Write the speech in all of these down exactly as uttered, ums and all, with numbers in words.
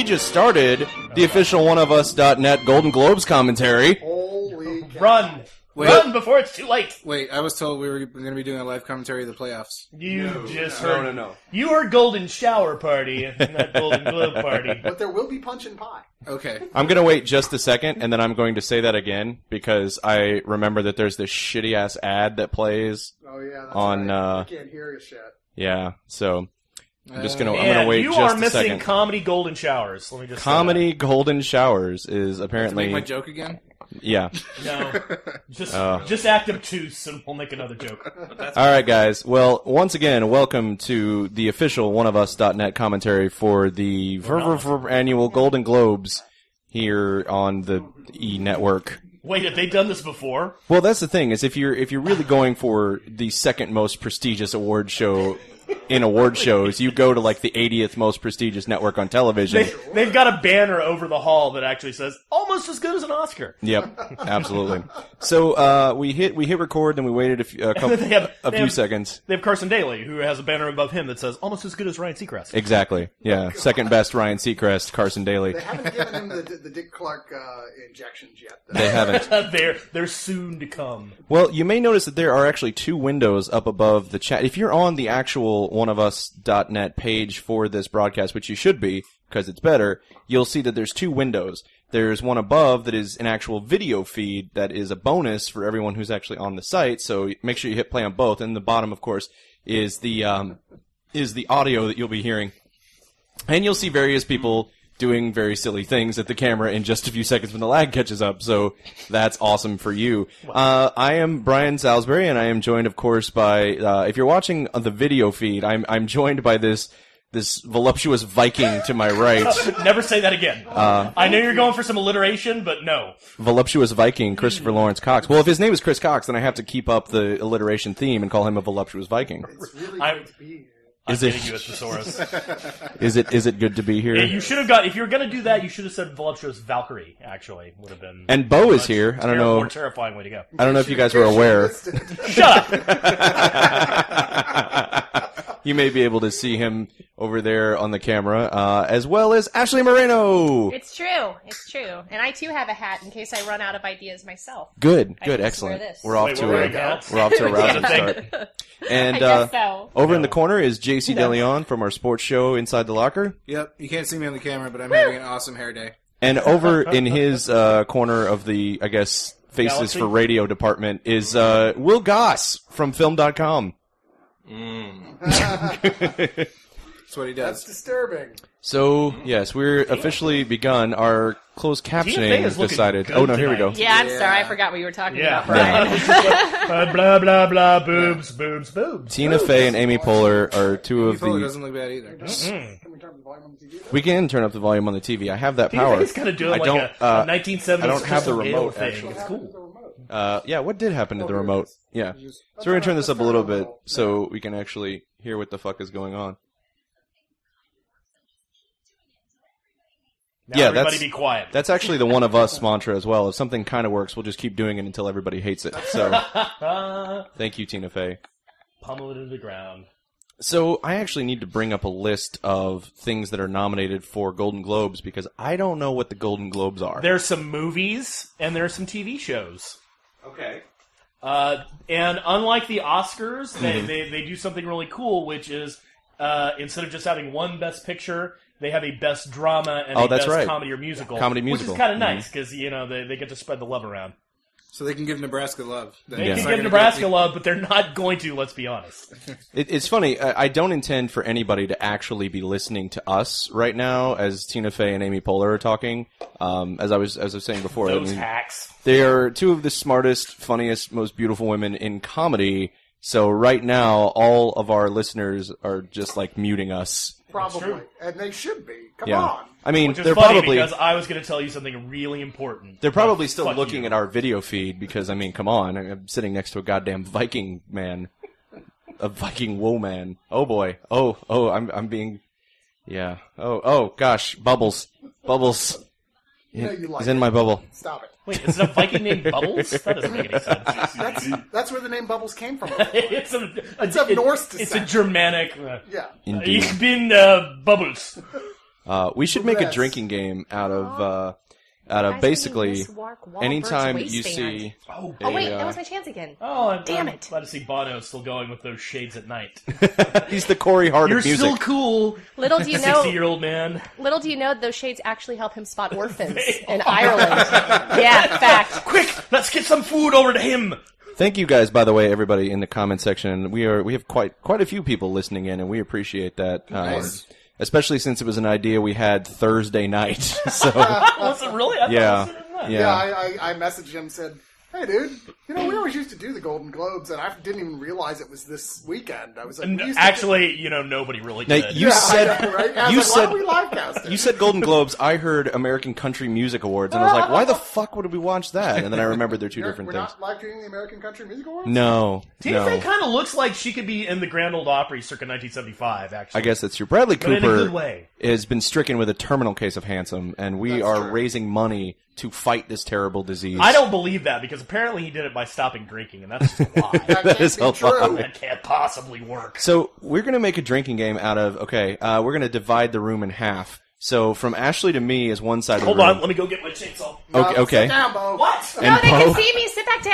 just started the official one of us dot net Golden Globes commentary. Holy cow. Run! Wait. Run before it's too late! Wait, I was told we were going to be doing a live commentary of the playoffs. You No, just no, heard. no, no. You heard Golden Shower Party, not Golden Globe Party. But there will be punch and pie. Okay. I'm going to wait just a second, and then I'm going to say that again, because I remember that there's this shitty-ass ad that plays. Oh, yeah. That's On, right. uh, I can't hear you shit. Yeah, so I'm just going to I'm Man, going to wait you just are a missing second. comedy golden showers. Let me just say Comedy Golden Showers is To apparently... make my joke again? Yeah. that. No, just Oh. just act obtuse, and we'll make another joke. All right, guys. Well, once again, welcome to the official one of us dot net commentary for the ver- ver- ver- annual Golden Globes here on the E Network. Wait, have they done this before? Well, that's the thing is if you're if you're really going for the second most prestigious award show in award shows, you go to like the eightieth most prestigious network on television. They, they've got a banner over the hall that actually says "almost as good as an Oscar." Yep, absolutely. So uh, we hit we hit record, then we waited a, few, a couple They have- a they few have- seconds. They have Carson Daly, who has a banner above him that says "almost as good as Ryan Seacrest." Exactly. Yeah, second best Ryan Seacrest, Carson Daly. They haven't given him the, the Dick Clark uh, injections yet. Though. They haven't. they're they're soon to come. Well, you may notice that there are actually two windows up above the chat. If you're on the actual one of us dot net page for this broadcast, which you should be, because it's better, you'll see that there's two windows. There's one above that is an actual video feed that is a bonus for everyone who's actually on the site, so make sure you hit play on both. And the bottom, of course, is the um, is the audio that you'll be hearing. And you'll see various people doing very silly things at the camera in just a few seconds when the lag catches up, so that's awesome for you. Uh, I am Brian Salisbury, and I am joined, of course, by, uh, if you're watching on the video feed, I'm I'm joined by this this voluptuous Viking to my right. Never say that again. Uh, I know you're going for some alliteration, but no. Voluptuous Viking, Christopher Lawrence Cox. Well, if his name is Chris Cox, then I have to keep up the alliteration theme and call him a voluptuous Viking. It's really I'm- good to be here. Is I'm it- kidding you, it's Thesaurus. Is it is it good to be here? Yeah, you should have got. If you were going to do that, you should have said voluptuous Valkyrie. Actually, would have been. And Bo is much here. I don't ter- know. More terrifying way to go. I don't know if you guys were aware. Shut up. You may be able to see him over there on the camera, uh, as well as Ashley Moreno. It's true. It's true. And I too have a hat in case I run out of ideas myself. Good, I good, can excellent. swear this. We're off Wait, to we're a wearing hats? we're off to a rousing Is that a start. And I uh, guess so. over in the No. corner is J C No. DeLeon from our sports show Inside the Locker. Yep, you can't see me on the camera, but I'm having an awesome hair day. And over in his uh, corner of the, I guess, Faces Galaxy? for Radio department is uh, Will Goss from film dot com. That's what he That's does. disturbing. So, yes, we're officially begun. Our closed Tina Fey captioning is looking decided. good Oh, no, here we go. tonight. Yeah, I'm Yeah. sorry. I forgot what you were talking Yeah. about, Brian. Uh, blah blah blah. Boobs, boobs, boobs. Tina Fey and Amy Poehler are two He of probably the... doesn't look bad either. Can we turn the volume on the T V? We can turn up the volume on the T V. I have that Tina power. Fey's kind of doing I like don't, a, uh, a nineteen seventies I don't have the Crystal Gale remote, thing. actually. It's cool. Uh, yeah, what did happen to the remote? Yeah. So we're going to turn this up a little bit so we can actually hear what the fuck is going on. Now Yeah, everybody that's- be quiet. That's actually the one of us mantra as well. If something kind of works, we'll just keep doing it until everybody hates it. So, Uh, thank you, Tina Fey. pummel it into the ground. So, I actually need to bring up a list of things that are nominated for Golden Globes because I don't know what the Golden Globes are. There's some movies and there's some T V shows. Okay. Uh, and unlike the Oscars, they, Mm-hmm. they, they do something really cool, which is uh, instead of just having one Best Picture, they have a Best Drama and Oh, a that's Best right. Comedy or Musical. Comedy Which musical. is kind of Mhm. nice because, you know, they, they get to spread the love around. So they can give Nebraska love. Then They Yeah. it's can not give gonna Nebraska get- love, but they're not going to, let's be honest. It, it's funny. I, I don't intend for anybody to actually be listening to us right now as Tina Fey and Amy Poehler are talking. Um, as I was as I was saying before, I Those mean, hacks. they are two of the smartest, funniest, most beautiful women in comedy. So right now, all of our listeners are just like muting us. Probably. true. And they should be. Come Yeah. on. I mean, Which is they're funny probably because I was going to tell you something really important. they're probably But still fuck looking you. at our video feed because I mean, come on, I'm sitting next to a goddamn Viking man, a Viking wool man. Oh boy. Oh oh, I'm I'm being, yeah. Oh oh gosh, bubbles, bubbles. You know you like He's in it. my bubble. Stop it. Wait, is it a Viking named Bubbles? That doesn't make any sense. That's that's where the name Bubbles came from. it's a, a, It's of it- Norse It's a descent. Germanic. Uh, Yeah. Indeed. Ich bin uh, Bubbles. Uh, we should make a Congrats. drinking game out of uh, out of Guys, basically Miss Wark Wahlberg's anytime you waistband. see. Oh, Oh wait, a, uh, that was my chance again. oh I'm, Damn I'm it. glad to see Bono still going with those shades at night. He's the Corey Hart You're of music. still cool, Little do you know, sixty-year-old man. little do you know, those shades actually help him spot orphans in Ireland. Yeah, fact. Quick, let's get some food over to him. Thank you guys, by the way, everybody in the comment section. We are we have quite quite a few people listening in, and we appreciate that. Um, Nice. Especially since it was an idea we had Thursday night. So Was it really? I thought yeah, it was in that. yeah. Yeah, I, I, I messaged him and said, "Hey, dude, you know we always used to do the Golden Globes, and I didn't even realize it was this weekend." I was like, And we used to actually, you know, nobody really Now, did. you Yeah, said I know, right? I was you like, said why are we live casting? you said Golden Globes. I heard American Country Music Awards, and I was like, why the fuck would we watch that? And then I remembered they're two We're- different we're things. not live tweeting the American Country Music Awards. No, Tina no. Fey kind of looks like she could be in the Grand Ole Opry circa nineteen seventy-five, actually. I guess that's true. Bradley But in a Cooper good way. has been stricken with a terminal case of handsome, and we That's are true. raising money to fight this terrible disease. I don't believe that, because apparently he did it by stopping drinking, and that's just a lie. That That can't is be a true. lie. That can't possibly work. So we're going to make a drinking game out of, okay, uh, we're going to divide the room in half. So from Ashley to me is one side of Hold the room. on, let me go get my chainsaw. No, Okay, okay. Sit down, Bo. What? And No, they Bo- can see me. Sit back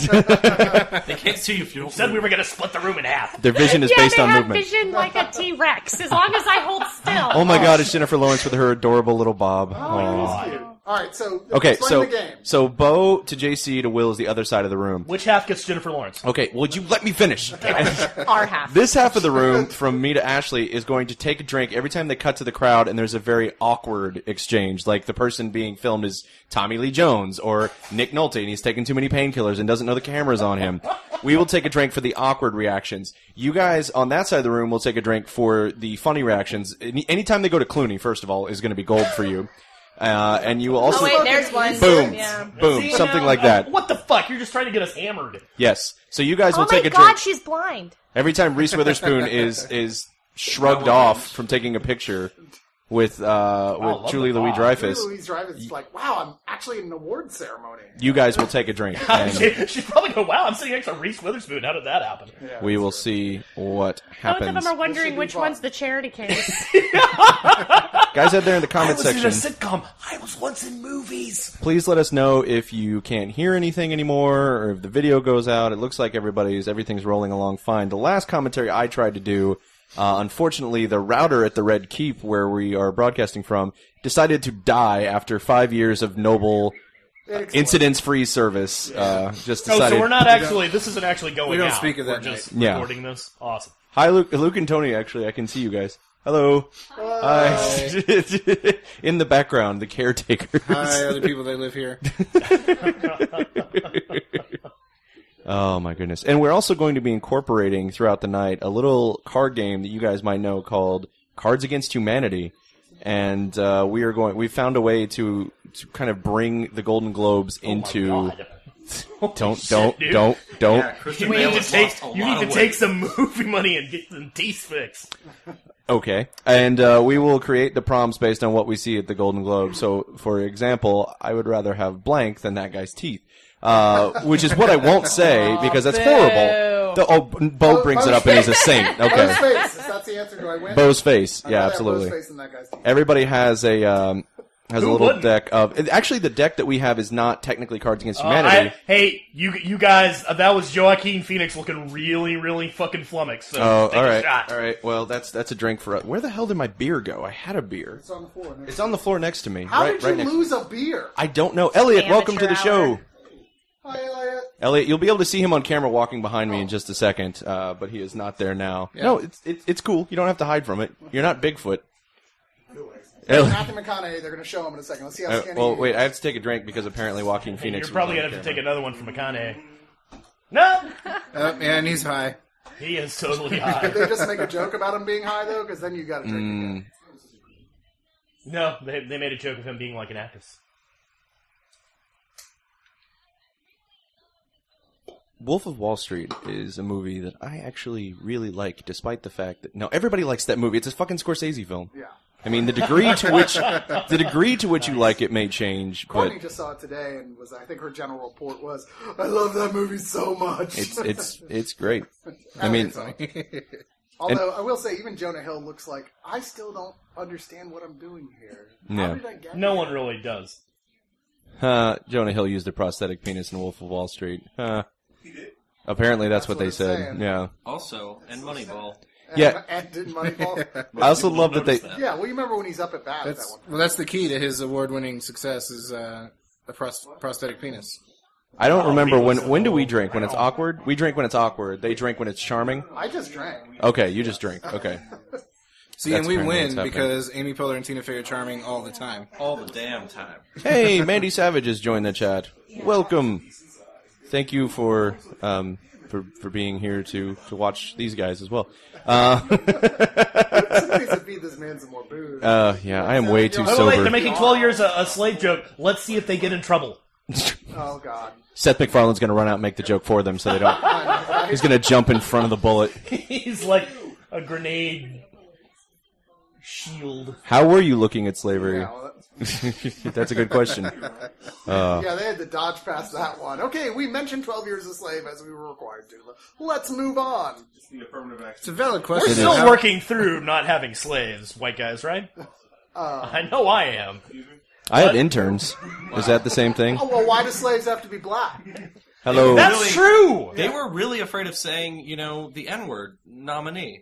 down. They can't see you if you don't. Said we were going to split the room in half. Their vision is Yeah, based they on have movement. vision like a T-Rex, as long as I hold still. Oh my god, it's Jennifer Lawrence with her adorable little bob. Oh, Aw. he's cute. All right, so Okay, explain so the game. so Bo to J C to Will is the other side of the room. Which half gets Jennifer Lawrence? Okay, would you let me finish? Our half. This half of the room, from me to Ashley, is going to take a drink every time they cut to the crowd, and there's a very awkward exchange. Like the person being filmed is Tommy Lee Jones or Nick Nolte, and he's taking too many painkillers and doesn't know the camera's on him. We will take a drink for the awkward reactions. You guys on that side of the room will take a drink for the funny reactions. Any- Anytime they go to Clooney, first of all, is going to be gold for you. Uh, and you will also... Oh wait, there's one. Boom. Yeah. Boom. See, Something now- like that. What the fuck? You're just trying to get us hammered. Yes. So you guys will Oh my take a God, drink. she's blind. Every time Reese Witherspoon is is shrugged off from taking a picture with uh, with love Julie the Louis dog. Dreyfus, Louise Dreyfus is like, wow, I'm actually in an award ceremony. you guys will take a drink, and She, she's probably go, wow, I'm sitting next to Reese Witherspoon. How did that happen? Yeah, we will see what Both of happens. them are wondering be which fun. one's the charity case. Guys out there in the I comment was in section, a sitcom. I was once in movies. please let us know if you can't hear anything anymore, or if the video goes out. It looks like everybody's everything's rolling along fine. The last commentary I tried to do, uh, unfortunately, the router at the Red Keep, where we are broadcasting from, decided to die after five years of noble, incidents-free service. Uh, just Oh, decided. so we're not actually, this isn't actually going We don't out. speak of We're that just night. Yeah. recording this. Awesome. Hi, Luke, Luke and Tony. Actually, I can see you guys. Hello. Hi. In the background, the caretakers. Hi, other people that live here. Oh my goodness! And we're also going to be incorporating throughout the night a little card game that you guys might know called Cards Against Humanity, and uh, we are going. We found a way to to kind of bring the Golden Globes into. Oh God. Don't Shit, don't dude. don't don't. Yeah, Christian You Bale need to has take, lost a you lot need to of take weight. some movie money and get some teeth fixed. Okay, and uh, we will create the prompts based on what we see at the Golden Globe. So, for example, I would rather have blank than that guy's teeth, uh, which is what I won't say because that's horrible. The, oh, Bo brings it up and he's a saint. Bo's Okay, face. If that's the answer, do I win? Bo's face. I'd Yeah, rather have absolutely. Bo's face than that guy's teeth. Everybody has a um, has Who a little wouldn't? deck of. it- Actually, the deck that we have is not technically Cards Against Uh, Humanity. I- hey, you you guys, uh, that was Joaquin Phoenix looking really, really fucking flummoxed. So oh, take all a right, shot. all right. Well, that's that's a drink for us. Where the hell did my beer go? I had a beer. It's on the floor. next It's to on you. the floor next to me. How right, did right you next. lose a beer? I don't know. Elliot, welcome to the Amateur show. hour. Hi, Elliot. Elliot, you'll be able to see him on camera walking behind me in just a second, uh, but he is not there now. No, it's, it's it's cool. You don't have to hide from it. You're not Bigfoot. Elliot- Matthew McConaughey, they're going to show him in a second. Let's see how Uh, skinny well, he wait, is. I have to take a drink because apparently Joaquin And Phoenix. you're probably was gonna on have to take camera. another one from McConaughey. No, Uh, and he's high. he is totally high. Did they just make a joke about him being high, though? Because then you got to drink Mm. again. No, they they made a joke of him being like an actress. Wolf of Wall Street is a movie that I actually really like, despite the fact that no, everybody likes that movie. It's a fucking Scorsese film. Yeah. I mean, the degree to which the degree to which you like it may change, but Courtney just saw it today and was, I think her general report was, I love that movie so much. it's it's it's great. I mean, Although I will say, even Jonah Hill looks like I still don't understand what I'm doing here. How Yeah. did I get No here? one really does. Uh, Jonah Hill used a prosthetic penis in Wolf of Wall Street. Uh, apparently that's, That's what what they it's said. saying. Yeah. Also, and Moneyball. And, Yeah. and did Moneyball. I also love that they... Notice that. Yeah, well, you remember when he's up at bat? That's that one. well. That's the key to his award-winning success is uh, a pros- prosthetic penis. I don't Oh, remember he when. was When do we so- drink? When it's awkward? We drink when it's awkward. They drink when it's charming. I just drank. Okay, you just drink. Okay. See, That's and we apparently what's win happening. because Amy Poehler and Tina Fey are charming all the time. All the damn time. Hey, Mandy Savage has joined the chat. Welcome. Thank you for um for for being here to to watch these guys as well. Uh, Somebody should feed this man some more booze. uh yeah, I am way too By the way, they're sober. making twelve years a, a slave joke. Let's see if they get in trouble. Oh, God. Seth MacFarlane's going to run out and make the joke for them, so they don't. He's going to jump in front of the bullet. He's like a grenade shield. How were you looking at slavery? Yeah, well, that's- That's a good question. Uh, yeah, they had to dodge past that one. Okay, we mentioned twelve Years a Slave as we were required to. Let's move on. It's a valid We're question. still How- working through not having slaves, white guys, right? I know I am. I had interns. Is that the same thing? Oh, well, why do slaves have to be black? Hello. That's Really? true. They were really afraid of saying, you know, the N-word nominee.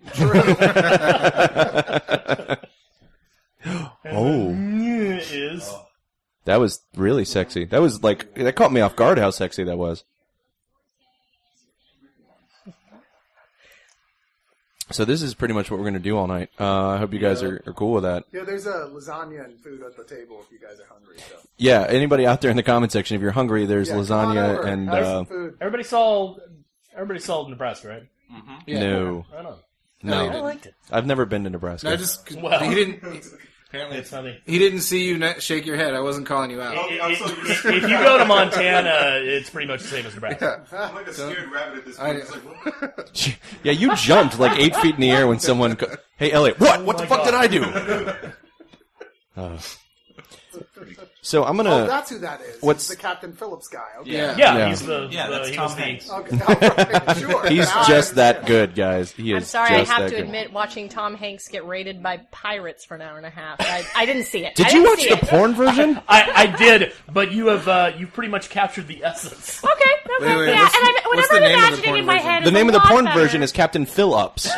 Oh, Is that was really sexy. That was like that caught me off guard how sexy that was. So this is pretty much what we're going to do all night. Uh, I hope you guys are, are cool with that. Yeah, there's a lasagna and food at the table if you guys are hungry. So. Yeah, anybody out there in the comment section, if you're hungry, there's Yeah, come on lasagna over, and have uh, some food. everybody saw everybody saw Nebraska, right? Yeah. no, I know. no. I liked it. I've never been to Nebraska. No, just Well- he didn't. Apparently It's funny. He didn't see you na- shake your head. I wasn't calling you out. If if you go to Montana, it's pretty much the same as Nebraska. I'm like a scared rabbit at this I- point. It's like, what? Yeah, you jumped like eight feet in the air when someone. Co- hey, Elliot, what? What the my fuck God. did I do? Uh, so I'm Oh, gonna. that's who that is. What's- It's the Captain Phillips guy. Okay. Yeah. Yeah, Yeah. he's the, Yeah, the that's he Tom was the- Hanks. Okay. All right, sure. He's Now I just that understand. good, guys. He is. I'm sorry, I just have that to good. admit, watching Tom Hanks get raided by pirates for an hour and a half, I, I didn't see it. Did I you didn't watch see the it. porn version? I, I did, but you have uh, you've pretty much captured the essence. Okay, okay, Wait, wait, yeah. what's and the- I'm, what's whenever the I'm name of the imagining porn in my version? head, The it's name a of the lot porn better. version is Captain Phil Ups,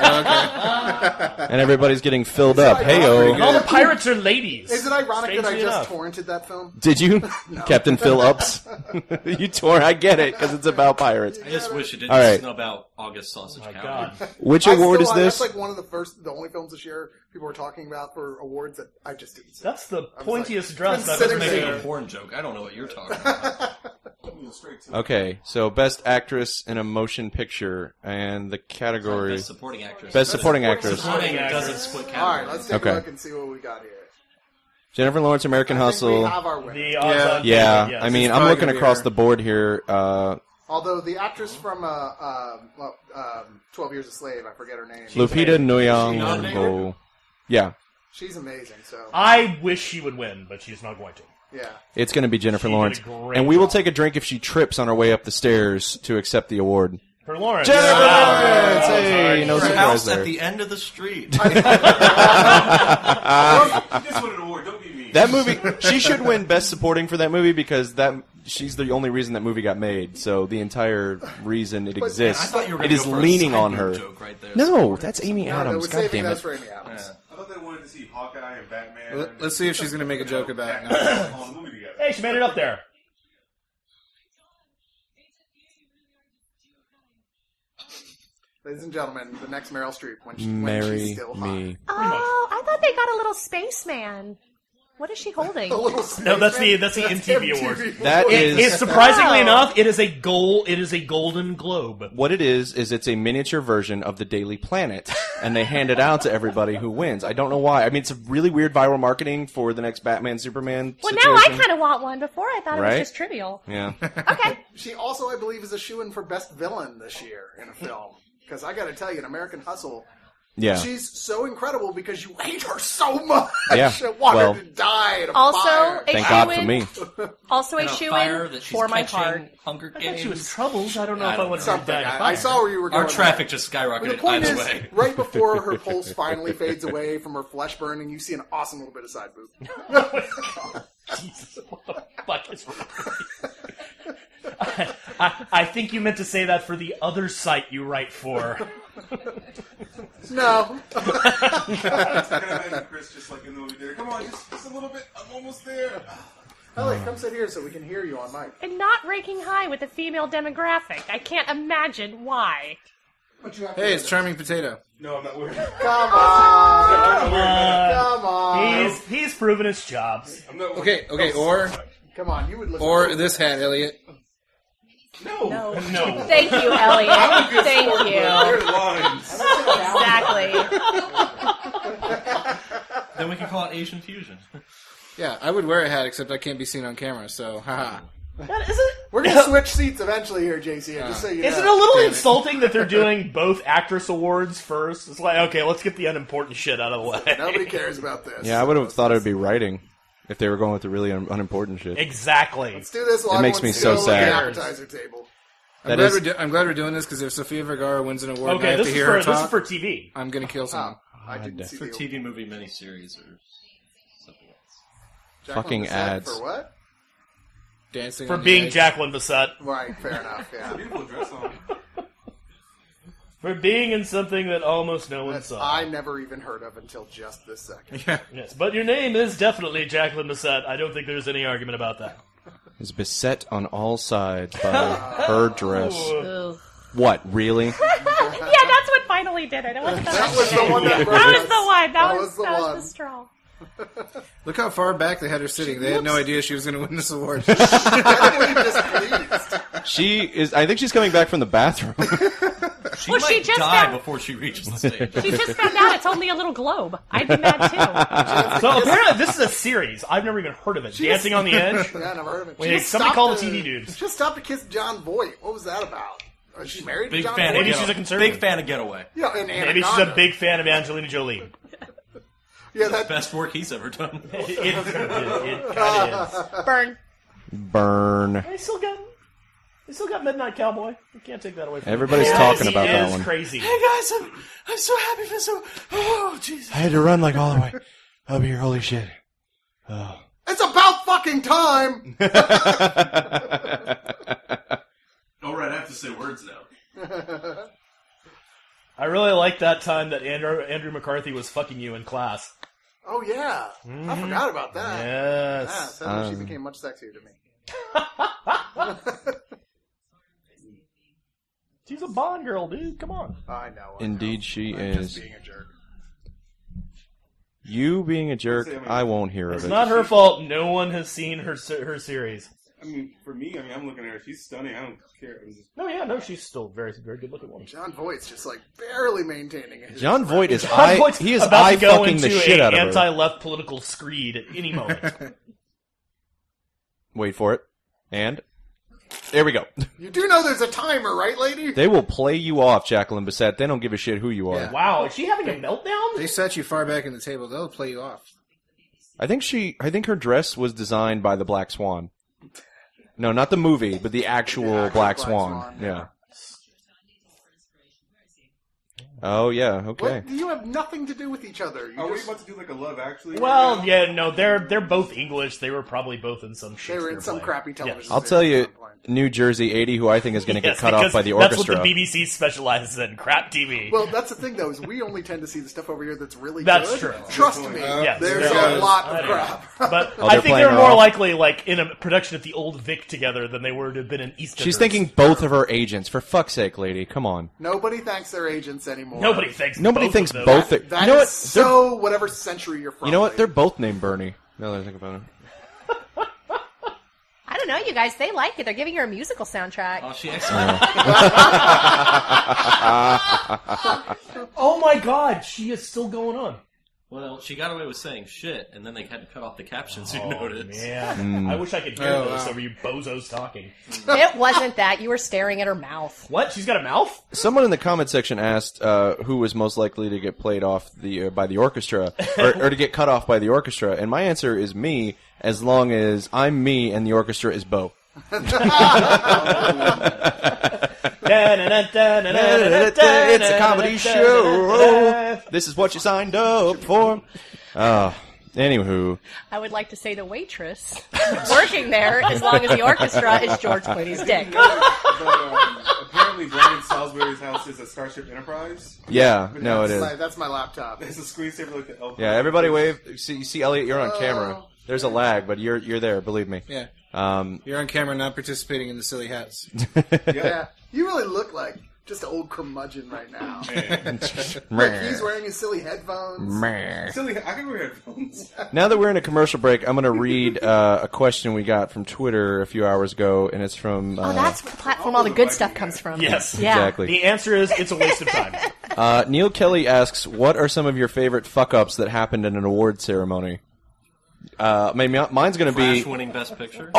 and everybody's getting filled up. Pretty Heyo. And all the pirates are ladies. Is it ironic that I Strangely just enough. torrented that film? Did you, Captain Phil Ups? You tore. I get it because it's about pirates. I just wish it didn't All right. snub out August Sausage My County. God. Which I award still- is this? That's like one of the first, the only films this year people were talking about for awards that I just didn't see. That's the like, pointiest dress been I've sitting ever Making there. seen. a porn joke. I don't know what you're talking about. Okay, so best actress in a motion picture and the category Best supporting actress. best supporting actress. Supporting doesn't split All categories. right, let's take Okay. a look and see what we got here. Jennifer Lawrence, American I think Hustle. we have our winner. The odds Yeah. on Yeah, yes. I mean, It's I'm probably looking gonna be across her. the board here. Uh, Although the actress from uh, uh, well, um, twelve Years a Slave, I forget her name. Lupita nominated? Nyong'o. Yeah, She's amazing. So I wish she would win, but she's not going to. yeah, it's going to be Jennifer She did a Lawrence, great and we will job. take a drink if she trips on her way up the stairs to accept the award. For Lawrence. Jennifer Wow. Lawrence! Wow. Hey, no Her surprise house there. at the end of the street. You just won an award. Don't be mean. That movie, she should win Best Supporting for that movie because that she's the only reason that movie got made. So the entire reason it I exists, thought you were it gonna is go for a leaning side on boob her. Joke right there. No, that's Amy no, no, Adams. we're God saving damn that it! for Amy Adams. I thought they wanted to see Hawkeye and Batman. Let- and- Let's see if she's going to make a joke about it. on the movie together. Hey, she made it up there. Ladies and gentlemen, the next Meryl Streep when, she, when Marry she's still hot. me. Oh, I thought they got a little spaceman. What is she holding? A little No, that's the spaceman. that's the M T V award. That It, is it's surprisingly Wow. enough, it is a gold. It is a Golden Globe. what it is. Is it's a miniature version of the Daily Planet, and they hand it out to everybody who wins. I don't know why. I mean, it's a really weird viral marketing for the next Batman Superman. Well, situation. now I kind of want one. Before I thought it Right? was just trivial. Yeah. Okay. She also, I believe, is a shoo-in for Best Villain this year in a film. Because I got to tell you, in American Hustle, Yeah. She's so incredible because you hate her so much. Yeah. I want Well- her to die in a Also, fire. a Thank God for shoe-in- me. Also a And a shoe fire in that she's for my catching heart. Hunger I Games. thought she was troubles. I don't know I if I don't would know. Something. die in a I, fire. I saw where you were going. Our traffic just But skyrocketed the point either is, way. right before her pulse finally fades away from her flesh burning, you see an awesome little bit of side boob. Jesus, what the fuck is wrong with you? I, I, I think you meant to say that for the other site you write for. No. I can imagine Chris just like in the movie theater. Come on, just, just a little bit. I'm almost there. Ellie, come sit here so we can hear you on mic. And not ranking high with the female demographic. I can't imagine why. Hey, it's Charming Potato. No, I'm not worried. Come on. I'm not worried. Come on. He's he's proven his jobs. I'm not worried. Okay, okay, or Come on. You would listen. or to this hat, Elliot. No. No. No. Thank you, Elliot. Thank There you. are lines. Exactly. Then we can call it Asian fusion. Yeah, I would wear a hat, except I can't be seen on camera. So, haha. That isn't. We're gonna switch seats eventually here, J C. Just so you know. Is it a little Damn it. insulting that they're doing both actress awards first? It's like, okay, let's get the unimportant shit out of the way. Nobody cares about this. Yeah, I would have thought it would be writing if they were going with the really un- unimportant shit. Exactly. Let's do this while It makes everyone's me so still at the sad. appetizer table. I'm That glad, is- we're do- I'm glad we're doing this because if Sofia Vergara wins an award and I Okay, have this to is hear for her this is talk, for T V. I'm gonna kill someone. Oh, I didn't see For the T V movie miniseries or something else. Jacqueline Fucking Bisset ads. For what? Dancing For on the being edge. Jacqueline Bisset. Right, fair enough, yeah. Beautiful dress on. For being in something that almost no one That saw. I never even heard of until just this second. Yeah. Yes, but your name is definitely Jacqueline Bisset. I don't think there's any argument about that. Is beset on all sides by her dress. Ugh. What, really? Yeah, that's what finally did it. It wasn't the That was the one that broke That was us. the one. That, That was, was the that one. was the straw. Look how far back they had her sitting. They had no idea she was going to win this award. Genuinely displeased. She is. I think she's coming back from the bathroom. She Well, might she just die found- before she reaches the stage. She just found out it's only a little globe. I'd be mad too. So apparently this is a series. I've never even heard of it. Dancing on the Edge. Yeah, I never heard of it. Wait, She just somebody stopped call the to- T V dudes. She just stopped to kiss John Voight. What was that about? Is she married Big to John fan Voight? of Maybe Getaway. she's a conservative. Big fan of Getaway. Yeah, and Maybe she's Anaconda. a big fan of Angelina Jolie. Yeah, that, Best work he's ever done. It, it, it kind of is. Burn. Burn. They still got, they still got Midnight Cowboy. You can't take that away from Everybody's him. talking He about that is one. Crazy. Hey guys, I'm, I'm so happy for so. Oh, Jesus. I had to run like all the way up here. Holy shit. Oh. it's about fucking time. All right, I have to say words now. I really like that time that Andrew, Andrew McCarthy was fucking you in class. Oh yeah, I forgot about that. Yeah, Yes. suddenly she Um, became much sexier to me. She's a Bond girl, dude. Come on. I know. I Indeed know. she I'm is. Just being a jerk. You being a jerk, I won't hear of It's it. not her fault. No one has seen her se- her series. I mean, for me, I mean, I'm looking at her. She's stunning. I don't care. I'm just, No, yeah, no, she's still very, very good looking woman. John Voight's just like barely maintaining it. John Voight is John eye. Voight's He is about eye to go fucking the into shit a out of her. anti-left political screed at any moment. Wait for it. And there we go. You do know there's a timer, right, lady? They will play you off, Jacqueline Bisset. They don't give a shit who you are. Yeah. Wow, is she having a meltdown? They set you far back in the table. They'll play you off. I think she. I think her dress was designed by the Black Swan. No, not the movie, but the actual, The actual Black, Black Swan. Swan, Yeah. yeah. Oh yeah. Okay. What? You have nothing to do with each other. You are we just, about to do like a Love Actually? right Well, now? yeah, no, they're they're both English. They were probably both in some they Shakespeare were in some play. crappy television. Yes. I'll series tell at you, some point. New Jersey eighty, who I think is going to get Yes, cut off because by the That's orchestra. what the B B C specializes in, crap T V. Well, that's the thing, though, is we only tend to see the stuff over here that's really That's good. true. Trust Good me, point. Yes, there's there a is. lot I of know. crap. But Oh, I they're think playing they're her more off. likely like in a production of the old Vic together than they were to have been in Eastern. She's thinking both of her agents. For fuck's sake, lady, come on. Nobody thanks their agents anymore. Nobody thinks. Nobody both thinks of them. both. Are, That you know is what? so whatever century you're from. You know what? lady. They're both named Bernie. Now that I think about it. I don't know, you guys. They like it. They're giving her a musical soundtrack. Oh, she excellent. Oh my God, she is still going on. Well, she got away with saying shit, and then they had to cut off the captions. You Oh, noticed? man. I wish I could hear Oh, this wow. over you bozos talking. It wasn't that. You were staring at her mouth. What? She's got a mouth? Someone in the comment section asked uh, who was most likely to get played off the uh, by the orchestra, or, or to get cut off by the orchestra, and my answer is me, as long as I'm me and the orchestra is Bo. It's It's a comedy show. This is what you signed up for. Oh, anywho. I would like to say the waitress working there, as long as the orchestra is George Clooney's dick. But, um, apparently, Brandon Salisbury's house is a Starship Enterprise. Yeah, no, it That's is. my, that's my laptop. It's a screensaver like the Elf. Yeah, everybody wave. See, you see, Elliot, you're on camera. There's a lag, but you're you're there. Believe me. Yeah. Um, You're on camera not participating in the silly hats. Yeah, you really look like just an old curmudgeon right now. Like he's wearing his silly headphones. Silly, I can wear headphones. Now that we're in a commercial break, I'm going to read uh, a question we got from Twitter a few hours ago, and it's from. Uh, Oh, that's the platform all the good stuff comes from. Yes. Yeah. Exactly. The answer is it's a waste of time. Uh, Neil Kelly asks, "What are some of your favorite fuck-ups that happened in an award ceremony?" Uh, maybe mine's going to Flash be winning Best Picture.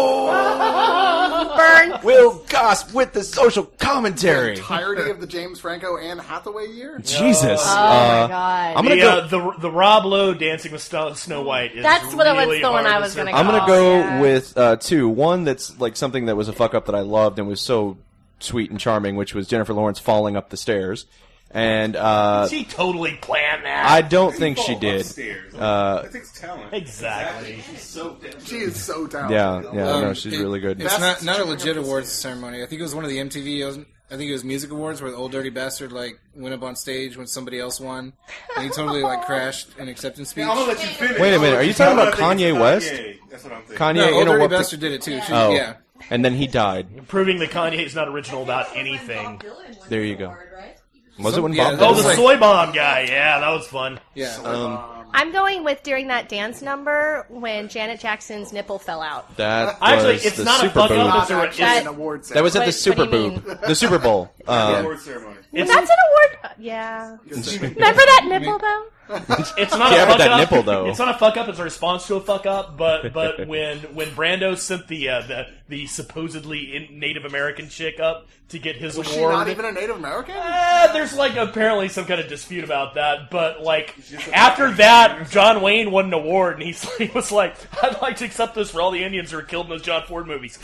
Burn. Will Goss with the social commentary. Entirety of the James Franco and Hathaway year. Jesus, Oh uh, my god. I'm gonna The, go. uh, the the Rob Lowe Dancing with Sto- Snow White is That's what I was- really the one hard I to was gonna survive. I'm gonna Oh, go yeah. with uh, two. One that's like something that was a fuck up that I loved and was so sweet and charming, which was Jennifer Lawrence falling up the stairs. And uh, She totally planned that. I don't think she Fall did. Upstairs. Uh, that takes talent. Exactly. She's so damn She is so talented. Yeah, yeah, Um, no, she's it- really good. It's Best not not a legit chicken awards episode. ceremony. I think it was one of the M T V. I think it was music awards where the old dirty bastard like went up on stage when somebody else won, and he totally like crashed an acceptance speech. Yeah, I'm gonna let you finish. Wait a I'm minute, gonna are you let talking I'm about gonna think Kanye it's West? Kanye. That's what I'm thinking. Kanye, no, you old know dirty what? bastard did it too. She, Oh, yeah. and then he died. Proving that Kanye is not original about anything. There you go. Was it Some- when yeah, Bob? that Oh, was the like- soy bomb guy. Yeah, that was fun. Yeah. Um, I'm going with during that dance number when Janet Jackson's nipple fell out. that Actually, was it's the not a Super fuck Bowl. up, Not it's a- actually it's- an award That was at What- the Super what do you Boob, the Super Bowl. Um, Award ceremony. It's, That's an award. uh, Yeah. Remember that nipple though? it's not Yeah, a but fuck that up. nipple, though. It's not a fuck up. It's a response to a fuck up. But but when when Brando sent the uh, the the supposedly in Native American chick up to get his Was she award, not even a Native American? Uh, there's like apparently some kind of dispute about that, but like after that, John Wayne won an award, and he's, he was like, "I'd like to accept this for all the Indians who were killed in those John Ford movies."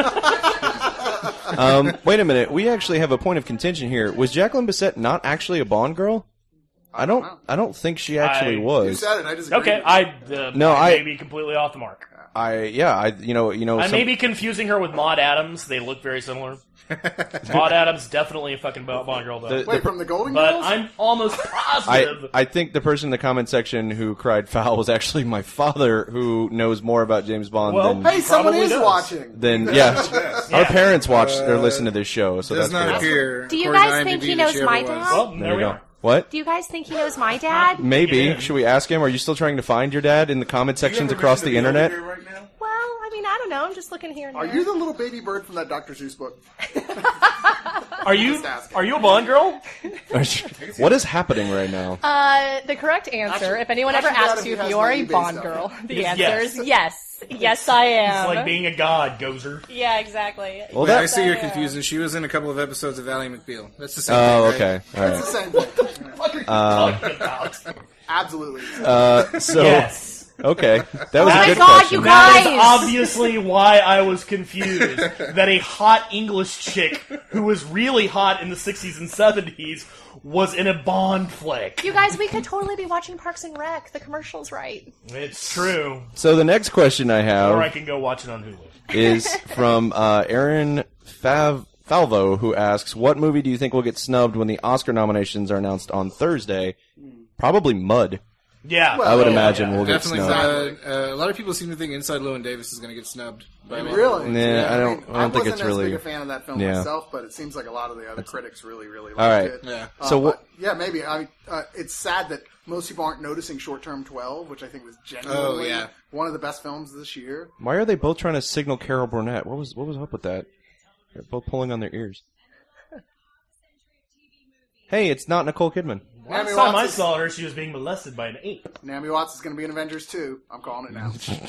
um, wait a minute. We actually have a point of contention here. Was Jacqueline Bisset not actually a Bond girl? I don't. I don't think she actually I- You was. said it. I disagree. Okay, with I uh, No, I I- may be completely off the mark. I yeah. I you know you know. I some- may be confusing her with Maud Adams. They look very similar. Maud Adams definitely a fucking Bond girl though, The- you. Wait, from the Golden but Girls? I'm almost I, positive. I think the person in the comment section who cried foul was actually my father, who knows more about James Bond Well, than Hey, someone Probably is does. watching. than yeah. Our Yeah. parents watch or listen to this show, so Does that's not good. appear. Do you according guys to think IMDb, he that knows she ever my was. dad? well, There there you we go. are. What? Do you guys think he knows my dad? Maybe. Yeah. Should we ask him? Are you still trying to find your dad in the comment You ever sections been across to the the internet? Over here right now? Well, I mean, I don't know. I'm just looking here and Are there. you the little baby bird from that Doctor Seuss book? Are you Just asking. are you a Bond girl? What is happening right now? Uh, the correct answer, Actually- if anyone ever actually, asks Dad, you if if he you has are my a eBay Bond stuff. girl, the Yes. answer is yes. Yes, I am. It's like being a god, Gozer. Yeah, exactly. Well, Wait, I that. see you're Yeah. confused, and she was in a couple of episodes of Ally McBeal. That's the same Oh, thing, right? okay. All It's the right. same thing. What are you talking about? Absolutely. Uh, so Yes. okay, that was Oh a my good God, question. you That is Guys! obviously why I was confused. That a hot English chick who was really hot in the sixties and seventies was in a Bond flick. You guys, we could totally be watching Parks and Rec. The commercial's right. It's true. So the next question I Or I have can go watch it on Hulu. is from uh, Aaron Fav. Falvo, who asks, "What movie do you think will get snubbed when the Oscar nominations are announced on Thursday?" Probably Mud. Yeah. I would Yeah, imagine yeah. will get Definitely. snubbed. Uh, uh, a lot of people seem to think Inside Llewyn Davis is going to get snubbed. By me. Really? Nah, I don't- I don't think wasn't it's as really- big a fan of that film Yeah. myself, but it seems like a lot of the other critics really, really liked All right. it. Yeah. Uh, So what- but, yeah, maybe. I mean, uh, it's sad that most people aren't noticing Short Term twelve, which I think was genuinely Oh, yeah. one of the best films this year. Why are they both trying to signal Carol Burnett? What was what was up with that? They're both pulling on their ears. Hey, it's not Nicole Kidman. Last Naomi time Watts I is- saw her, she was being molested by an ape. Naomi Watts is going to be in Avengers two. I'm calling it now.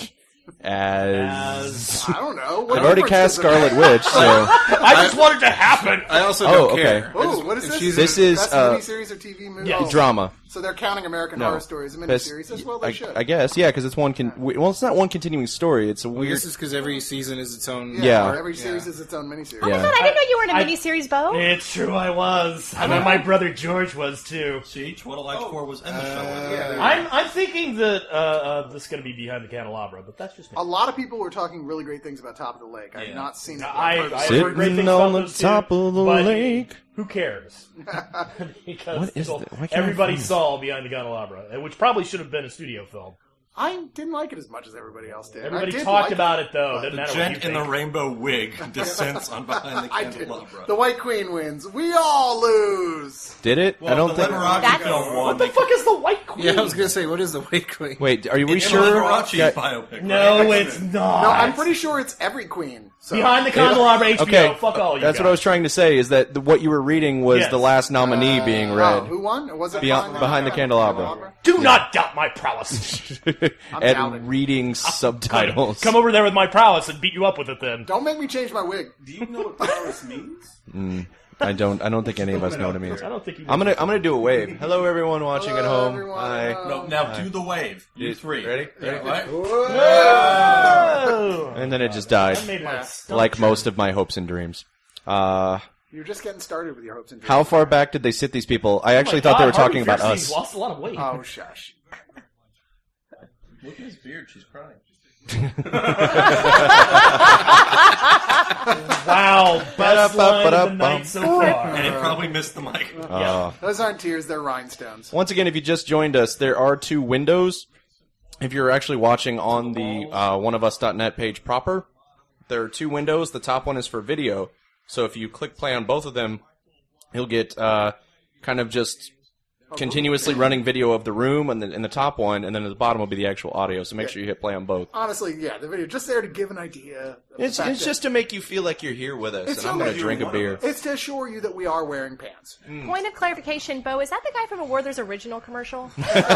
As I don't know. What I've already difference cast does it Scarlet make? Witch, so I just want it to happen. I also Oh, don't okay. care. I Ooh, just- what is if this? she's This in- is, Best uh, miniseries or T V movie? Yeah. Oh, drama. So they're counting American No. Horror Story as a Best- miniseries. As well, they I, should. I guess, yeah, because it's one. Con- well, it's not one continuing story. It's a Well, weird. this is because every season is its own. Yeah. or every series Yeah. is its own miniseries. Oh my Yeah. god, I didn't know you were in a I- miniseries, Bo. It's true, I was. I know my brother George was too. See, Twiddle X four was in the show. Yeah, I'm I'm thinking that uh, uh, this is going to be Behind the Candelabra, but that's just me. A lot of people were talking really great things about Top of the Lake. I've Yeah. not seen it. I, I've heard I of it. heard great things Sitting about on the those two, top of the but lake. Who cares? because What is well, that? Why can't I everybody find it? saw Behind the Candelabra, which probably should have been a studio film. I didn't like it as much as everybody else did. Everybody I did talked like about it, though. Doesn't The matter what you gent in the think. rainbow wig descends on behind the I did. candelabra. The White Queen wins. We all lose. Did it? Well, I don't the think. Liberace That's- film won. What the fuck is the White Queen? Yeah, I was gonna say, what is the White Queen? Wait, are you we It's sure? Liberace's Yeah. biopic. No, right? it's not. No, I'm pretty sure it's every queen. So. Behind the Candelabra H B O. Okay, Fuck all you that's guys. what I was trying to say. Is that the, what you were reading was Yes. the last nominee being Oh, read? who won? Or was it Beyond- Behind the Candelabra. Do not doubt my prowess. I'm and doubting. reading subtitles. Come over there with my prowess and beat you up with it then. Don't make me change my wig. Do you know what prowess means? I don't. I don't think any of us know what it means. I don't think you I'm gonna. I'm gonna do a wave. Hello, everyone watching at Hello, home. everyone. Hi. No, now do the wave. You You- three. ready? Yeah, what? Oh! And then it just died, I made my Yeah. stomach like jerk. most of my hopes and dreams. Uh, You're just getting started with your hopes and dreams. how far back did they sit these people? I actually Oh my thought they God, were talking Harvey about Fierstein us. lost a lot of weight. Oh, shush. Look at his beard. She's crying. Wow, best line of the Ba-da-ba-ba-da-bum. night so far. And he probably missed the mic. Uh, Those aren't tears, they're rhinestones. Once again, if you just joined us, there are two windows. If you're actually watching on the uh, one of us dot net page proper, there are two windows. The top one is for video. So if you click play on both of them, you'll get uh, kind of just continuously running video of the room and the, in the top one, and then at the bottom will be the actual audio. So make sure you hit play on both. Honestly, yeah, the video, just there to give an idea. Of It's the fact it's that- just to make you feel like you're here with us, It's and I'm so going to much drink a one beer. of It's to assure you that we are wearing pants. Point of clarification, Bo, is that the guy from a Werther's original commercial?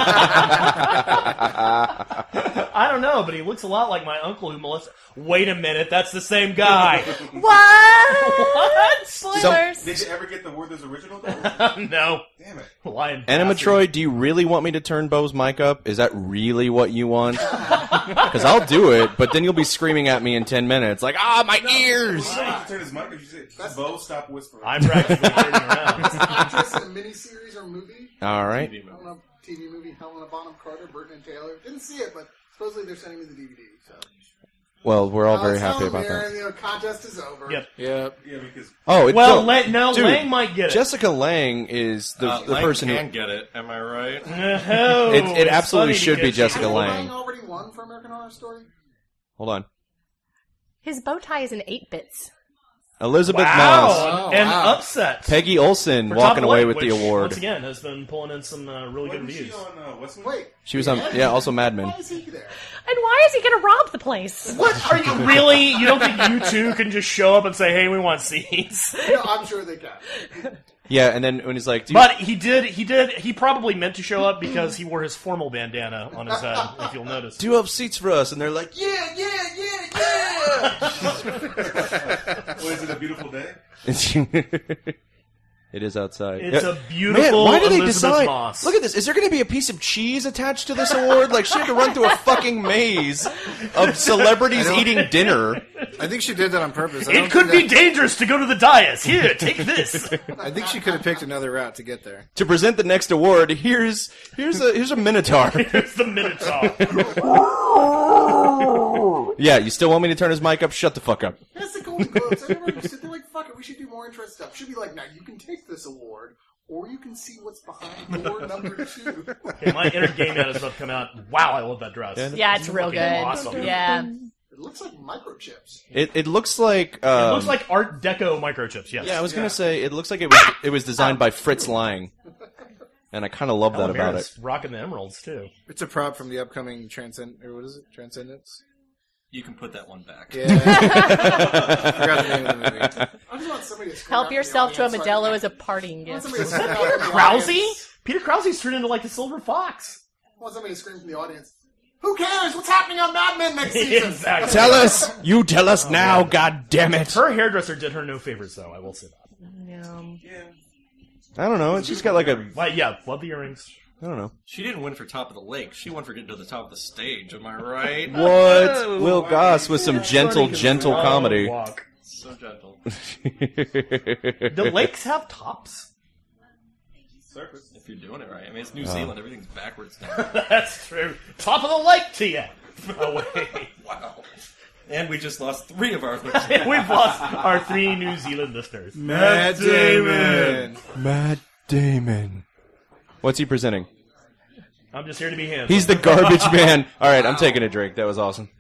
I don't know, but he looks a lot like my uncle who molested. Wait a minute, that's the same guy. What? What? Spoilers. Did you ever get the Werther's original though? No. Damn it. Lion Animatroid, do you really want me to turn Bo's mic up? Is that really what you want? Because I'll do it, but then you'll be screaming at me in ten minutes, like, ah, my ears! You don't have to turn his mic. You say, Bo, stop whispering. I'm practically turning around. Actress in a miniseries or movie. All right. Helena, T V movie, Helena Bonham Carter, Burton and Taylor. Didn't see it, but supposedly they're sending me the D V D. So. Well, we're all Uh, very tell happy them, about Aaron, that. You know, contest is over. Yep. Yep. Yeah, because Oh, it, Well, no, Lang, no, dude, Lang might get it. Jessica Lang is the Uh, the Lang person can who. get it. Am I right? Oh, It- it it's absolutely funny to should get be you. Jessica Has Lang. Lang already won for American Horror Story? Hold on. His bow tie is in eight bits. Elizabeth Wow, Moss. Oh, an wow. upset. Peggy Olsen For walking Top away Lake, with the which, award. Once again, has been pulling in some uh, really good wasn't she reviews. on uh, Westworld? Wait. She was on, yeah, also Mad Men. Why is he there? And why is he going to rob the place? What are you really? You don't think you two can just show up and say, "Hey, we want seats"? No, I'm sure they can. Yeah, and then when he's like, dude, But he did. He did. He probably meant to show up because he wore his formal bandana on his head. If you'll notice. do you have seats for us? And they're like, yeah, yeah, yeah, yeah. Oh, is it a beautiful day? It is outside. It's Yeah. a beautiful Man, why do they Elizabeth design? Moss. Look at this. Is there going to be a piece of cheese attached to this award? Like she had to run through a fucking maze of celebrities eating dinner. I think she did that on purpose. I don't It could think be dangerous to go to the dais. Here, take this. that- I think she could have picked another route to get there. To present the next award, here's here's a here's a minotaur. It's the Minotaur. Yeah, you still want me to turn his mic up? Shut the fuck up. That's the Golden Globes. I never understood. They're like, fuck it, we should do more interesting stuff. Should be like, now you can take this award, or you can see what's behind door number two. Okay, my inner game ad is about to come out. Wow, I love that dress. Yeah, it's real Fucking good. awesome. Yeah. It looks like microchips. It it looks like um, It looks like Art Deco microchips. Yes. yeah. I was gonna say it looks like it was it was designed by Fritz Lang, and I kind of love that Ellen about it. Mirren's rocking the emeralds too. It's a prop from the upcoming Transcend or what is it? Transcendence? You can put that one back. Yeah. I forgot the name of the movie. I just want somebody to scream out Help in the yourself to a audience so I Modelo can- as a partying I want gift. somebody to scream out in the Krause? audience. Peter Krause's turned into like the Silver Fox. I want somebody to scream from the audience. Who cares? What's happening on Mad Men next season? Exactly. Tell us! You tell us now, god damn it! Her hairdresser did her no favors, though. I will say that. Um, I don't know. She's got like a. Well, yeah, love the earrings. I don't know. She didn't win for top of the lake. She won for getting to the top of the stage. Am I right? What? Will Goss with some gentle, gentle Oh, comedy. walk. So gentle. Do lakes have tops? Surface. If you're doing it right. I mean, it's New Zealand. Everything's backwards now. That's true. Top of the lake to you. Away. Wow. And we just lost three of our We've lost our three New Zealand listeners. Matt Damon. Matt Damon. What's he presenting? I'm just here to be him. He's the garbage man. All right, I'm taking a drink. That was awesome.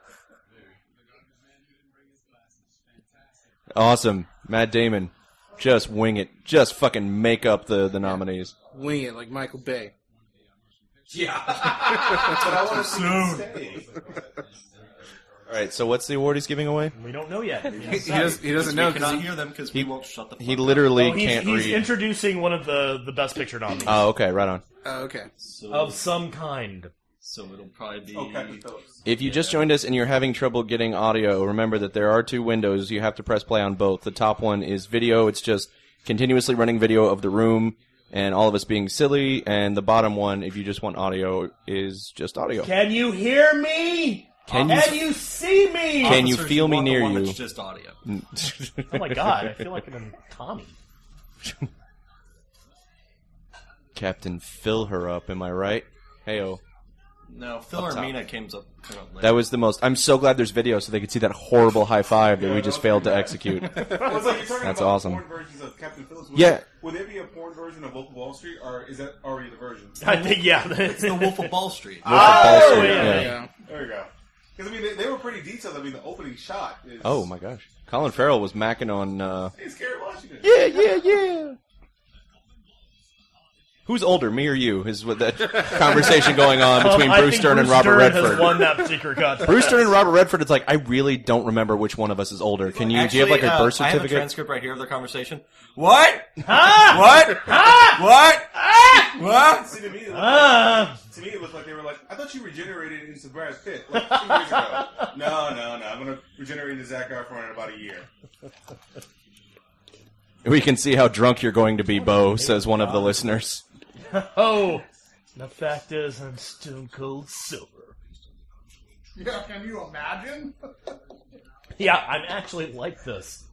Awesome. Matt Damon. Just wing it. Just fucking make up the, the nominees. Wing it like Michael Bay. Yeah. But I want to see him stay. All right, so what's the award he's giving away? We don't know yet. He, he, does, he doesn't know We because cannot he, hear them because we won't shut the fuck He up. literally Oh, he's can't he's read. introducing one of the, the Best Picture nominees. Oh, okay, right on. oh, okay. So, of some kind. so it'll probably be... Oh, Captain Phillips. If you just joined us and you're having trouble getting audio, remember that there are two windows. You have to press play on both. The top one is video. It's just continuously running video of the room and all of us being silly. And the bottom one, if you just want audio, is just audio. Can you hear me? Can you- Can you see me? Can you Officers, feel me want the near one you? That's just audio. Oh my god, I feel like I'm in Tommy. Captain, fill her up, am I right? Heyo. No, Phil Up top. Armina came up, came up later. That was the most... I'm so glad there's video so they could see that horrible high five that we just failed to execute. Well, it's like you're talking That's about awesome. porn versions of Captain Phillips. Would Yeah. There, would there be a porn version of Wolf of Wall Street, or is that already the version? I think, yeah. It's the Wolf of Ball Street. Wolf of Wall Street, yeah. yeah. Yeah. There we go. Because, I mean, they, they were pretty detailed. I mean, the opening shot is... Oh my gosh. Colin Farrell was macking on... Uh... Hey, Scary Washington. Yeah, yeah, yeah. Who's older, me or you? Is what that conversation going on between Um, I Bruce think Stern and Bruce Robert Stern Redford. has won that particular contest. Bruce Stern and Robert Redford. It's like I really don't remember which one of us is older. Can you? do you have like a Actually, birth uh, I have a certificate? transcript right here of their conversation. What? Ah! What? Ah! What? Ah! What? See, to me, it looked Ah! like, to me, it looked like they were like, I thought you regenerated into Brad Pitt like two years ago. No, no, no. I'm going to regenerate into Zac Efron in about a year. We can see how drunk you're going to be, Bo, says one of the listeners. Oh, the fact is, I'm stone cold sober. Yeah, can you imagine? Yeah, I'm actually like this.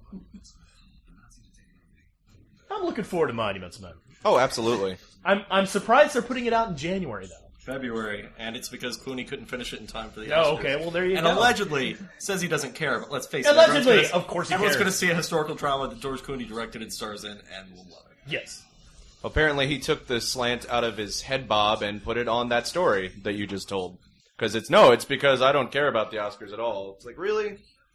I'm looking forward to Monuments Men. Oh, absolutely. I'm I'm surprised they're putting it out in January though. February, and it's because Clooney couldn't finish it in time for the Oh, Oscars. okay. Well, there you and go. allegedly says he doesn't care, but let's face Allegedly, it. everyone's gonna- of course he Everyone's cares. going to see a historical drama that George Clooney directed and stars in, and will love it. Yes. Apparently, he took the slant out of his head bob and put it on that story that you just told. Because it's no, it's because I don't care about the Oscars at all. It's like, really?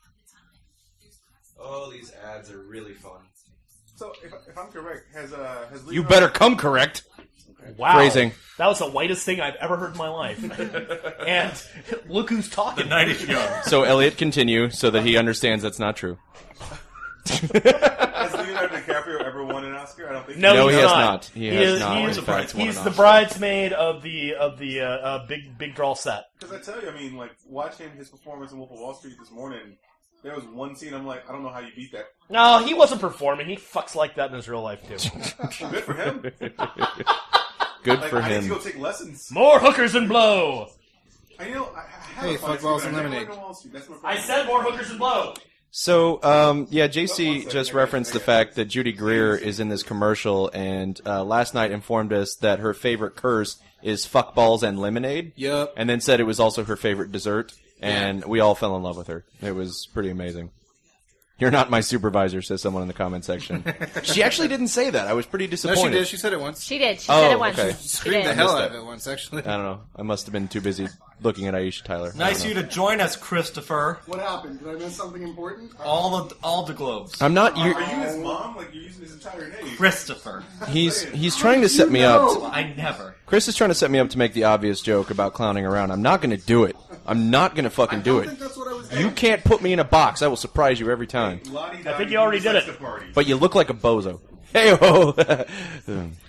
Oh, these ads are really fun. So, if, if I'm correct, has uh, has You Leonardo- better come correct. Wow. Phrasing. That was the whitest thing I've ever heard in my life. And look who's talking. The night is young. So Elliot, continue so that he understands that's not true. Has Leonardo DiCaprio ever won an Oscar? I don't think. No, No, he's he has not. not. He has is, not, He in is, fact, won he's an the Oscar. bridesmaid of the of the uh, uh, big big draw set. Because I tell you, I mean, like watching his performance in Wolf of Wall Street this morning, there was one scene I'm like, I don't know how you beat that. No, he wasn't performing. He fucks like that in his real life too. Good for him. Good Like, for I need to him. go take lessons. More hookers and blow. I know. I, I have Hey, a funny fuck balls story. and I never lemonade. went to Wall Street. That's my I problem. said more hookers and blow. So, um, yeah, J C just referenced the fact that Judy Greer is in this commercial, and uh, last night informed us that her favorite curse is fuck balls and lemonade. Yup. And then said it was also her favorite dessert, and we all fell in love with her. It was pretty amazing. You're not my supervisor, says someone in the comment section. She actually didn't say that. I was pretty No, disappointed. she did. She said it once. She did. She Oh, said it once. okay. She Screamed did. the hell missed out of that. it once, actually. I don't know. I must have been too busy looking at Aisha Tyler. I Nice don't of know. you to join us, Christopher. What happened? Did I miss something important? All the all the globes. I'm not. Are, You're, are you his mom? Like you're using his entire name? Christopher. he's he's trying to set me up. To, I never. Chris is trying to set me up to make the obvious joke about clowning around. I'm not going to do it. I'm not going to fucking I do don't it. think that's what I was You doing. can't put me in a box. I will surprise you every time. Lottie I think you already did it. The party. But you look like a bozo. Hey ho!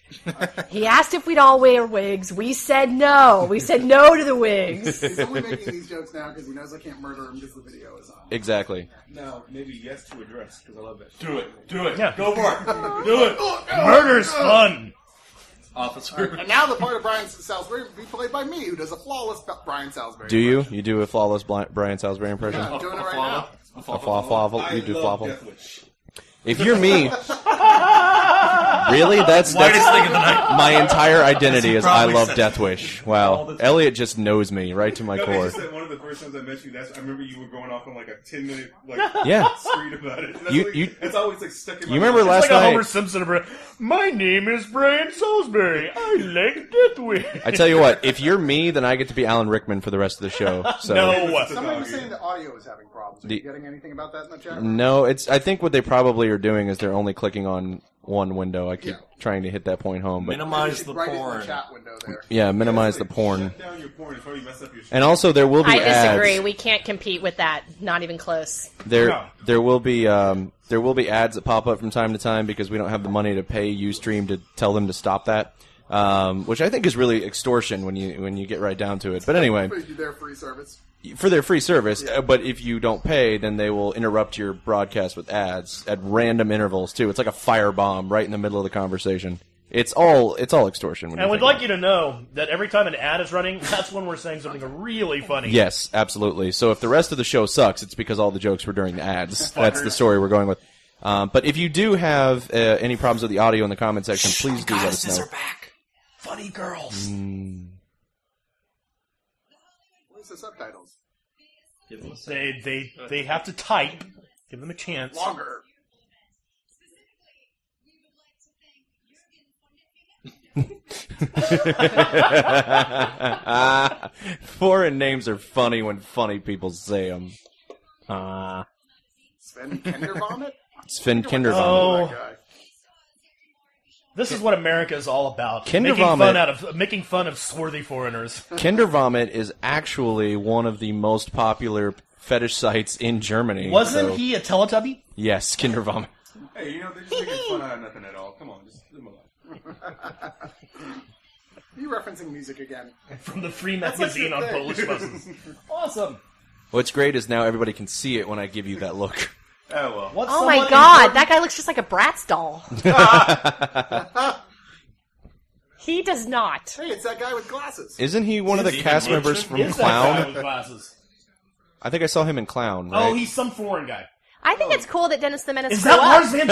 He asked if we'd all wear wigs. We said no. We said no to the wigs. He's only making these jokes now because he knows I can't murder him because the video is on. Exactly. Now, maybe yes to address, because I love that. Do it. Do it. Yeah. Go for it. Do it. Murder's fun. Officer. And now the part of Brian Salisbury will be played by me, who does a flawless Brian Salisbury. Do you? impression. You do a flawless Bli- Brian Salisbury impression? Yeah, I'm doing it right Flava. now. A A flava. flaw, flaw, I you do love flaw. Death Wish. If you're me, really, that's Whitest that's thing of the night. my entire identity is I Probably love said Death it. Wish. All Wow, the time. Elliot just knows me right to my No, core. it's just that one of the first times I met you, that's, I remember you were going off on like a ten minute like Yeah. screed about it. And that's You- like, you- it's always like stuck in my You remember mind. last It's like a night? Homer Simpson. Bro. My name is Brian Salisbury. I like Death Wish. I tell you what, if you're me, then I get to be Alan Rickman for the rest of the show. So No. Somebody was saying the audio is having problems. Are The- you getting anything about that in the chat? no, it's. I think what they probably are doing is they're only clicking on one window. I keep Yeah. trying to hit that point home, but You Minimize should the write it in porn. the chat window there. yeah, minimize It's the like, porn. Shut down your porn before you mess up your shit. And also, there will be I disagree. ads. We can't compete with that. Not even close. There, No. there will be um, there will be ads that pop up from time to time because we don't have the money to pay Ustream to tell them to stop that, um, which I think is really extortion when you when you get right down to it. But anyway, For their free service. for their free service. uh, But if you don't pay, then they will interrupt your broadcast with ads at random intervals too. It's like a firebomb right in the middle of the conversation. It's all it's all extortion. When And you we'd think like about you to know that every time an ad is running, that's when we're saying something really funny. it. Yes, absolutely. So if the rest of the show sucks, it's because all the jokes were during the ads. That's the story we're going with. Um, but if you do have uh, any problems with the audio in the comment section, please do let us know. back. Funny girls. Where's the subtitles? They they they have to type. Give them a chance. Longer. Foreign names are funny when funny people say them. Uh, Sven Kindervomit? Sven Kindervomit. Oh. That guy. This is what America is all about. Kinder making Vomit. fun out of making fun of swarthy foreigners. Kindervomit is actually one of the most popular fetish sites in Germany. Wasn't so- he a Teletubby? Yes, Kindervomit. Hey, you know, they're just making fun out of nothing at all. Come on, just leave them alone. Are you referencing music again? From the Free like magazine your on thing. Polish buses. Awesome. What's great is now everybody can see it when I give you that look. Oh, well. What's Oh my somewhat god, important- that guy looks just like a Bratz doll. He does not. Hey, it's that guy with glasses. Isn't he one of the he cast the members merchant? from Is that guy Clown? with glasses? I think I saw him in Clown, right? Oh, he's some foreign guy. I think it's cool that Dennis the Menace Is grew that up. Lars Van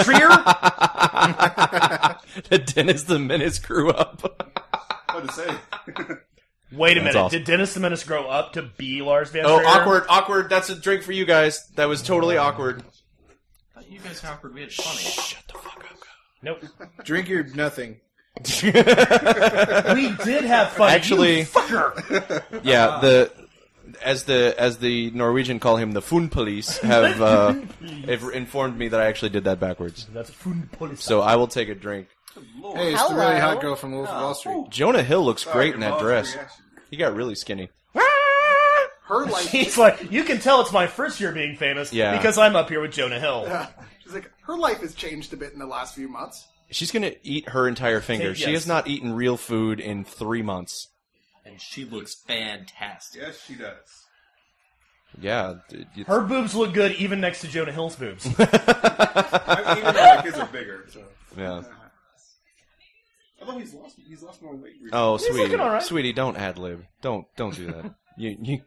Trier? The Dennis the Menace grew up. What to say? Wait a That's minute. awesome. Did Dennis the Menace grow up to be Lars Van Oh, Trier? awkward, awkward. That's a drink for you guys. That was totally awkward. You guys are awkward. We had funny. Nope. Drink your nothing. We did have fun. Actually- You fucker. Yeah, the as the as the Norwegian call him, the Fun Police have uh, have informed me that I actually did that backwards. That's food police. So I will take a drink. Hey, it's the really Hello. hot girl from Wolf of Wall Street. Jonah Hill looks Sorry, great in your that mom's dress. reaction. He got really skinny. Her like, He's like, you can tell it's my first year being famous Yeah. because I'm up here with Jonah Hill. uh, she's like, her life has changed a bit in the last few months. She's gonna eat her entire finger. She Yes. has not eaten real food in three months. And she looks fantastic. Yes, she does. Yeah, d- it's- Her boobs look good even next to Jonah Hill's boobs. I mean, even though my kids are bigger, so. yeah. Although he's lost, he's lost more weight recently. Oh, sweetie, looking all right. sweetie, don't ad lib. Don't don't do that. You you.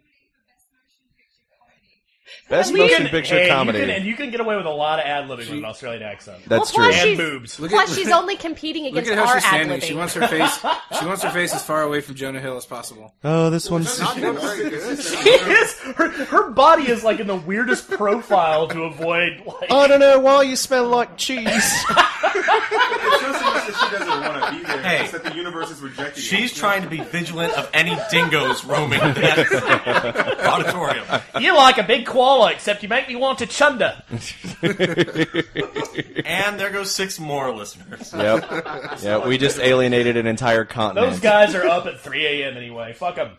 Best We motion can- picture hey, comedy. You can, and you can get away with a lot of ad libbing with an Australian accent. That's Well, true. plus And she's, boobs. Look plus at- she's only competing Look against at how our she's ad standing. libbing. She wants her face. She wants her face as far away from Jonah Hill as possible. Oh, this one's. Not doing very good. Yes, her, her body is like in the weirdest profile to avoid like. I don't know why you smell like cheese. It's not so much that she doesn't want to be there, Hey. it's that the universe is rejecting She's it. trying to be vigilant of any dingoes roaming that auditorium. You like a big koala, except you make me want to chunder. And there goes six more listeners. Yep. Yeah, we just alienated an entire continent. Those guys are up at three a.m. anyway. Fuck them.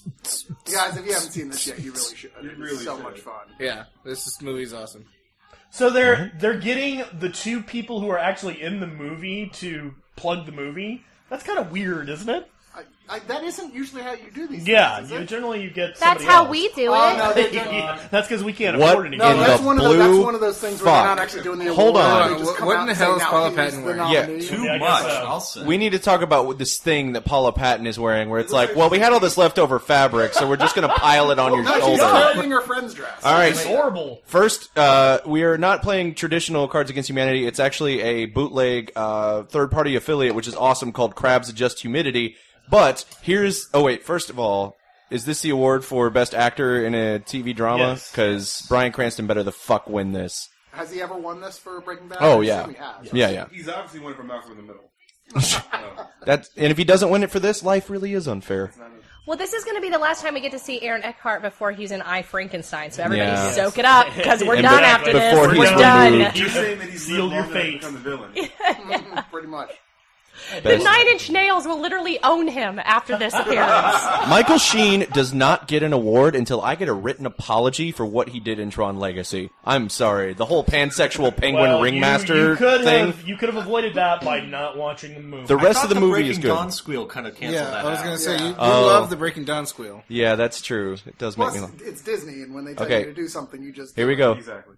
Guys, if you haven't seen this yet, you really should. You It's really so should. much fun. Yeah, this, this movie's awesome. So they're they're getting the two people who are actually in the movie to plug the movie. That's kind of weird, isn't it? I, I, that isn't usually how you do these Yeah, things, is you, it? generally you get That's somebody how else. we do Oh, it. no, they don't. That's because we can't What afford anything. No, in that's the one of the, that's blue one of those things where they're not fuck? actually doing the Hold award. on. They just What- come what out in the and say, hell is now Paula he's Patton the wearing? Yeah, nominee. Too Yeah, I guess much. so. I'll say. We need to talk about this thing that Paula Patton is wearing, where it's like, well, we had all this leftover fabric, so we're just going to pile it on your No, she's shoulder. carrying her friend's dress. All right. It's horrible. First, uh, we are not playing traditional Cards Against Humanity. It's actually a bootleg uh, third-party affiliate, which is awesome, called Crabs Adjust Humidity. But here's... Oh, wait. First of all, is this the award for Best Actor in a T V drama? Yes. Because Bryan Cranston better the fuck win this. Has he ever won this for Breaking Bad? Oh, I yeah. assume he has. Yeah, yeah. He's obviously won it from Malcolm in the Middle. That, and if he doesn't win it for this, life really is unfair. Well, this is going to be the last time we get to see Aaron Eckhart before he's in I, Frankenstein. So everybody Yeah. soak it up, because we're And done be- after before this. he's We're done. removed. You're saying that he's Sealed lived your long enough to fate. become the villain. Pretty much. The Best- Nine Inch Nails will literally own him after this appearance. Michael Sheen does not get an award until I get a written apology for what he did in Tron Legacy. I'm sorry. The whole pansexual penguin Well, ringmaster you, you could thing. Have, you could have avoided that by not watching the movie. The I rest thought of the the movie Breaking is good. Dawn squeal kind of canceled Yeah, that I was out. gonna say you, you Oh. love the Breaking Dawn squeal. Yeah, that's true. It does make Plus, me laugh. it's Disney, and when they tell Okay. you to do something, you just Here do we it. go. Exactly.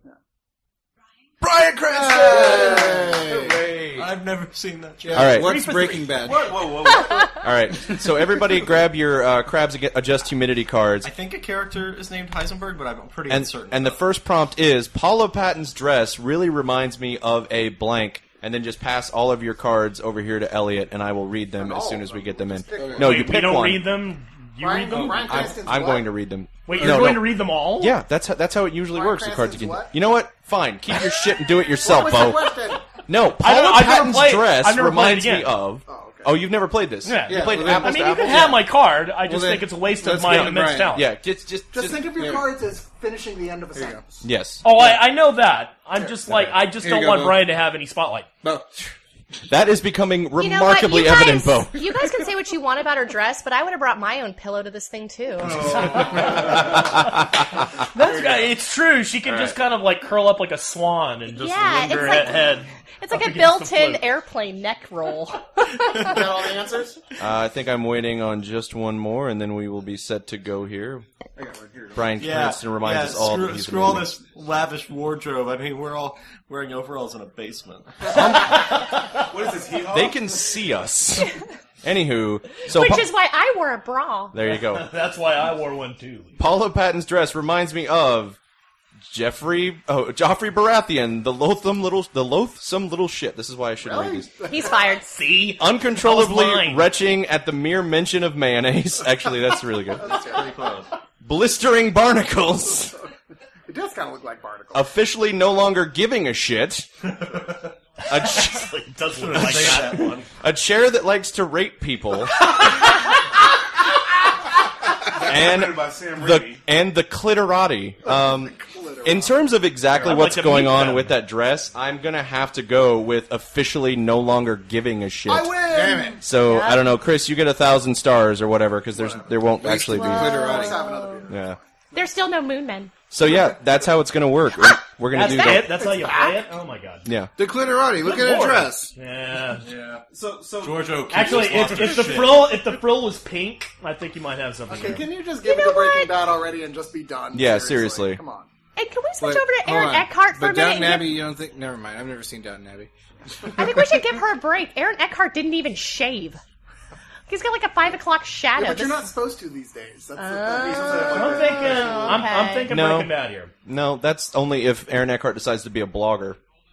Bryan Cranston! I've never seen that show. All right. What's Breaking Bad? Whoa, whoa, whoa, whoa. All right. So everybody grab your uh, Crabs Ag- Adjust Humidity cards. I think a character is named Heisenberg, but I'm pretty And, uncertain. and the about first prompt is, Paula Patton's dress really reminds me of a blank. And then just pass all of your cards over here to Elliot, and I will read them as soon as we get them in. No, Wait, you we pick don't one. read them. You Brian, read them. Brian I'm, Cranston's I'm what? going to read them. Wait, you're No, going no. to read them all? Yeah, that's how, that's how it usually Bryan works in Cards Cranston's Against. what? You know what? Fine, keep your shit and do it yourself, What was the Bo. question? No, I Paula don't- I've never Patton's played- dress I've never played reminds it me again. of. Oh, okay. Oh, you've never played this? Yeah. You played well, then- apples I mean, to you can apples? have my card. I just Well, then, think it's a waste of let's my get immense Brian. talent. Yeah, just just, Just think of your yeah. cards as finishing the end of a sentence. yes. Oh, I, I know that. I'm just like, I just Here you don't go, want Bo. Brian to have any spotlight. Bo. That is becoming You know what? remarkably You guys, evident, Bo. you guys can say what you want about her dress, but I would have brought my own pillow to this thing too. That's it's true. She can just kind of like curl up like a swan and just Yeah, lean her it's like- he- head. It's like up a against the built-in flute. airplane neck roll. Got all the answers? Uh, I think I'm waiting on just one more, and then we will be set to go here. I got one here. Brian Yeah, Cranston reminds yeah, us all screw, that he's screw all amazing. this lavish wardrobe. I mean, we're all wearing overalls in a basement. What is this, hee-haw? They can see us. Anywho, so Which Pa- is why I wore a bra. there you go. That's why I wore one too. Paula Patton's dress reminds me of Jeffrey, oh, Joffrey Baratheon, the loathsome little, the loathsome little shit. This is why I shouldn't read these. He's fired. See, Uncontrollably That was mine. retching at the mere mention of mayonnaise. Actually, that's really good. Pretty close. Blistering barnacles. It does kind of look like barnacles. Officially no longer giving a shit. A, ch- it does look like that one. a chair that likes to rape people. and Written by Sam the Raimi. and the clitorati. Um, in terms of exactly I'd what's like to going meet on them. with that dress, I'm gonna have to go with officially no longer giving a shit. I win! Damn it. So Yeah. I don't know, Chris. You get a thousand stars or whatever because there's there won't actually be. Let's have another beer. Yeah. There's still no moon men. So yeah, that's how it's gonna work. We're, we're gonna That's do it. the That's how you play it. Oh my god. yeah. The clitorati. Look at her Lord. dress. Yeah. Yeah. So, so George O'Keefe. Actually, just if, lost if the his shit. frill if the frill was pink, I think you might have something. Okay, there. can you just give You it know to Breaking what? Bad already and just be done? Yeah, seriously. Come on. And can we switch Wait, over to hold Aaron on. Eckhart for But a Downton minute? Abbey, you don't think? Never mind. I've never seen Downton Abbey. I think we should give her a break. Aaron Eckhart didn't even shave. He's got like a five o'clock shadow. Yeah, but you're This- not supposed to these days. That's Oh. that I'm thinking. I'm, I'm Okay. thinking No. Breaking Bad here. No, that's only if Aaron Eckhart decides to be a blogger.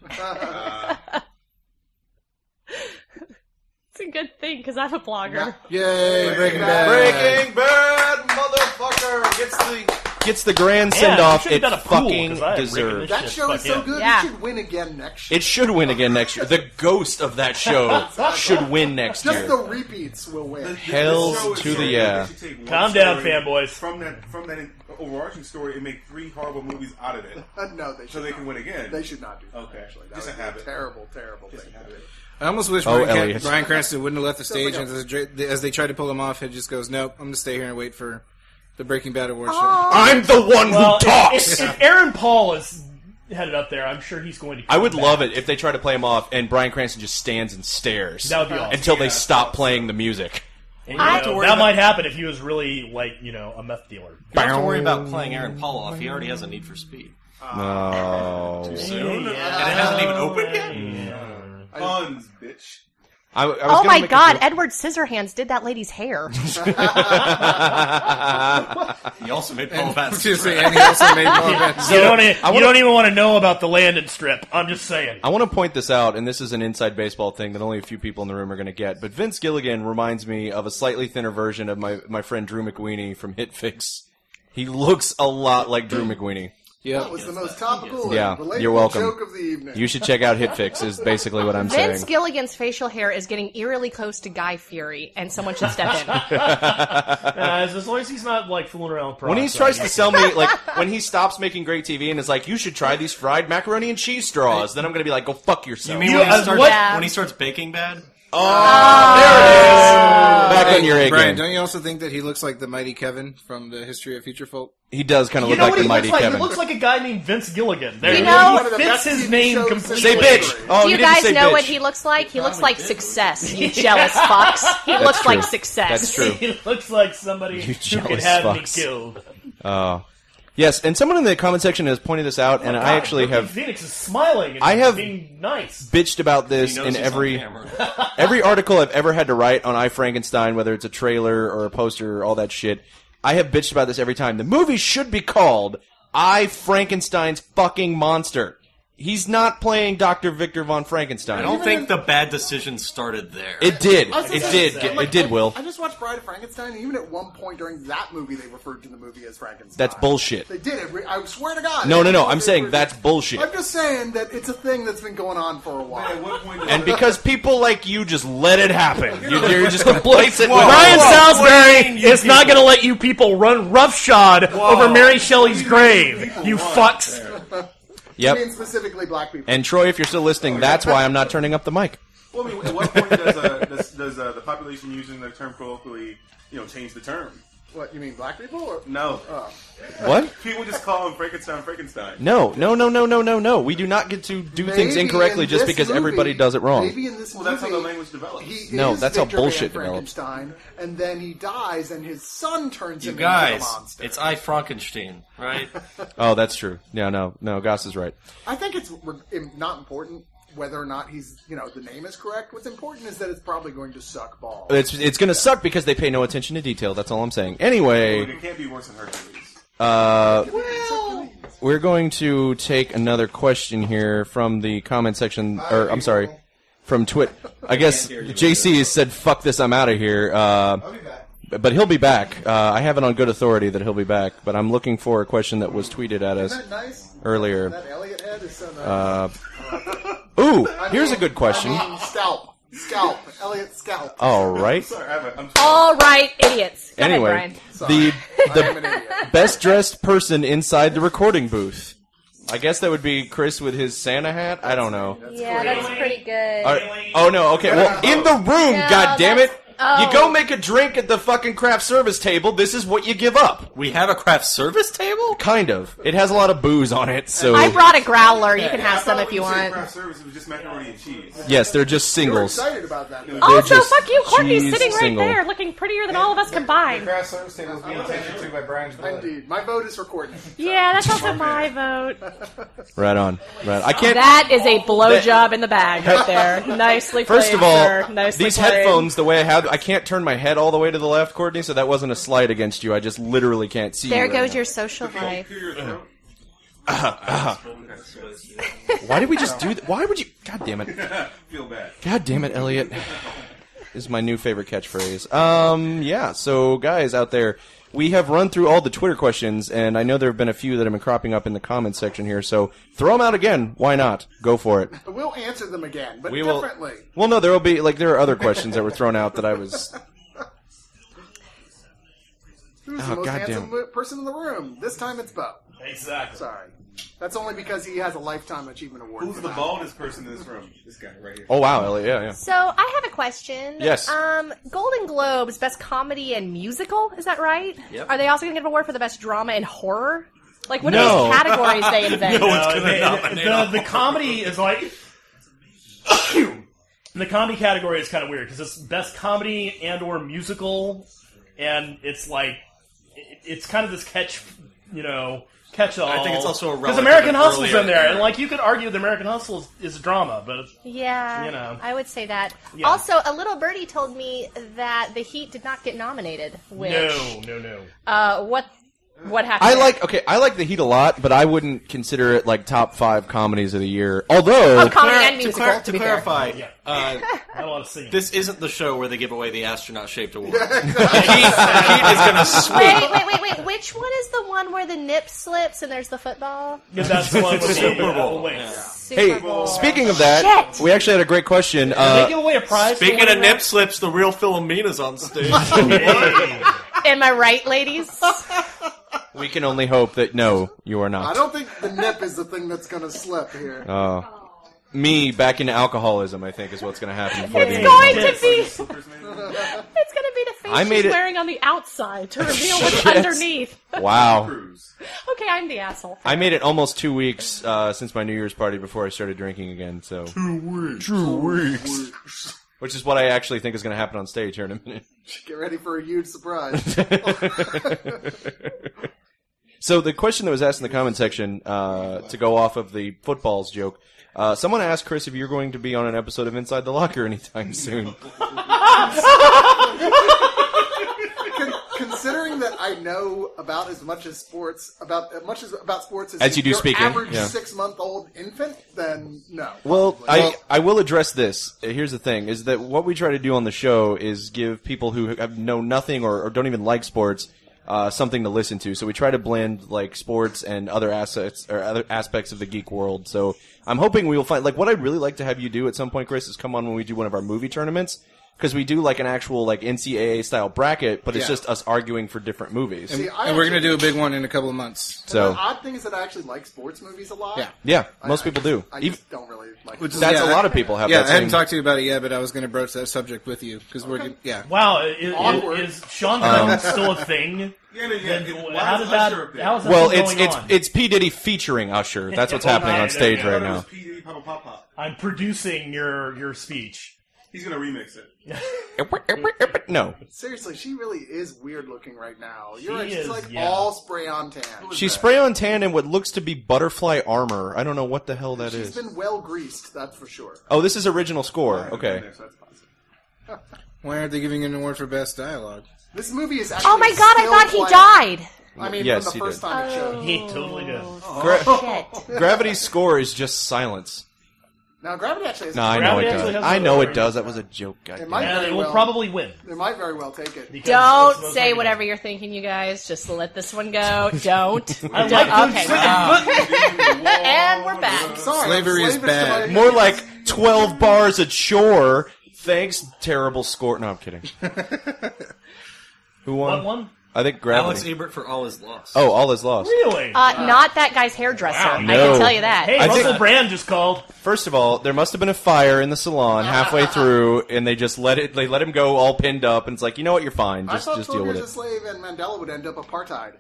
It's a good thing because I'm a blogger. Yay, Breaking Bad. Breaking Bad, motherfucker, gets the gets the grand Yeah, send off you it should've done a pool, fucking 'cause I am ripping deserves. this That shit. show is Fuck so yeah. good, Yeah. it should win again next year. It should win again next year. The ghost of that show should win next Just year. the repeats will win. Hells show is to so the good, yeah. they should take one Calm down, story fanboys. From that, from that overarching story, and make three horrible movies out of it, Uh, no, they should so they not. can win again. They should not do that, Okay. actually. That Just would a be habit. terrible, terrible thing to do. I almost wish Oh, Bryan, Cran- Elliot. Bryan Cranston wouldn't have left the stage, like and as, they- as they tried to pull him off, he just goes, "Nope, I'm going to stay here and wait for the Breaking Bad award show." Oh, I'm the one Well, who if, talks. if, if Aaron Paul is headed up there. I'm sure he's going to. I would come love back. it if they try to play him off and Bryan Cranston just stands and stares. That would be awesome. Until they Yeah, stop that's playing the music. And, you I- know, that might happen if he was really like you know a meth dealer. You don't have to worry about playing Aaron Paul off. He already has a Need for Speed. No. Soon? Yeah. And it hasn't even opened yet? Puns, bitch. I, I was Oh gonna my make a God! joke- Edward Scissorhands did that lady's hair. He also made Paul I was Batson. gonna say, and he also made more events. You don't, e- you wanna- don't even want to know about the Landon strip. I'm just saying. I want to point this out, and this is an inside baseball thing that only a few people in the room are going to get, but Vince Gilligan reminds me of a slightly thinner version of my, my friend Drew McWeeny from HitFix. He looks a lot like Drew McWeeny. That Yep. was the most topical Yeah, and relatable you're welcome. joke of the evening. You should check out HitFix is basically what I'm Vince saying. Gilligan's facial hair is getting eerily close to Guy Fieri, and someone should step in. Uh, as long as he's not like fooling around with When he products, tries I to sell me, like, when he stops making great T V and is like, you should try these fried macaroni and cheese straws, then I'm going to be like, go fuck yourself. You mean You- when, he uh, starts, what- when he starts Baking Bad? Back on your A Brian, game. don't you also think that he looks like the Mighty Kevin from the History of Future Folk? He does kind of You look know like what the he mighty looks like? Kevin. He looks like a guy named Vince Gilligan. There, You he know- One of the fits best his T V name shows completely. Say bitch! Oh, Do he you didn't guys say know bitch. what he looks like? He looks like success, you jealous fucks. He looks true. like success. That's true. He looks like somebody You who could jealous have me fucks. killed. Oh. Yes, and someone in the comment section has pointed this out, and I God, actually Joaquin have Phoenix is smiling. And I have- being nice. bitched about He this knows in he's on every camera. every article I've ever had to write on I, Frankenstein, whether it's a trailer or a poster or all that shit. I have bitched about this every time. The movie should be called I, Frankenstein's fucking monster. He's not playing Doctor Victor von Frankenstein. I don't think the bad decision started there. It did. I was It gonna did. say, Get- like, It did, I- Will. I just watched Bride of Frankenstein, and even at one point during that movie, they referred to the movie as Frankenstein. That's bullshit. They did it. I swear to God. No, no, no. They I'm saying referred- that's bullshit. I'm just saying that it's a thing that's been going on for a while. At what point does And because people like you just let it happen. You- You're just complacent with Brian it. Salisbury is not going to let you people run roughshod over Mary Shelley's grave. You fucks. I Yep. mean specifically black people. And Troy, if you're still listening, that's why I'm not turning up the mic. Well, I mean, at what point does, uh, does, does uh, the population using the term colloquially, you know, change the term? What, you mean black people? Or? No. Oh. What? People just call him Frankenstein, Frankenstein. No, no, no, no, no, no, no. We do not get to do things Maybe incorrectly in just this because movie- everybody does it wrong. Maybe in this Well, movie, that's how the language develops. he No, is that's how Victor bullshit Van develops. Frankenstein, and then he dies, and his son turns You him guys, into a monster. it's I, Frankenstein, right? Oh, that's true. No, no, no. Goss is right. I think it's re- im- not important whether or not he's, you know, the name is correct. What's important is that it's probably going to suck balls. It's it's gonna suck because they pay no attention to detail. That's all I'm saying. Well, Anyway, it can't be worse than Hercules. uh, we're going to take another question here from the comment section, or I'm sorry, from Twit. I guess J C has said, "Fuck this, I'm out of here." Uh, but he'll be back. Uh, I have it on good authority that he'll be back. But I'm looking for a question that was tweeted at us Isn't that nice? earlier. That Elliot head is so nice. Uh, ooh, here's a good question. I mean, scalp. Scalp. Elliot scalp. All right. Sorry, I have a, I'm All right, idiots. Go Anyway, ahead, the I am an idiot. best dressed person inside the recording booth. I guess that would be Chris with his Santa hat. I don't know. Brian. Yeah, that's pretty good. All right. Oh no. Okay. Well, in the room. No, God damn it. that's- oh. You go make a drink at the fucking craft service table. This is what you give up. We have a craft service table? Kind of. It has a lot of booze on it. So I brought a growler. You can have I some thought if when you said want. craft service, it was just macaroni and cheese. yes, they're just You're singles. excited about that. though. Also, just fuck you. Courtney's cheese sitting right single. there, looking prettier than all of us combined. Craft service table is being attended to by Brian's brother. Indeed. My vote is for Courtney. Yeah, that's also my vote. Right on. Right. I can't. That is a blowjob in the bag right there. Nicely played, First of all, sir. Nicely these played. headphones, the way I have, I can't turn my head all the way to the left, Courtney. So that wasn't a slight against you. I just literally can't see. There you right goes now. your social life. Clear your throat. Why did we just do that? Why would you? God damn it! Feel bad. God damn it, Elliot. This is my new favorite catchphrase. Um, yeah. So, guys out there, we have run through all the Twitter questions, and I know there have been a few that have been cropping up in the comments section here. So, throw them out again. Why not? Go for it. We'll answer them again, but We will. differently. Well, no, there will be like there are other questions that were thrown out that I was. Who's Oh, the most goddamn. handsome person in the room? This time it's Bo. Exactly. Sorry. That's only because he has a Lifetime Achievement Award. Who's for the that. baldest person in this room? This guy right here. Oh wow, Elliot. Yeah, yeah. So I have a question. Yes. Um, Golden Globes, best comedy and musical. Is that right? Yep. Are they also going to give an award for the best drama and horror? Like, what No. are these categories they invent? No one's Uh, gonna they- nominate the, all the of comedy is like the comedy category is kind of weird because it's best comedy and or musical, and it's like it, it's kind of this catch, you know, catch all. I think it's also a because relic American of an Hustle's earlier in there, era. and like you could argue the American Hustle is, is drama, but Yeah, You know. I would say that. Yeah. Also, a little birdie told me that The Heat did not get nominated. Which, no, no, no. Uh, what what happened? I there? like okay. I like The Heat a lot, but I wouldn't consider it like top five comedies of the year. Although Oh, comedy and to, musical. clar- to to be fair. clarify, Yeah. uh, Not a lot of singing. this isn't the show where they give away the astronaut-shaped award. the, heat, the Heat is going to sweep. Wait, wait, wait, wait. Which one is the one where the nip slips and there's the football? Yeah, that's the one with the Super Bowl. uh, wings. Yeah. Super hey, Bowl. speaking of that, Shit. we actually had a great question. Did Uh, they give away a prize? for Speaking winning of that? nip slips, the real Philomena's on stage. Hey. Am I right, ladies? we can only hope that no, you are I not. don't think the nip is the thing that's going to slip here. Uh, me back into alcoholism, I think, is what's going to happen before the It's end. going Yes. to be. Slippers, maybe? It's going to be the face I made she's it- wearing on the outside to reveal what's Yes. underneath. Wow. Cruise. Okay, I'm the asshole. I made it almost two weeks uh, since my New Year's party before I started drinking again. So two weeks. Two weeks. Which is what I actually think is going to happen on stage here in a minute. Get ready for a huge surprise. So the question that was asked in the comment section, uh, to go off of the footballs joke, uh, someone asked Chris if you're going to be on an episode of Inside the Locker anytime soon. Con- considering that I know about as much as sports, about as much as about sports as, As you do your speaking, average yeah. six-month-old infant, then no. Well, I Well- I will address this. Here's the thing: is that what we try to do on the show is give people who have know nothing or, or don't even like sports uh, something to listen to. So we try to blend like sports and other assets or other aspects of the geek world. So I'm hoping we will find like what I'd really like to have you do at some point, Chris, is come on when we do one of our movie tournaments. Because we do like an actual like N C double A style bracket, but it's Yeah. just us arguing for different movies. See, I And we're actually- going to do a big one in a couple of months. So the odd thing is that I actually like sports movies a lot. Yeah. yeah, I- most I people just- do. I Even- just don't really like. Which is- That's yeah, a lot I- of people have Yeah, that I haven't same- talked to you about it yet, but I was going to broach that subject with you because we're yeah. Wow, is, Awkward. is, is Sean Gunn still a thing? Yeah, no, yeah. Then Why how is did that? Usher up there? How is that Well, still it's going it's on? it's P Diddy featuring Usher. That's what's Oh, happening right, on there stage you go. right I thought it now. was P. Diddy, Papa Papa. I'm producing your your speech. He's gonna remix it. No, Seriously, she really is weird looking right now. You're She right, she's is, like yeah. all spray on tan. she's spray on tan in what looks to be butterfly armor. I don't know what the hell that She's is. been well greased, that's for sure. Oh, this is original score. I've been Okay. there, so that's positive. Why aren't they giving an award for best dialogue? This movie is actually Oh my god, I still thought he playing. died. I mean, Yes, from he the first did. time it showed. He totally did. Gra- Shit. Gravity's score is just silence. Now, Gravity actually has No, I know it Gravity actually does. has I a know score. it does. That was a joke, It guy. might And very it will well, probably win. They might very well take it. because it's Don't most say likely whatever win. you're thinking, you guys. Just let this one go. Don't. I Don't. like good Okay. singing, And we're back. Sorry, Slavery I'm is slavish bad. to my- More like twelve bars a chore. Thanks, terrible score. No, I'm kidding. Who won? What one? I think Alex Gravity. Ebert for All Is Lost. Oh, all is lost. Really? Uh, not that guy's hairdresser. Wow. I No. can tell you that. hey, I Russell think- Brand just called. First of all, there must have been a fire in the salon halfway through, and they just let it. They let him go all pinned up, and it's like, you know what, you're fine. I Just thought just twelve deal with Years a Slave and Mandela would end up apartheid.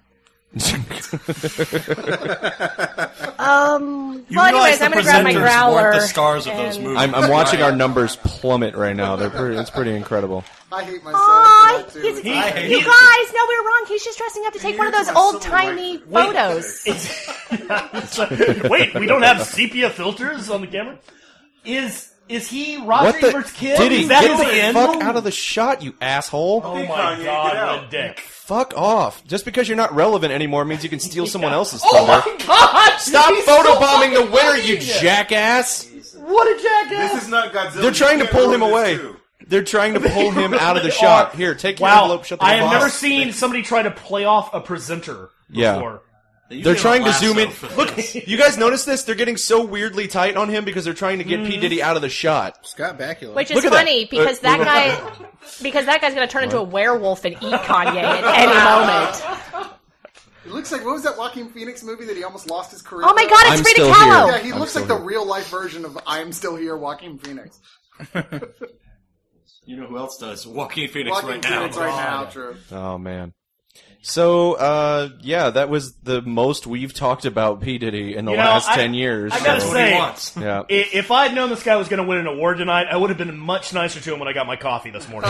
Um. You Well, realize anyways, the I'm gonna grab my presenters growler. weren't the stars of those and- movies. I'm, I'm watching our numbers plummet right now. They're pretty, it's pretty incredible. I hate myself Aw, for that, he's- too. He- I hate you it. guys, no, we were wrong. He's just dressing up to take one of Here's those my old civil tiny rights. photos. Wait, we don't have sepia filters on the camera. Is is he Roger What the? Ebert's kid? Did he is that get his the end? fuck out of the shot, you asshole? Oh Hey, my Kanye, get god, out. what a dick! Fuck off. Just because you're not relevant anymore means you can steal someone else's Oh thunder. my god! Stop He's so photobombing the fucking winner, you funny. jackass! What a jackass! This is not Godzilla. They're trying You to can't pull him ruin this away. too. They're trying to pull him out of the They shot. are. Here, take your Wow, envelope, shut the I have fuck never up. seen somebody try to play off a presenter Yeah. before. They They're usually trying to have a zoom in. lasso for Look, this. you guys notice this? They're getting so weirdly tight on him because they're trying to get Mm-hmm. P. Diddy out of the shot. Scott Bakula. Which is Look at that. funny because Uh, that we- guy, because that guy's gonna turn into a werewolf and eat Kanye at any moment. It looks like, what was that Joaquin Phoenix movie that he almost lost his career? Oh my with? god, it's I'm Frida still Kahlo. Yeah, he I'm looks still like the here. real life version of I'm Still Here, Joaquin Phoenix. You know who else does? Joaquin Phoenix Joaquin right now. Phoenix right now, true. Oh, man. So, uh, yeah, that was the most we've talked about P. Diddy in the You know, last I- ten years. I gotta That's what he say, wants. yeah. I- if I'd known this guy was going to win an award tonight, I would have been much nicer to him when I got my coffee this morning.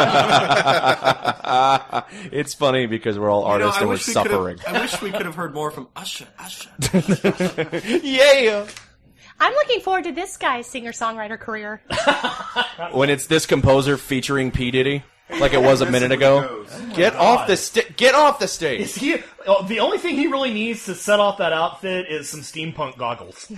It's funny because we're all You know, artists I and we're wish we could've- suffering. I wish we could have heard more from Usher. Usher. Yeah! I'm looking forward to this guy's singer-songwriter career. When it's this composer featuring P. Diddy, like it was a minute ago. Get off the sta- Get off the Is stage! he, oh, the only thing he really needs to set off that outfit is some steampunk goggles.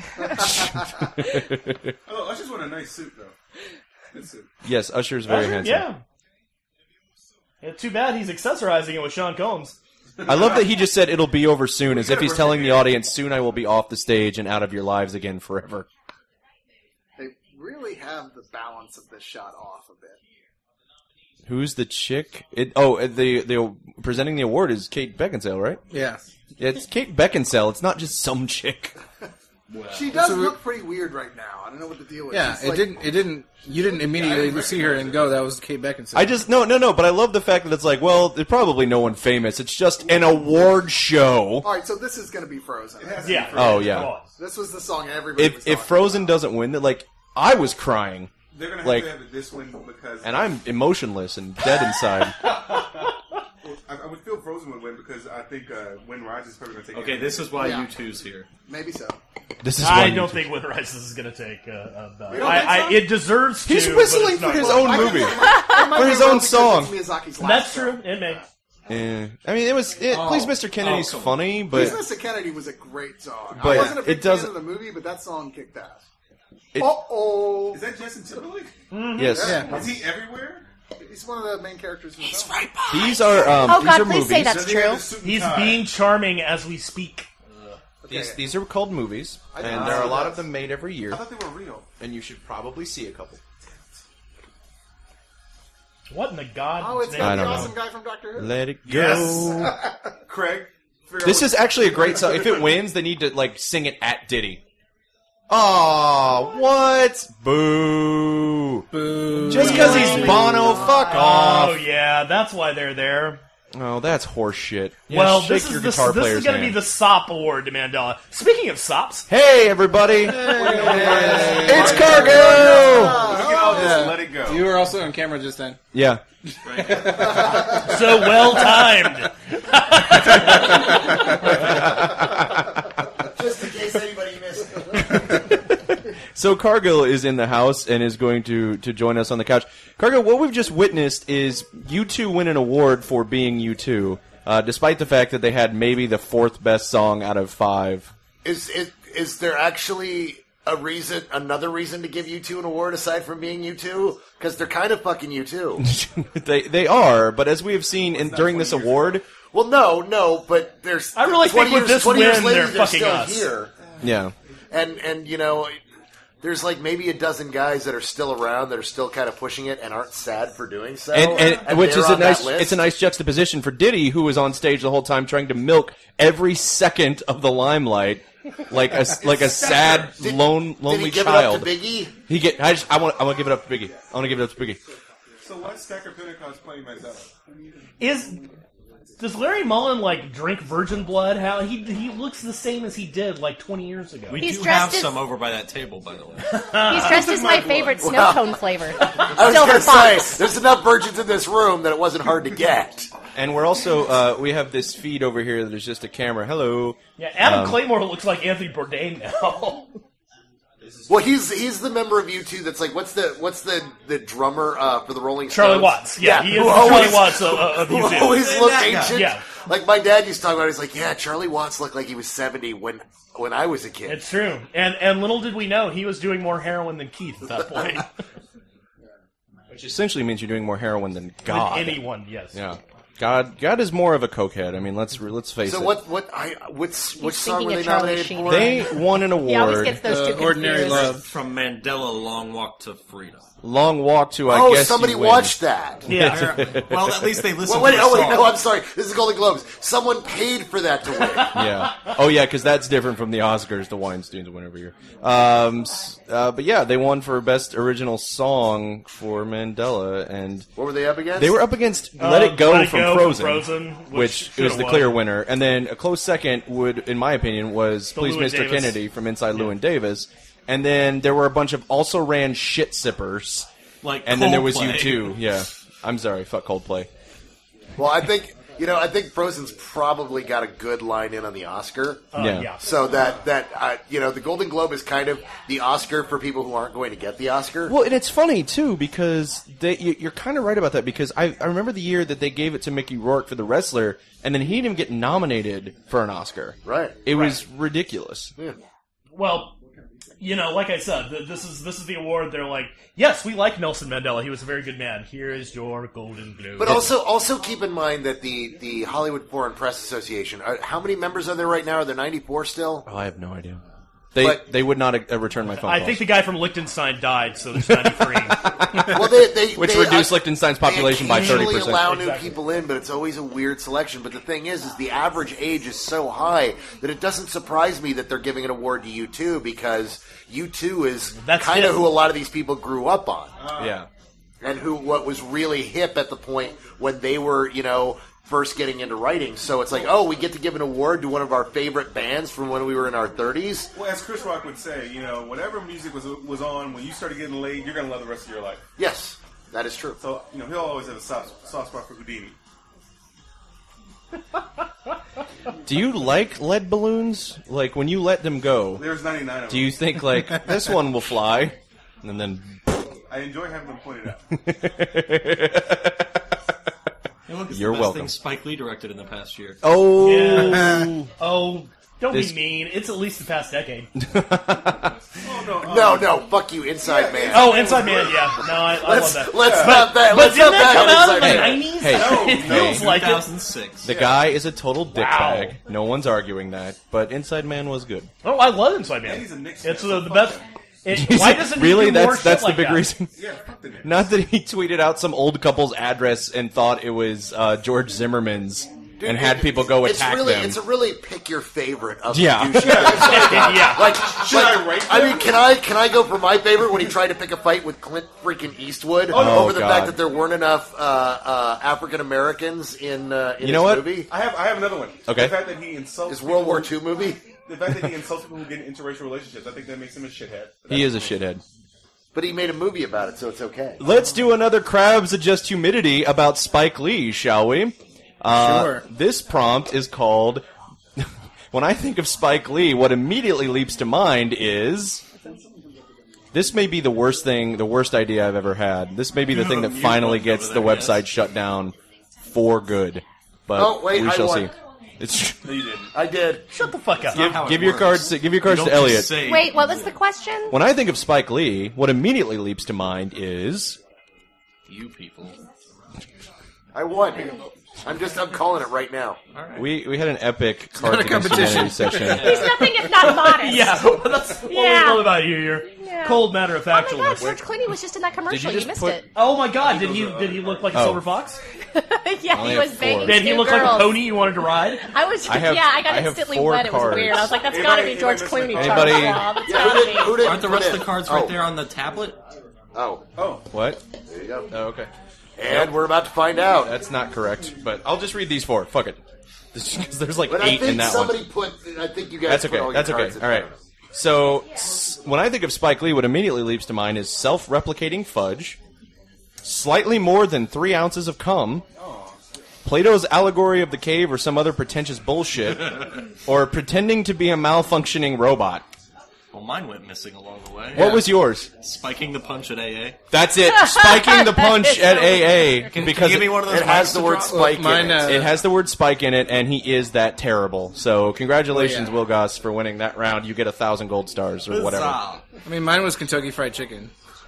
Oh, I just want a nice suit though. Good suit. Yes, Usher's very Usher, handsome. yeah. yeah. Too bad he's accessorizing it with Sean Combs. I love that he just said it'll be over soon, as if he's telling the audience, soon I will be off the stage and out of your lives again forever. They really have the balance of this shot off a bit. Who's the chick? It, oh, the the presenting the award is Kate Beckinsale, right? Yeah. It's Kate Beckinsale. It's not just some chick. She does So we- look pretty weird right now. I don't know what the deal is. Yeah, She's it like- didn't. It didn't. You didn't immediately see her and go, "That was Kate Beckinsale." I just no no no, but I love the fact that it's like, well, there's probably no one famous. It's just an award show. All right, so this is going to be Frozen. Yeah. Oh yeah. Come on. This was the song everybody was If if talking Frozen about. doesn't win, that like I was crying They're gonna have Like- to have it this one because and I'm emotionless and dead inside. Well, I, I would feel Frozen would win because I think uh, Wind Rises is probably going to take. Okay, it. this is why Yeah. U two's here. Maybe so. This is I why don't you- think Wind Rises is going to take uh, a bow. You don't I, think I, so? it deserves to. He's but whistling it's for not his going. own I think movie. it might- it might For be his well own because song. it's Miyazaki's last That's film. true. It may. Yeah. I mean, it was. It, Please, Mister Kennedy's Oh, come on. funny, but Please, Mister Kennedy was a great song. But I wasn't a big it doesn't- fan of the movie, but that song kicked ass. It- Uh-oh. Is that Justin Timberlake? yes, Yeah. Is he everywhere? He's one of the main characters in the film. Right these are. Um, Oh, these God, are please movies. say that's Does he have true. a suit and He's tie? being charming as we speak. These these are called movies, did and not there are a see lot that. of them made every year, I thought they were real. and you should probably see a couple. What in the God? Oh, it's I got the don't know. awesome guy from Doctor Who. Let it go. Yes. Craig. figure out This what- is actually a great song. If it wins, they need to like sing it at Diddy. Aw, what? Boo. Boo. Just because he's Bono, fuck Oh off. yeah, that's why they're there. Oh, that's horseshit. Yeah, well, shake this your is the, guitar this player's is going to be hand. the S O P award to Mandela. Speaking of S O Ps, Hey, everybody. It's Cargo! Oh, We can all just Yeah. let it go. You were also on camera just then. Yeah. so well timed. Just in case anybody missed it. So Cargill is in the house and is going to, to join us on the couch. Cargill, what we've just witnessed is U two win an award for being U two, uh, despite the fact that they had maybe the fourth best song out of five. Is is is there actually a reason, another reason to give U two an award aside from being U two? Because they're kind of fucking U two. they they are, but as we have seen in, during this award, Well, no, no, but there's. I really twenty think with years, this twenty years win, later, they're they're fucking still us. here, yeah. and and you know, there's like maybe a dozen guys that are still around that are still kind of pushing it and aren't sad for doing so. And, and, and which they're is a on that nice, list. it's a nice juxtaposition for Diddy, who was on stage the whole time trying to milk every second of the limelight, like a like a sad, Did- lone, Did lonely he give child. it up to Biggie? He get, I just, I want, I want to give it up to Biggie. I want to give it up to Biggie. So why is Stacker Pentecost playing Mandela? Is does Larry Mullen like drink virgin blood? How he he looks the same as he did like twenty years ago. We He's do dressed have as- some over by that table, by the way. He's dressed as my favorite snow Wow. cone flavor. I was Silver going to fox. say, there's enough virgins in this room that it wasn't hard to get. And we're also, uh, we have this feed over here that is just a camera. Hello. Yeah, Adam Um, Claymore looks like Anthony Bourdain now. Well, he's he's the member of U two that's like, what's the what's the, the drummer uh, for the Rolling Charlie Stones? Watts. Yeah, he is who the always- Charlie Watts of, of Who U two. always And looked that guy. ancient. Yeah. Like my dad used to talk about. He's like, yeah, Charlie Watts looked like he was seventy when when I was a kid. It's true. And and little did we know he was doing more heroin than Keith at that point. Which essentially means you're doing more heroin than Than God. anyone, yes. Yeah. God, God is more of a cokehead. I mean, let's let's face so it. what what I what's which song thinking were of they Charlie nominated Sheen. for? They won an award. He always gets those Uh, two Ordinary confused. Love. From Mandela, Long Walk to Freedom. Long walk to, I oh, guess somebody you win. watched that. Yeah. Well, at least they listened Well, wait, to the oh wait, song. no, I'm sorry. This is Golden Globes. Someone paid for that to win. Yeah. Oh, yeah, because that's different from the Oscars. The Weinsteins win every year. Um, s- uh, but yeah, they won for Best Original Song for Mandela, and What were they up against? they were up against Uh, Let It Go Let It from Leo Frozen, from Frozen, which, which was the won. clear winner. And then a close second would, in my opinion, was The Please Llewyn Mister Davis. Kennedy from Inside Llewyn Davis. And then there were a bunch of also ran shit sippers. Like And then there was Coldplay. U two. Yeah. I'm sorry. Fuck Coldplay. Well, I think you know. I think Frozen's probably got a good line in on the Oscar. Uh, Yeah. yeah. So that that uh, you know, the Golden Globe is kind of the Oscar for people who aren't going to get the Oscar. Well, and it's funny too because they, you- you're kind of right about that because I, I remember the year that they gave it to Mickey Rourke for The Wrestler, and then he didn't even get nominated for an Oscar. Right. It was ridiculous. Well, you know, like I said, th- this is this is the award. They're like, yes, we like Nelson Mandela. He was a very good man. Here is your Golden Globe. But also, also keep in mind that the, the Hollywood Foreign Press Association. Are, how many members are there right now? Are there ninety-four still? Oh, I have no idea. They But- they would not uh, return my phone I calls. think the guy from Liechtenstein died, so there's ninety-three. Well, they, they Which they, reduced uh, Liechtenstein's population by They thirty occasionally percent. allow new Exactly. people in, but it's always a weird selection. But the thing is, is the average age is so high that it doesn't surprise me that they're giving an award to U two because U two is That's kind of hip. who a lot of these people grew up on. Yeah. And who what was really hip at the point when they were, you know, first getting into writing. So it's like, oh, we get to give an award to one of our favorite bands from when we were in our thirties. Well, as Chris Rock would say, you know, whatever music was was on when you started getting laid, you're gonna love the rest of your life. Yes, that is true. So, you know, he'll always have a soft, soft spot for Houdini. Do you like lead balloons? Like when you let them go, There's ninety-nine of do them. you think like this one will fly, and then? I enjoy having them pointed out. Hey, look, it's You're the best welcome. thing Spike Lee directed in the past year. Oh, Yeah. Oh, don't This- be mean. It's at least the past decade. Oh, no, uh, No, no, fuck you, Inside Man. Oh, Inside Man, yeah. No, I, I let's love that. let's not that. But Let's didn't not that back come on out in Inside the Man. nineties? Hey, it feels hey. like it. two thousand six. the guy is a total dickbag. Wow. No one's arguing that, but Inside Man was good. Oh, I love Inside Man. he's a Knicks It's fan, uh, so the fuck best. him. It, why doesn't he really? do more That's shit that's the like big that? reason. Yeah, fuck the Knicks. Not that he tweeted out some old couple's address and thought it was uh, George Zimmerman's Dude, and had it- people go it's attack really, them. It's a really pick your favorite of Yeah. the douchey things. Yeah. Like, Should like, I rate I them? mean, can I can I go for my favorite when he tried to pick a fight with Clint freaking Eastwood Oh, over the God. fact that there weren't enough uh, uh, African Americans in uh, in You know his what? movie? I have I have another one. Okay. The fact that he insults His World War people- Two movie. The fact that he insults people who get into interracial relationships, I think that makes him a shithead. He is a shithead. But he made a movie about it, so it's okay. Let's do another Crabs Adjust Humidity about Spike Lee, shall we? Uh, Sure. This prompt is called, when I think of Spike Lee, what immediately leaps to mind is, this may be the worst thing, the worst idea I've ever had. This may be the You thing have that a mute finally button gets over the there, website yes. shut down for good. But Oh, wait, we I shall won. see. It's, No, you didn't. I did. Shut the fuck up. Not how it give your works. cards to, give your cards You to don't Elliot. just say- Wait, what was the question? When I think of Spike Lee, what immediately leaps to mind is You people. I won. I'm just I'm calling it right now. we we had an epic Cards not a Against competition. Humanity session. He's nothing if not modest. Yeah, that's what Yeah. we love about you. You're Yeah. cold matter of Oh my god, factualness. George Clooney was just in that commercial. you You, just missed put- it. Oh my god, did he did he look like a Oh. silver fox? Yeah, only he have was four. banging Did he two look girls. like a pony you wanted to ride? I was, I have- yeah, I got I have instantly four wet. It was cards. weird. I was like, that's Anybody- gotta be anybody George missing Clooney. a card? Charles Anybody- Schwab. It's Yeah, gotta who be. did, who didn't Aren't the put rest in? of the cards oh. right there on the tablet? Oh, Oh, What? there you go. Oh, okay. And we're about to find out. That's not correct, but I'll just read these four. Fuck it. Because there's like But I eight think in that somebody one. put. I think you guys. That's put okay. all your That's okay. cards in All right. front of us. So s- when I think of Spike Lee, what immediately leaps to mind is self-replicating fudge, slightly more than three ounces of cum, Plato's allegory of the cave or some other pretentious bullshit, or pretending to be a malfunctioning robot. Well, mine went missing along the way. What was yours? Spiking the punch at A A. That's it. Spiking the punch at A A Can, because can you give me one of those It has mics the to word drop? spike Mine, in it. uh, it has the word spike in it, and he is that terrible. So congratulations, Oh, yeah. Will Goss, for winning that round. You get a thousand gold stars or whatever. Huzzah. I mean, mine was Kentucky Fried Chicken.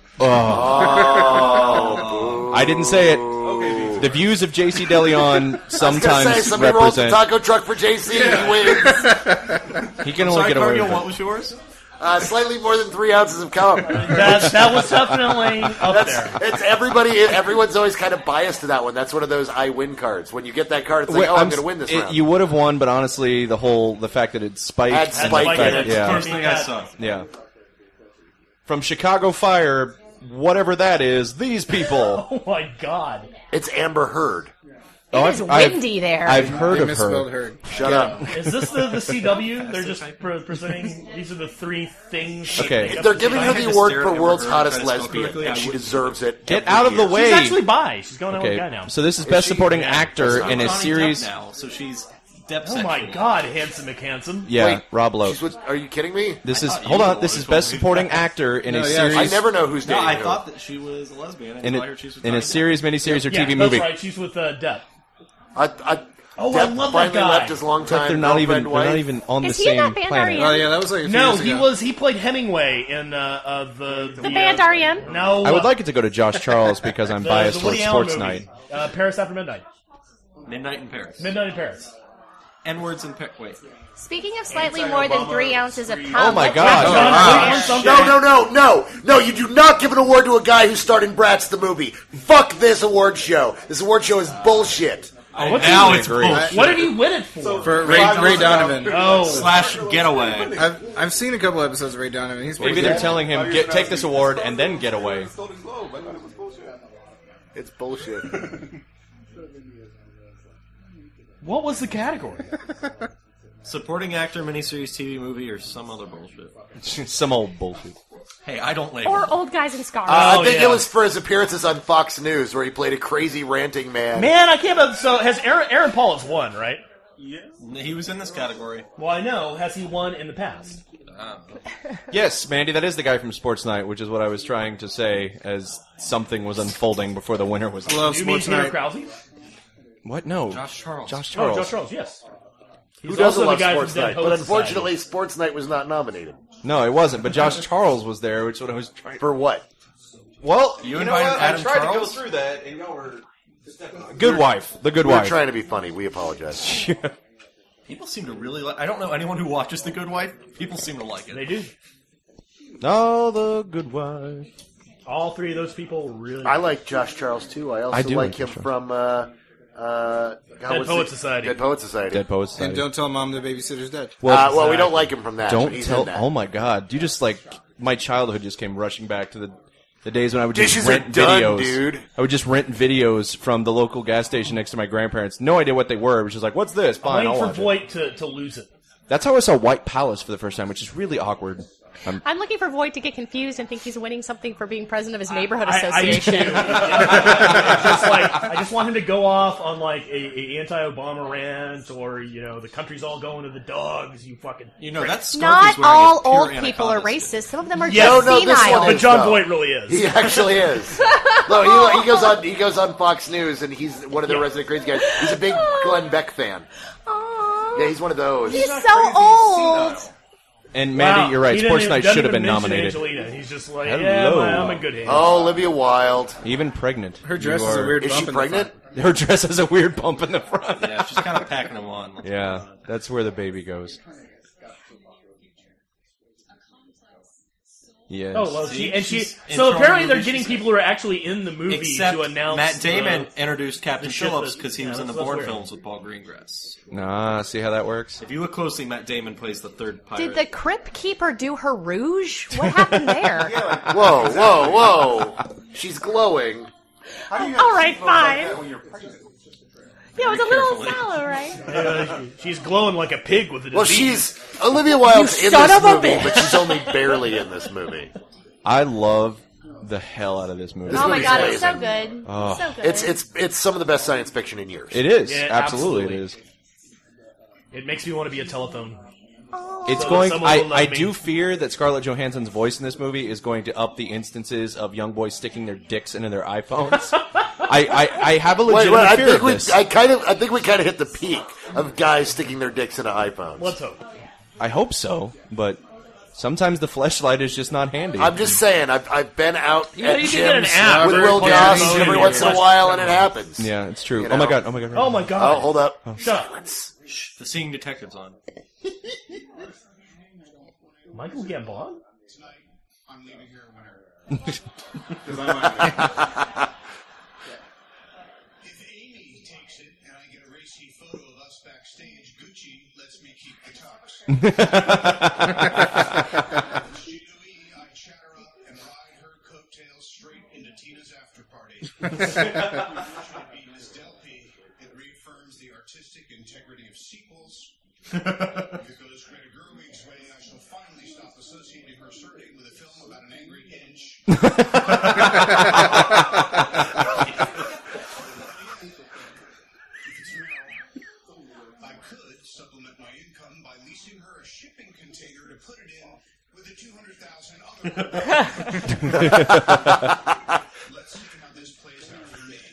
I didn't say it. okay, B. The views of J C DeLeon I was gonna sometimes say, somebody rolls the represent. taco truck for J C. He wins. He can only Sorry, get away Cargill, with what it. was yours? Uh, slightly more than three ounces of cum. That that was definitely up there. It's everybody. Everyone's always kind of biased to that one. That's one of those I win cards. When you get that card, it's like, Wait, oh, I'm, I'm going to win this it- round. You would have won, but honestly, the whole the fact that it's spiked, Had and spike the in fact- it. yeah, First thing I saw. yeah. From Chicago Fire, whatever that is, these people. Oh my god. It's Amber Heard. Oh, It I've- is I've- windy there. I've heard They of misspelled her. Heard. Shut up. Is this the, the C W? They're just pre- presenting. These are the three things. that Okay. make up They're the giving C her W. the to award stare for at world's her hottest try to spell lesbian, correctly, and I she would- deserves it. Get every out of the year. way. She's actually bi. She's going out with a guy Okay, now. so this is best she? supporting Yeah. actor in a Johnny series. Depp now, so she's Depp Oh my sexual. God, handsome McHandsome. Yeah, Wait, Rob Lowe. She's with, are you kidding me? This is thought you hold were on. the This one is who best told me. supporting actor in No, a yeah, series. I never know who's No, dating I who. thought that she was a lesbian. I in didn't a, know her she was with in Johnny a series, miniseries, or Yeah, T V that's movie. right. She's with uh, Depp. I, I, Oh, I Depp love that finally guy. left his long But time they're not even. girlfriend They're not wife. even on Is the he in same that band planet. R E M? Oh yeah, that was like a few No, years he ago. was. He played Hemingway in uh, uh, the the, The band uh, R E M? No, I would uh, like it to go to Josh Charles because I'm the, biased the towards Woody Allen Sports movie, Night. uh, Paris After Midnight. Midnight in Paris. Midnight in Paris. N-words in Paris. Wait. Speaking of slightly more than three ounces of cum. Oh my let's God. talk Oh, about wow. Ryan Sumter. No, no, no, no, no! You do not give an award to a guy who starred in Bratz the movie. Fuck this award show. This award show is bullshit. Oh, What's now he- it's agree. bullshit. What did he win it for? For Ray, Ray Donovan. oh, Slash getaway. I've, I've seen a couple episodes of Ray Donovan. He's pretty Maybe they're good. telling him get take this award and then get away. Golden Globe. I thought it was bullshit. It's bullshit. what was the category? Supporting actor, miniseries, T V movie, or some other bullshit. Some old bullshit. Hey, I don't label. Or old guys in scars. Uh, Oh, I think yeah. it was for his appearances on Fox News, where he played a crazy ranting man. Man, I can't. Believe, so has Aaron Aaron Paul has won, right? He was in this category. Well, I know. Has he won in the past? Yes, Mandy, that is the guy from Sports Night, which is what I was trying to say as something was unfolding before the winner was. Love Do you mean Sports Peter Night. Krause? What? No, Josh Charles. Josh Oh, Charles. Josh Charles. Yes. He's Who doesn't also love the guy Sports from Dead Night? But Poets unfortunately, Society. Sports Night was not nominated. No, it wasn't. But Josh Charles was there, which is what I was trying. For what? Well, You you, know invited what? Adam I tried Charles? to go through that, and y'all were. Good wife, the good We were wife. trying to be funny. We apologize. People seem to really like. I don't know anyone who watches The Good Wife. People seem to like it. They do. Oh, the good wife. All three of those people really. I like Josh Charles too. I also I do like like him Josh Charles. from uh, uh, God, Dead what's Poets the- Society. Dead Poets Society. Dead Poets And Society. don't tell mom the babysitter's dead. Well, uh, well, we don't Exactly. like him from that. don't but he's tell. in that. Oh my God! You just like my childhood just came rushing back to the the days when I would just Dishes are rent done, videos. dude. I would just rent videos from the local gas station next to my grandparents. No idea what they were. It was just like, "What's this?" Fine, I'm I'll waiting for watch it. Voight to, to lose it. That's how I saw White Palace for the first time, which is really awkward. Um, I'm looking for Voight to get confused and think he's winning something for being president of his neighborhood I, I do too. association. It's just like I just want him to go off on like a, a anti-Obama rant, or you know, the country's all going to the dogs. You fucking You know, that scarf Not he's wearing all is pure old people are anaconda racist. Some of them are Yes. just No, no, this senile. one But is- John though. Voight really is. He actually is. No, he, he goes on. He goes on Fox News, and he's one of the Yeah. resident crazy guys. He's a big Glenn Beck fan. Aw. Yeah, he's one of those. He's so old. and Mandy, Wow. you're right. He didn't Sports even- Night doesn't should have even been mention nominated. Angelina. He's just like, Hello. yeah, I'm in good hands. Oh, Olivia Wilde. Even pregnant. Her dress You is a are- weird Is bump she in the pregnant? front. Her dress has a weird bump in the front. Yeah, she's kind of packing them on. Yeah, that's where the baby goes. Yes. Oh well, she and she. She's in So Tron apparently they're movie, getting she's people who are actually in the movie Except to announce. Matt Damon the- introduced Captain the shit Phillips that- because he yeah, was in the that's- that's Bourne weird. films with Paul Greengrass. Ah, see how that works? If you look closely, Matt Damon plays the third pirate. Did the Crypt Keeper do her rouge? What happened there? Whoa, whoa, whoa! She's glowing. How do you All have right, cheekbones like fine. that when you're pregnant? Yeah, it was a little carefully. sallow, right? Uh, she's glowing like a pig with a disease. Well, she's Olivia Wilde's You in son this of a movie, bitch. but she's only barely in this movie. I love the hell out of this movie. This Oh my movie's god, it's so amazing. good. Oh. So good. It's it's it's some of the best science fiction in years. It is. Yeah, absolutely, absolutely. it is. It makes me want to be a telephone. It's So going. someone I, will love I me. do fear that Scarlett Johansson's voice in this movie is going to up the instances of young boys sticking their dicks into their iPhones. I, I, I have a Wait, legitimate wait, I fear think of we this. I kind of I think we kind of hit the peak of guys sticking their dicks into iPhones. Let's hope. I hope so, but sometimes the fleshlight is just not handy. I'm just saying, I've, I've been out know, at you can get an gyms app with where Will it puts Goss your phone every in once in your a while, and it happens. yeah, it's true. You Oh my know. god! Oh my god! Oh my Oh, god! hold up. Shut up. Shh, the Seeing Detective's on. Michael Gambon? I'm leaving here a winner. Because I'm not. If Amy takes it and I get a racy photo of us backstage, Gucci lets me keep the tux. She Louis, I chat her up and ride her coattails straight into Tina's after party. Usually be Miss Delpy. It sequels. If it goes Greta Gerwig's way, I shall finally stop associating her surname with a film about an angry inch. I could supplement my income by leasing her a shipping container to put it in with the two hundred thousand other. Let's see how this plays out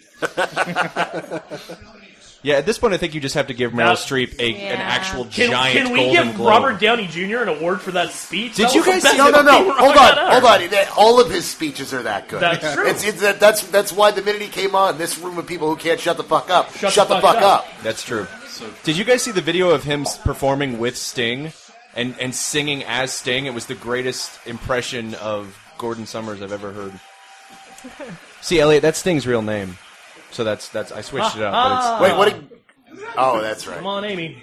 for me. Yeah, at this point, I think you just have to give Meryl Now- Streep a, Yeah. an actual Can, giant can we Golden give Globe. Robert Downey Junior an award for that speech? Did That you was the guys best see- No, no, thing no. Robert Hold got on, ever. hold on. That- All of his speeches are that good. That's true. It's, it's, that, that's that's why the minute he came on, this room of people who can't shut the fuck up, shut, Shut the, the fuck, fuck up. up. That's true. Did you guys see the video of him s- performing with Sting and, and singing as Sting? It was the greatest impression of Gordon Summers I've ever heard. See, Elliot, that's Sting's real name. So that's that's I switched it up. But it's, Wait, what? Did, oh, that's right. Come on, Amy.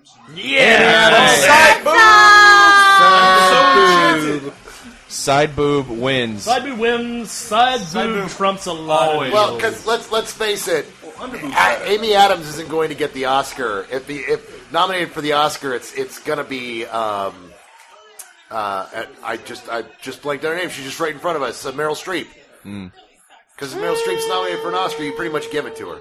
Side boob wins. Side boob wins. Side, boob, boob trumps a lot. always. Of Well, deals. because let's let's face it, A- Amy Adams isn't going to get the Oscar. If the if nominated for the Oscar, it's it's going to be. Um, uh, and I just I just blanked on her name. She's just right in front of us. Uh, Meryl Streep. Because if Meryl Streep's nominated for an Oscar, you pretty much give it to her.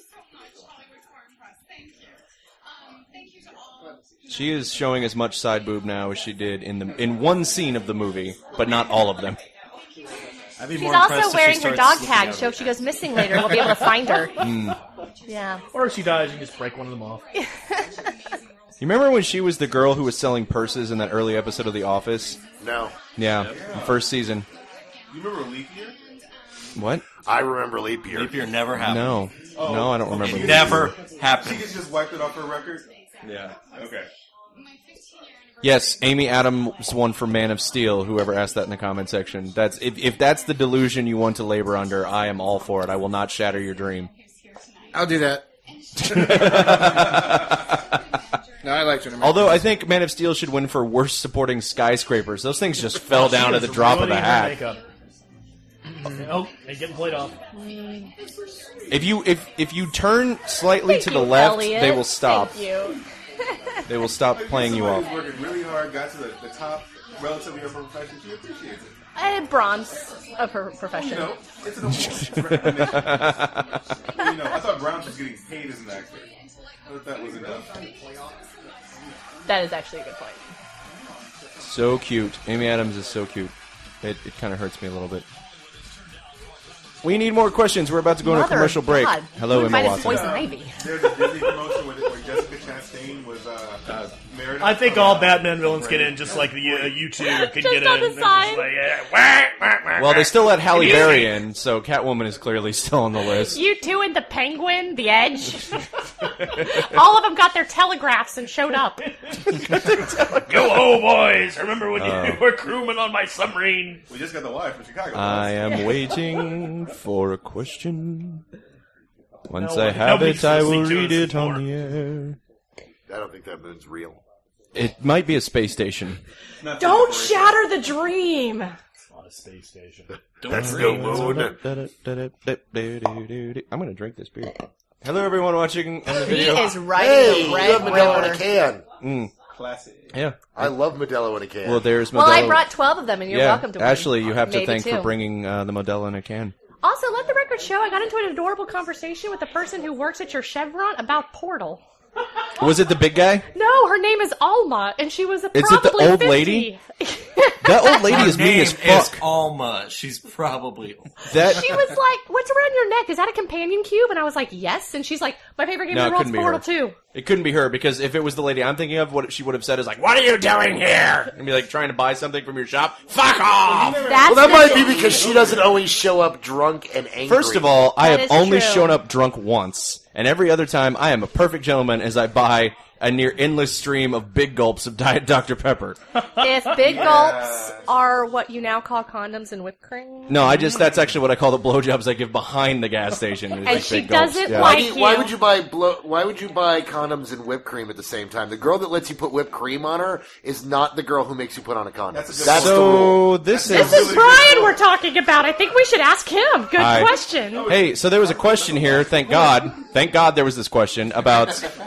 She is showing as much side boob now as she did in the in one scene of the movie, but not all of them. I'd be She's more impressed also if she wearing her starts dog looking tag, at so her. if she goes missing later, we'll be able to find her. Yeah. Or if she dies, you can just break one of them off. You remember when she was the girl who was selling purses in that early episode of The Office? No, Yeah, the first season. You remember Leap Year? What? I remember Leap Year. Leap year never happened. No. No, I don't remember. Okay. Never She happened. gets just wiped it off her record? Yeah. Okay. Yes, Amy Adams won for Man of Steel. Whoever asked that in the comment section. That's if, if that's the delusion you want to labor under, I am all for it. I will not shatter your dream. I'll do that. No, I liked her. Although I think Man of Steel should win for worst supporting skyscrapers. Those things just fell down at the drop of a Ruining her hat. makeup. Oh, they're getting played off. If you if if you turn slightly Thank to the you, left, Elliot. they will stop. Thank you. They will stop playing you Somebody off. who's working really hard, got to the, the top relatively of her profession. She appreciates it. Uh, bronze of her profession. You know, it's an award. It's recognition. You know, I thought Brown was getting paid as an actor. I thought that was enough. That is actually a good point. So cute. Amy Adams is so cute. It it kind of hurts me a little bit. We need more questions. We're about to go on a Mother commercial break. God. Hello, We Emma might have Watson. poisoned Ivy. There's a Disney promotion where, where Jessica Chastain was uh, uh, Meredith. I think all Batman villains get in, just like the uh, you two could Just get on in. the They're just side. like, yeah, wah, wah, wah, Well, they wah. still let Halle Easy. Berry in, so Catwoman is clearly still on the list. You two and the Penguin, the Edge. All of them got their telegraphs and showed up. Go home, boys! Remember when Uh, you were crewmen on my submarine? We just got the wife from Chicago. I am waiting for a question. Once No, I have nobody's it, I will listening to read us it on anymore. the air. I don't think that moon's real. It might be a space station. Not Don't for- shatter the dream. On a space station. That's no moon. I'm going to drink this beer. Hello, everyone watching in the He video. is writing Hey, the you red have Modelo in a roller. can. Classic. Yeah. I love Modelo in a can. Well, there's Modelo. Well, I brought twelve of them, and you're yeah, welcome to one. Ashley, you have to Maybe thank two. for bringing uh, the Modelo in a can. Also, let the record show I got into an adorable conversation with the person who works at your Chevron about Portal. Was it the big guy? No, her name is Alma, and she was a Is it the probably old fifty. lady? That old lady Her is mean name as fuck. is Alma. She's probably. That She was like, "What's around your neck? Is that a companion cube?" And I was like, "Yes." And she's like, "My favorite game No, in it the world couldn't is be Portal her. two." It couldn't be her, because if it was the lady I'm thinking of, what she would have said is like, "What are you doing here?" And be like, trying to buy something from your shop. Fuck off! That's well, that the- might be because she doesn't always show up drunk and angry. First of all, I That have is only true. shown up drunk once, and every other time I am a perfect gentleman as I buy a near endless stream of big gulps of Diet Doctor Pepper. If big gulps are what you now call condoms and whipped cream, No, I just that's actually what I call the blowjobs I give behind the gas station. is And like she big gulps. doesn't Yeah. why, like- do you, why you. would you buy blow, Why would you buy condoms and whipped cream at the same time? The girl that lets you put whipped cream on her is not the girl who makes you put on a condom. That's a good That's the rule. So this this is is Brian we're talking about. I think we should ask him. Good Hi. question. Hey, so there was a question here. Thank God, thank God there was this question about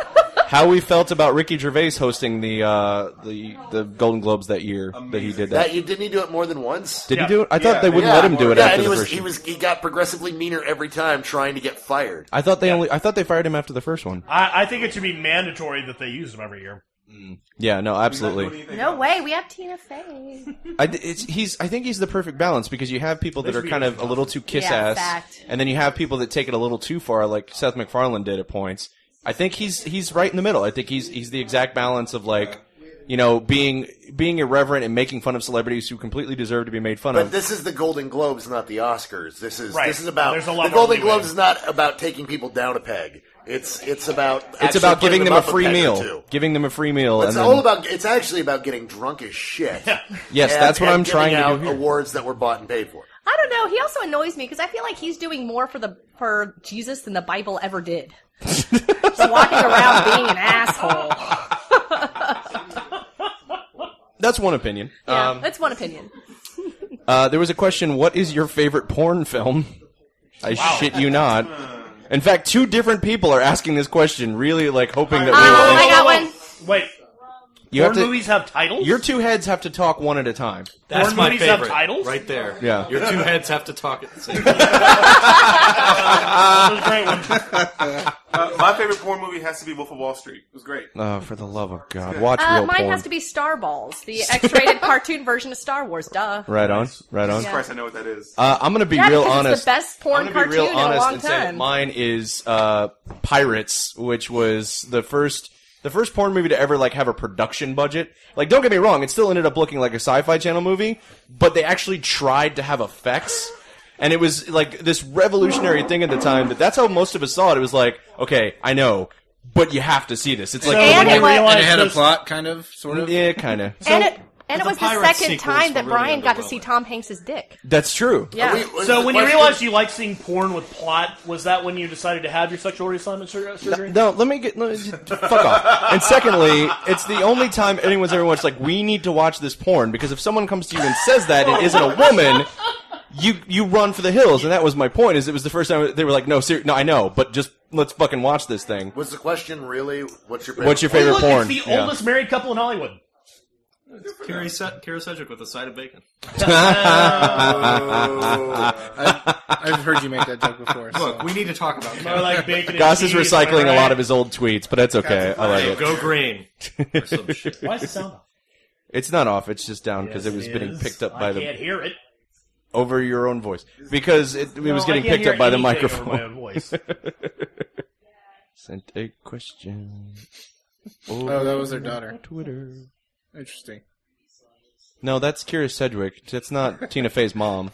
how we felt about Ricky Gervais hosting the uh, the the Golden Globes that year that he did that. That you didn't he do it more than once? Did Yeah. he do it? I thought Yeah. they wouldn't Yeah. let him do it yeah, after and he the was first he one. was he got progressively meaner every time, trying to get fired. I thought they only. I thought they fired him after the first one. I, I think it should be mandatory that they use them every year. Yeah, no, What do absolutely. you think No of- way, we have Tina Fey. I, it's, he's. I think he's the perfect balance because you have people that There are should be kind a of a little too kiss Yeah, ass, fact. and then you have people that take it a little too far, like Seth MacFarlane did at points. I think he's he's right in the middle. I think he's he's the exact balance of like, you know, being being irreverent and making fun of celebrities who completely deserve to be made fun But of. this is the Golden Globes, not the Oscars. This is Right. this is about There's a lot the more Golden leeway. Globes is not about taking people down a peg. It's it's about It's actually about putting giving them a up free peg or meal, two. giving them a free meal, It's and all then, about. It's actually about getting drunk as shit. yes, and- that's what and I'm trying giving to out do here. awards that were bought and paid for. I don't know. He also annoys me because I feel like he's doing more for the for Jesus than the Bible ever did. Just walking around being an asshole. That's one opinion. Yeah, Um, that's one opinion. uh, there was a question: what is your favorite porn film? I shit you not. In fact, two different people are asking this question, really like hoping that we Um, will. I got one. Wait, You porn have to. movies have titles? Your two heads have to talk one at a time. That's Porn my movies have favorite. titles? Right there. Yeah. Your two heads have to talk at the same time. That was a great one. Uh, my favorite porn movie has to be Wolf of Wall Street. It was great. Oh, for the love of God, watch Uh, real mine porn. has to be Star Balls, the X-rated cartoon version of Star Wars. Duh. Right on, right on. Yeah. Christ, I know what that is. Uh, I'm gonna be Yeah, real because honest. it's the best porn I'm gonna be cartoon real in a honest long and say that time. mine is uh, Pirates, which was the first the first porn movie to ever like have a production budget. Like, don't get me wrong, it still ended up looking like a Sci-Fi Channel movie, but they actually tried to have effects. And it was like this revolutionary thing at the time that that's how most of us saw it. It was like, okay, I know, but you have to see this. It's like, So And when it you was- realize And it had a this- plot, kind of, sort of. yeah, kind of. and it and it the was the Pirates second sequels time that were really Brian got to see underwhelming. Tom Hanks' dick. That's true. Yeah. We- was So the when you question- realized you like seeing porn with plot, was that when you decided to have your sexual reassignment sur- surgery? No, let me get let me just, fuck off. And secondly, it's the only time anyone's ever watched like we need to watch this porn because if someone comes to you and says that and isn't a woman, you you run for the hills. And that was my point. Is it was the first time they were like, no, ser- no, I know, but just let's fucking watch this thing. Was the question really? What's your favorite What's your Hey, favorite look, porn? it's the Yeah. oldest married couple in Hollywood. Carrie, Se- Kara Sedgwick with a side of bacon. I, I've heard you make that joke before. So. Look, we need to talk about More Kevin. like bacon and Goss is cheese, am I recycling a right? lot of his old tweets, but that's okay. I like Hey, it. go green. Or some shit. Why is the sound off? It's not off. It's just down because Yes, it was it getting is. picked up I by can't the hear it. over your own voice because it, it No, was I getting can't picked hear up by the anything over microphone. my own voice. Sent a question. Oh, that was their daughter. Twitter. Interesting. No, that's Kira Sedgwick. That's not Tina Fey's mom.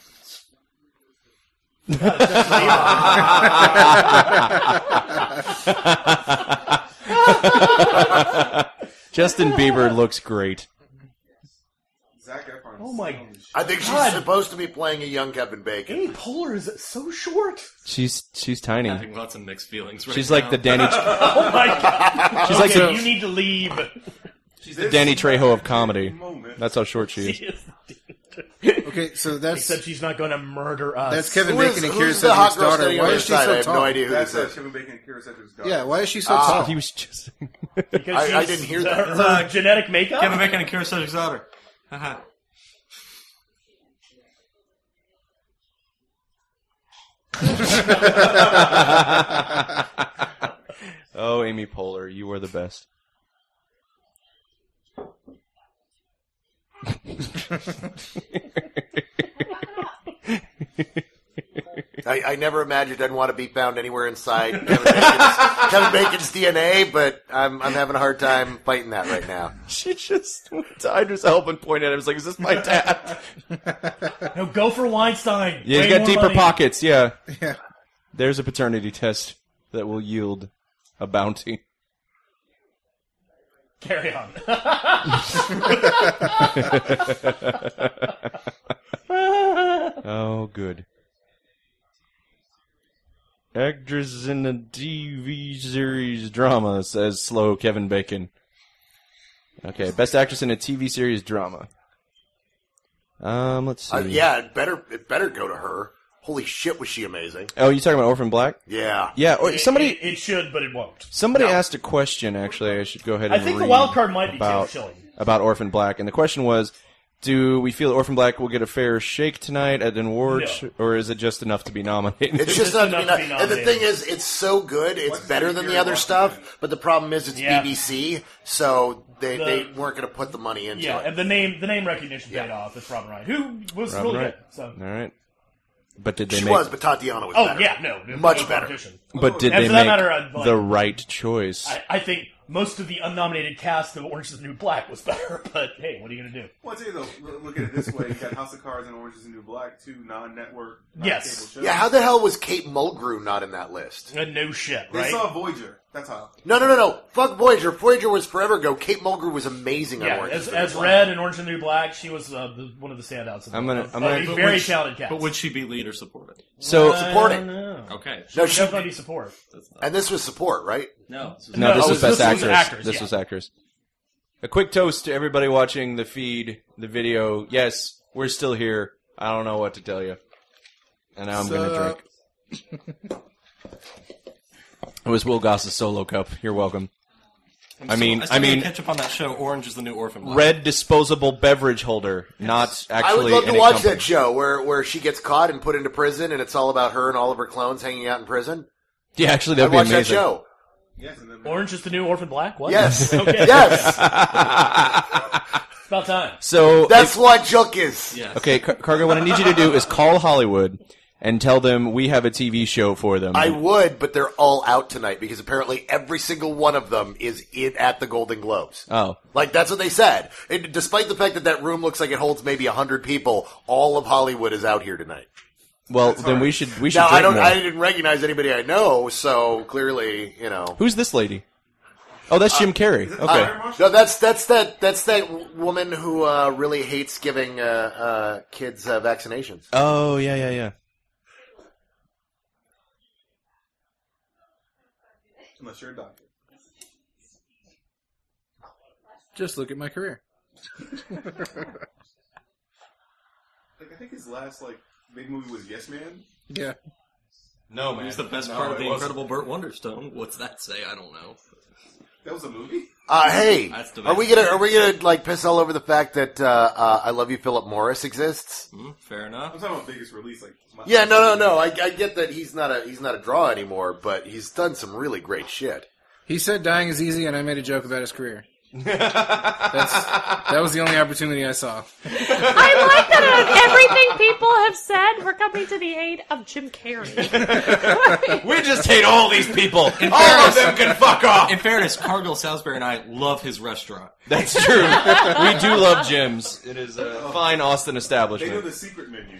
Justin Bieber looks great. Zac Efron. Oh my I think she's God. supposed to be playing a young Kevin Bacon. Amy Poehler is so short. She's she's tiny. Having lots of mixed feelings right She's now. like the Danny. Oh my god. She's like Okay, the, you need to leave. she's the Danny Trejo of comedy. Moment. That's how short she is. Okay, so that's Except she's not going to murder us. that's Kevin Who is, Bacon and Kira who's the hot Sedgwick's girl daughter. standing on Why the is she side? so I have tall? no idea who That's this uh, is. Kevin Bacon and Kira Sedgwick's daughter. Yeah, why is she so Ah. tall? He was just. Because I- I she's- didn't hear that. Her, her genetic makeup? Kevin Bacon and Kara Sedgwick's daughter. Haha. Oh, Amy Poehler, you are the best. I, I never imagined I'd want to be found anywhere inside Kevin Bacon's, Kevin Bacon's D N A, but I'm I'm having a hard time fighting that right now. She just went to Idra's help and pointed at him. I was like, "Is this my dad?" No, go for Weinstein. Yeah, he's Way got more deeper money. pockets. Yeah. Yeah. There's a paternity test that will yield a bounty. Carry on. Oh, good. Actress in a T V series drama, says slow Kevin Bacon. Okay, best actress in a T V series drama. Um, let's see. Uh, yeah, it better it better go to her. Holy shit, was she amazing? Oh, you talking about Orphan Black? Yeah. Yeah, or It- somebody It, it should, but it won't. somebody asked a question. Actually, I should go ahead. I and think the read wild card might be Tim about Schilling. about Orphan Black, and the question was, do we feel Orphan Black will get a fair shake tonight at an awards, No. or is it just enough to be nominated? It's just not to be enough to be not- And the nominated. thing is, it's so good, it's What's better the than the Gary other Washington? stuff, but the problem is it's Yeah. B B C, so they, The- they weren't going to put the money into Yeah, it. and the name the name recognition paid off. That's Robin Wright, who was Robin really Wright. good. So. All right, but did they She make? was, but Tatiana was Oh better. yeah, no, no Much no better. competition. But did And they for that make matter, I'd like- the right choice? I, I think most of the unnominated cast of Orange is the New Black was better, but hey, what are you going to do? Well, I'll tell you though, look- look at it this way: you got House of Cards and Orange is the New Black, two non-network, Yes. non-cable shows. Yeah, how the hell was Kate Mulgrew not in that list? Uh, no shit, They right? saw Voyager. That's how. No, no, no, no. Fuck Voyager. Voyager was forever ago. Kate Mulgrew was amazing on Yeah, Orange. as, is the New as Black. Red and Orange is the New Black, she was uh, the, one of the standouts. Of I'm the- gonna- of- I'm of gonna- a But very would she- talented cast. But would she be lead or supported? So Supporting. No, Okay. No, She'd she, definitely be support. and this was support, right? No. this was- no, this No, was this best was actress. actors, This yeah. was actress. A quick toast to everybody watching the feed, the video. Yes, we're still here. I don't know what to tell you, and now I'm gonna Sup? drink. It was Will Goss's solo cup. You're welcome. I'm I still- mean- I, still I gotta mean- catch up on that show. Orange is the New Orphan Black. Red disposable beverage holder, not I actually. would love to any watch company. that show where, where she gets caught and put into prison, and it's all about her and all of her clones hanging out in prison. Yeah, actually, I'd that'd be watch amazing. that show. Yes, and then Orange is the New Orphan Black? What? Yes. Okay. Yes. It's about time. So That's what Jook is. Yes. okay, Car- Cargo. What I need you to do is call Hollywood and tell them we have a T V show for them. I would, but they're all out tonight because apparently every single one of them is in at the Golden Globes. oh, Like, that's what they said. And despite the fact that that room looks like it holds maybe a hundred people, all of Hollywood is out here tonight. well, then we should we should. Now, drink I don't, more. I didn't recognize anybody I know, so clearly, you know. Who's this lady? Oh, that's Jim Carrey. Okay. Uh, no, that's that's that that's that w- woman who uh, really hates giving uh, uh, kids uh, vaccinations. Oh, yeah, yeah, yeah. unless you're a doctor. Just look at my career. Like, I think his last like big movie was Yes Man. Yeah. No, man. He's the best No, part of it the wasn't. Incredible Burt Wonderstone. What's that say? I don't know. That was a movie. Uh, hey, That's the are we gonna are we gonna like piss all over the fact that uh, uh, I Love You, Philip Morris exists? Hmm, fair I'm enough. talking about biggest release. Like, my, Yeah, no, no, no. I, I get that he's not a he's not a draw anymore, but he's done some really great shit. He said dying is easy, and I made a joke about his career. That's, that was the only opportunity I saw. I like that out of everything people have said, we're coming to the aid of Jim Carrey. We just hate all these people. All fairness- of them can fuck off. In fairness, Cargill Salisbury and I love his restaurant. That's true. We do love Jim's. It is a fine Austin They know establishment. the secret menu.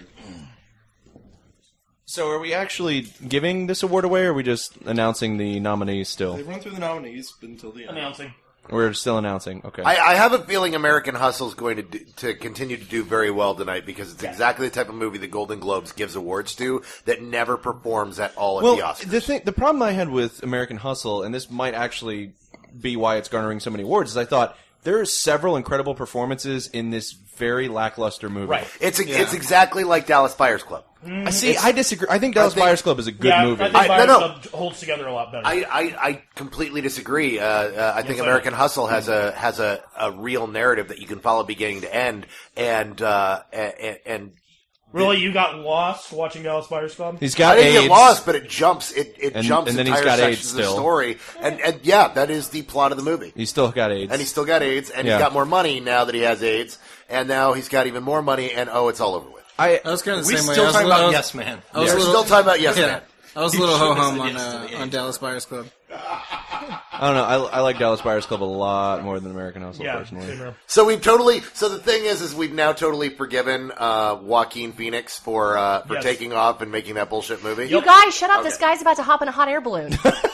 So, are we actually giving this award away, or are we just announcing the nominees still? They've run through the nominees until the end. Announcing. We're still announcing. Okay. I, I have a feeling American Hustle is going to do, to continue to do very well tonight because it's exactly the type of movie the Golden Globes gives awards to that never performs at all at well, the Oscars. the thing, the problem I had with American Hustle, and this might actually be why it's garnering so many awards, is I thought there are several incredible performances in this very lackluster movie. Right. It's a, it's exactly like Dallas Buyers Club. I see. I disagree. I think Dallas think- Buyers Club is a good yeah, movie. I think I- Buyers no, no. Club holds together a lot better. I, I, I completely disagree. Uh, uh, I think I American know. Hustle has a has a, a real narrative that you can follow beginning to end, and uh, and, and really, you got lost watching Dallas Buyers Club? He's I got didn't AIDS. get lost, but it jumps. It, it And- jumps and then he's entire got AIDS sections of the still. story, and, and yeah, that is the plot of the movie. He's still got AIDS. And he's still got AIDS, and Yeah. he's got more money now that he has AIDS, and now he's got even more money, and oh, it's all over with. I, I was kind of the We same way. still I was, talking a little- about Yes Man. I was We're a little, still talking about Yes yeah, Man. I was a He little should've ho hum said on yes to uh, the on age. Dallas Buyers Club. I don't know. I, I like Dallas Buyers Club a lot more than American Hustle, Yeah, personally. same here. So we've totally. So the thing is, is we've now totally forgiven uh, Joaquin Phoenix for uh, for Yes. taking off and making that bullshit movie. You guys, shut up. This guy's about to hop in a hot air balloon.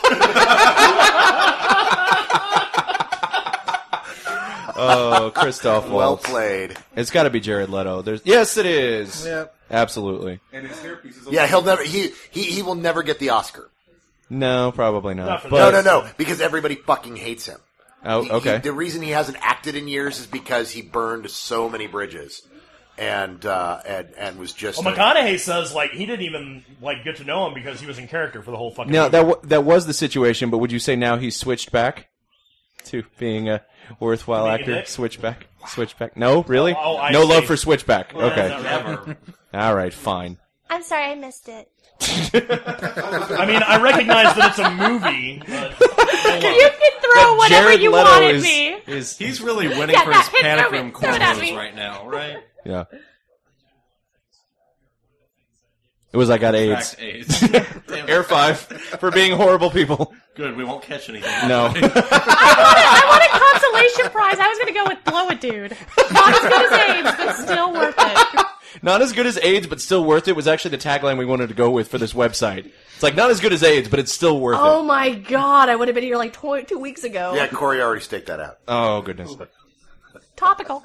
Oh, Christoph Well Waltz. played. It's got to be Jared Leto. There's yes, it is. Yeah. Absolutely. And his hairpiece is Yeah, he'll never. He he he will never get the Oscar. No, probably not. Not for but, No, no, no, because everybody fucking hates him. Oh, He- okay. he- the reason he hasn't acted in years is because he burned so many bridges, and uh, and and was just. Well, a- McConaughey says like he didn't even like get to know him because he was in character for the whole fucking. Now movie. that w- that was the situation, but would you say now he's switched back to being a worthwhile Being a actor? dick? Switchback, switchback. No, really? Oh, oh, I no see. love for Switchback. Well, okay, that's not right. all right, fine. I'm sorry, I missed it. I mean, I recognize that it's a movie. But You can throw But whatever Jared you Leto want at is, me. is He's really winning Yeah, for that- his panic throw it- room throw it at corners me. right now, right? yeah. It was I got AIDS. Tracked AIDS. Damn. Air five for being horrible people. Good, we won't catch anything. No. I want a consolation prize. I was going to go with Blow It Dude. Not as good as AIDS, but still worth it. Not as good as AIDS, but still worth it was actually the tagline we wanted to go with for this website. It's like, not as good as AIDS, but it's still worth Oh it. my god, I would have been here like tw- two weeks ago. Yeah, Corey already staked that out. Oh, goodness. Topical.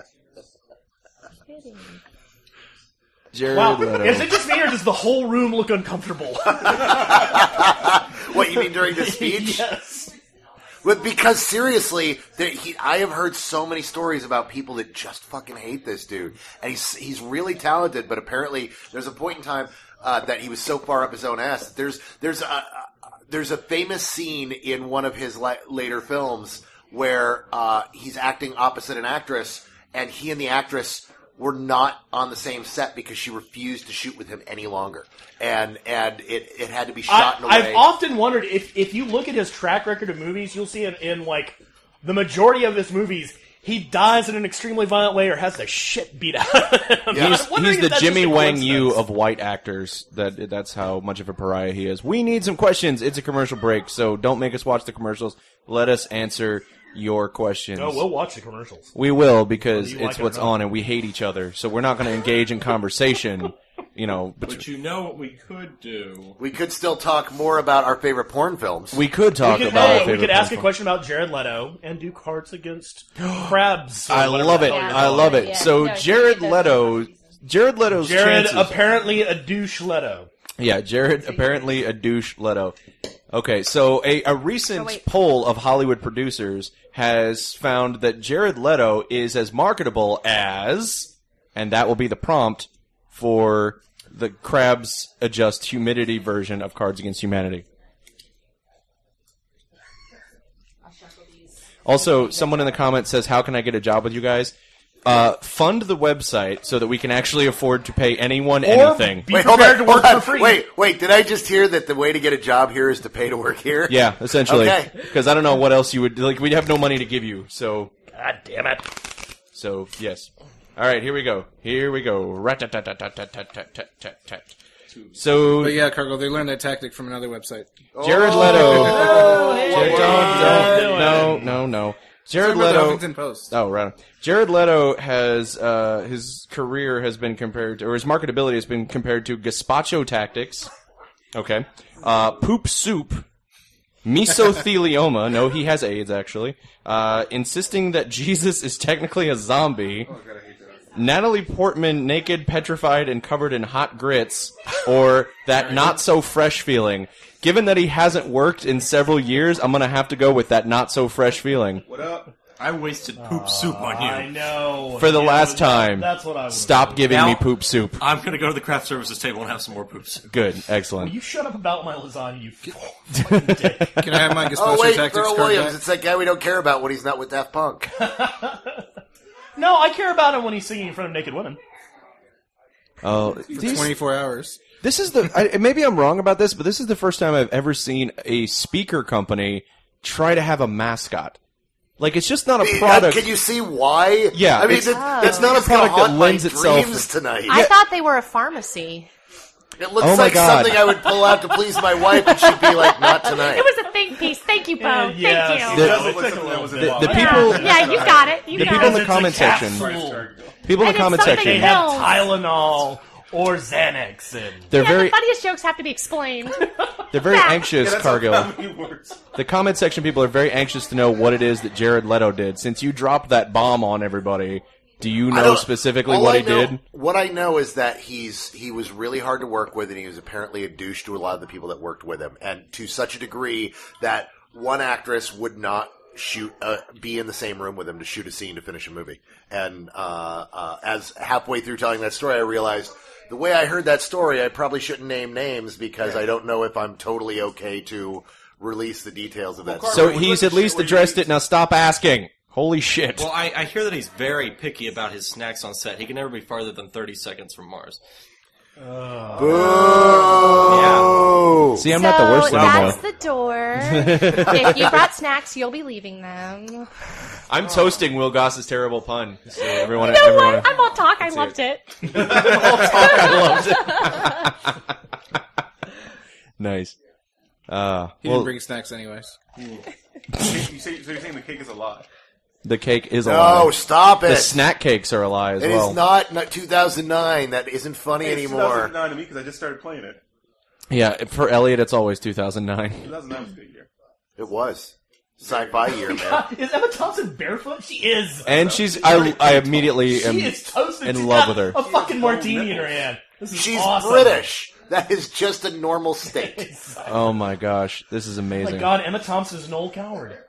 Jared wow, Leto. is it just me or does the whole room look uncomfortable? What, you mean during the speech? Yes. But because seriously, there, he, I have heard so many stories about people that just fucking hate this dude, and he's he's really talented. But apparently, there's a point in time uh, that he was so far up his own ass. There's there's a there's a famous scene in one of his la- later films where uh, he's acting opposite an actress, and he and the actress were not on the same set because she refused to shoot with him any longer, and and it, it had to be shot I, in a way. I've often wondered if if you look at his track record of movies, you'll see in, in like the majority of his movies, he dies in an extremely violent way or has the shit beat out of him. Yeah. He's, I'm wondering he's if the that's Jimmy just a Wang Yu coincidence. of white actors. That That's how much of a pariah he is. We need some questions. It's a commercial break, so don't make us watch the commercials. Let us answer your questions. No, we'll watch the commercials. We will, because Whether you it's like it or what's not. on and we hate each other, so we're not going to engage in conversation, you know. But But you know what we could do? We could still talk more about our favorite porn films. we could talk We could, about oh, our we favorite could ask a porn question about Jared Leto and do cards against crabs. or I whatever love the it. hell you're I calling love it. it. Yeah, So no, Jared you Leto, Jared Leto's Jared, chances. apparently a douche Leto. Yeah, Jared, apparently a douche Leto. Okay, so a, a recent Oh, wait. poll of Hollywood producers has found that Jared Leto is as marketable as, and that will be the prompt for the Crabs Adjust Humidity version of Cards Against Humanity. Also, someone in the comments says, how can I get a job with you guys? Uh, fund the website so that we can actually afford to pay anyone anything. Be Wait, hold prepared on, to work hold on. for free. Wait, wait. Did I just hear that the way to get a job here is to pay to work here? Yeah, essentially. Okay. Because I don't know what else you would like. We'd have no money to give you. So, God damn it. so yes. All right, here we go. Here we go. Rat-tat-tat-tat-tat-tat-tat-tat. So, But yeah, Cargo, they learned that tactic from another website. Jared Leto. Oh, Jared, don't, don't, no, no, no. Jared Remember the Leto. Huffington Post. Oh, right. Jared Leto has uh, his career has been compared to, or his marketability has been compared to gazpacho tactics. Okay. Uh, poop soup. Mesothelioma. No, he has AIDS, actually. Uh, insisting that Jesus is technically a zombie. Natalie Portman naked, petrified, and covered in hot grits. Or that not-so-fresh feeling. Given that he hasn't worked in several years, I'm going to have to go with that not-so-fresh feeling. What up? I wasted poop soup on you. I know. For the Yeah, last that- time, That's what I was. stop giving Now- me poop soup. I'm gonna go to the craft services table and have some more poop soup. Good, excellent. You shut up about my lasagna, you fucking dick. Can I have my gazpacho Oh wait, tactics Pharrell card Williams. back? It's that guy we don't care about when he's not with Daft Punk. No, I care about him when he's singing in front of naked women. Oh, For these- twenty-four hours. this is the. I, maybe I'm wrong about this, but this is the first time I've ever seen a speaker company try to have a mascot. Like, it's just not a Uh, product. Can you see why? Yeah, I mean, it's- it- it's not a it's gonna product that haunt lends my itself- dreams tonight. I thought they were a pharmacy. It looks Oh my like God. something I would pull out to please my wife, and she'd be like, "Not tonight." It was a think piece. Thank you, Bo. Yeah, Thank yes, you. it The- does It look looks like a like little that was bit. involved. the Yeah, people- yeah, you got it. You the got people in the it. It's a comment section. capsule. People in And the comment it's something section. They have Pills. Tylenol or Xanax and They're Yeah, very. the funniest jokes have to be explained. They're very Yeah. anxious, That's how Cargill. comedy works. The comment section people are very anxious to know what it is that Jared Leto did. Since you dropped that bomb on everybody, do you I know don't- specifically all what I he know- did? What I know is that he's he was really hard to work with, and he was apparently a douche to a lot of the people that worked with him, and to such a degree that one actress would not shoot, uh, be in the same room with him to shoot a scene to finish a movie. And uh, uh, as halfway through telling that story, I realized the way I heard that story, I probably shouldn't name names because I don't know if I'm totally okay to release the details of that story. So he's at least addressed it. Now stop asking. Holy shit. Well, I, I hear that he's very picky about his snacks on set. He can never be farther than thirty seconds from Mars. Uh, Boo! Yeah. See, I'm so not the worst anymore. that's the door. If you brought snacks, you'll be leaving them. I'm toasting Will Goss's terrible pun. So everyone, You know everyone, what? I'm all talk. I loved it. I loved it. Nice. Uh, He well, didn't bring snacks anyways. You say, so you're saying the cake is a lie? the cake is a No, lie. stop it. The snack cakes are a lie as It well. is not, not two thousand nine. That isn't funny Hey, it's anymore. two thousand nine to me because I just started playing it. Yeah, for Elliot, it's always two thousand nine. two thousand nine was a good year. It was. Sci-fi year, man. Is Emma Thompson barefoot? She is. And she's, I, I immediately am She is toasted. in She's love got with her. A fucking martini in her hand. This is She's awesome. British. That is just a normal state. Oh my gosh, this is Oh amazing. my god, Emma Thompson's an old coward.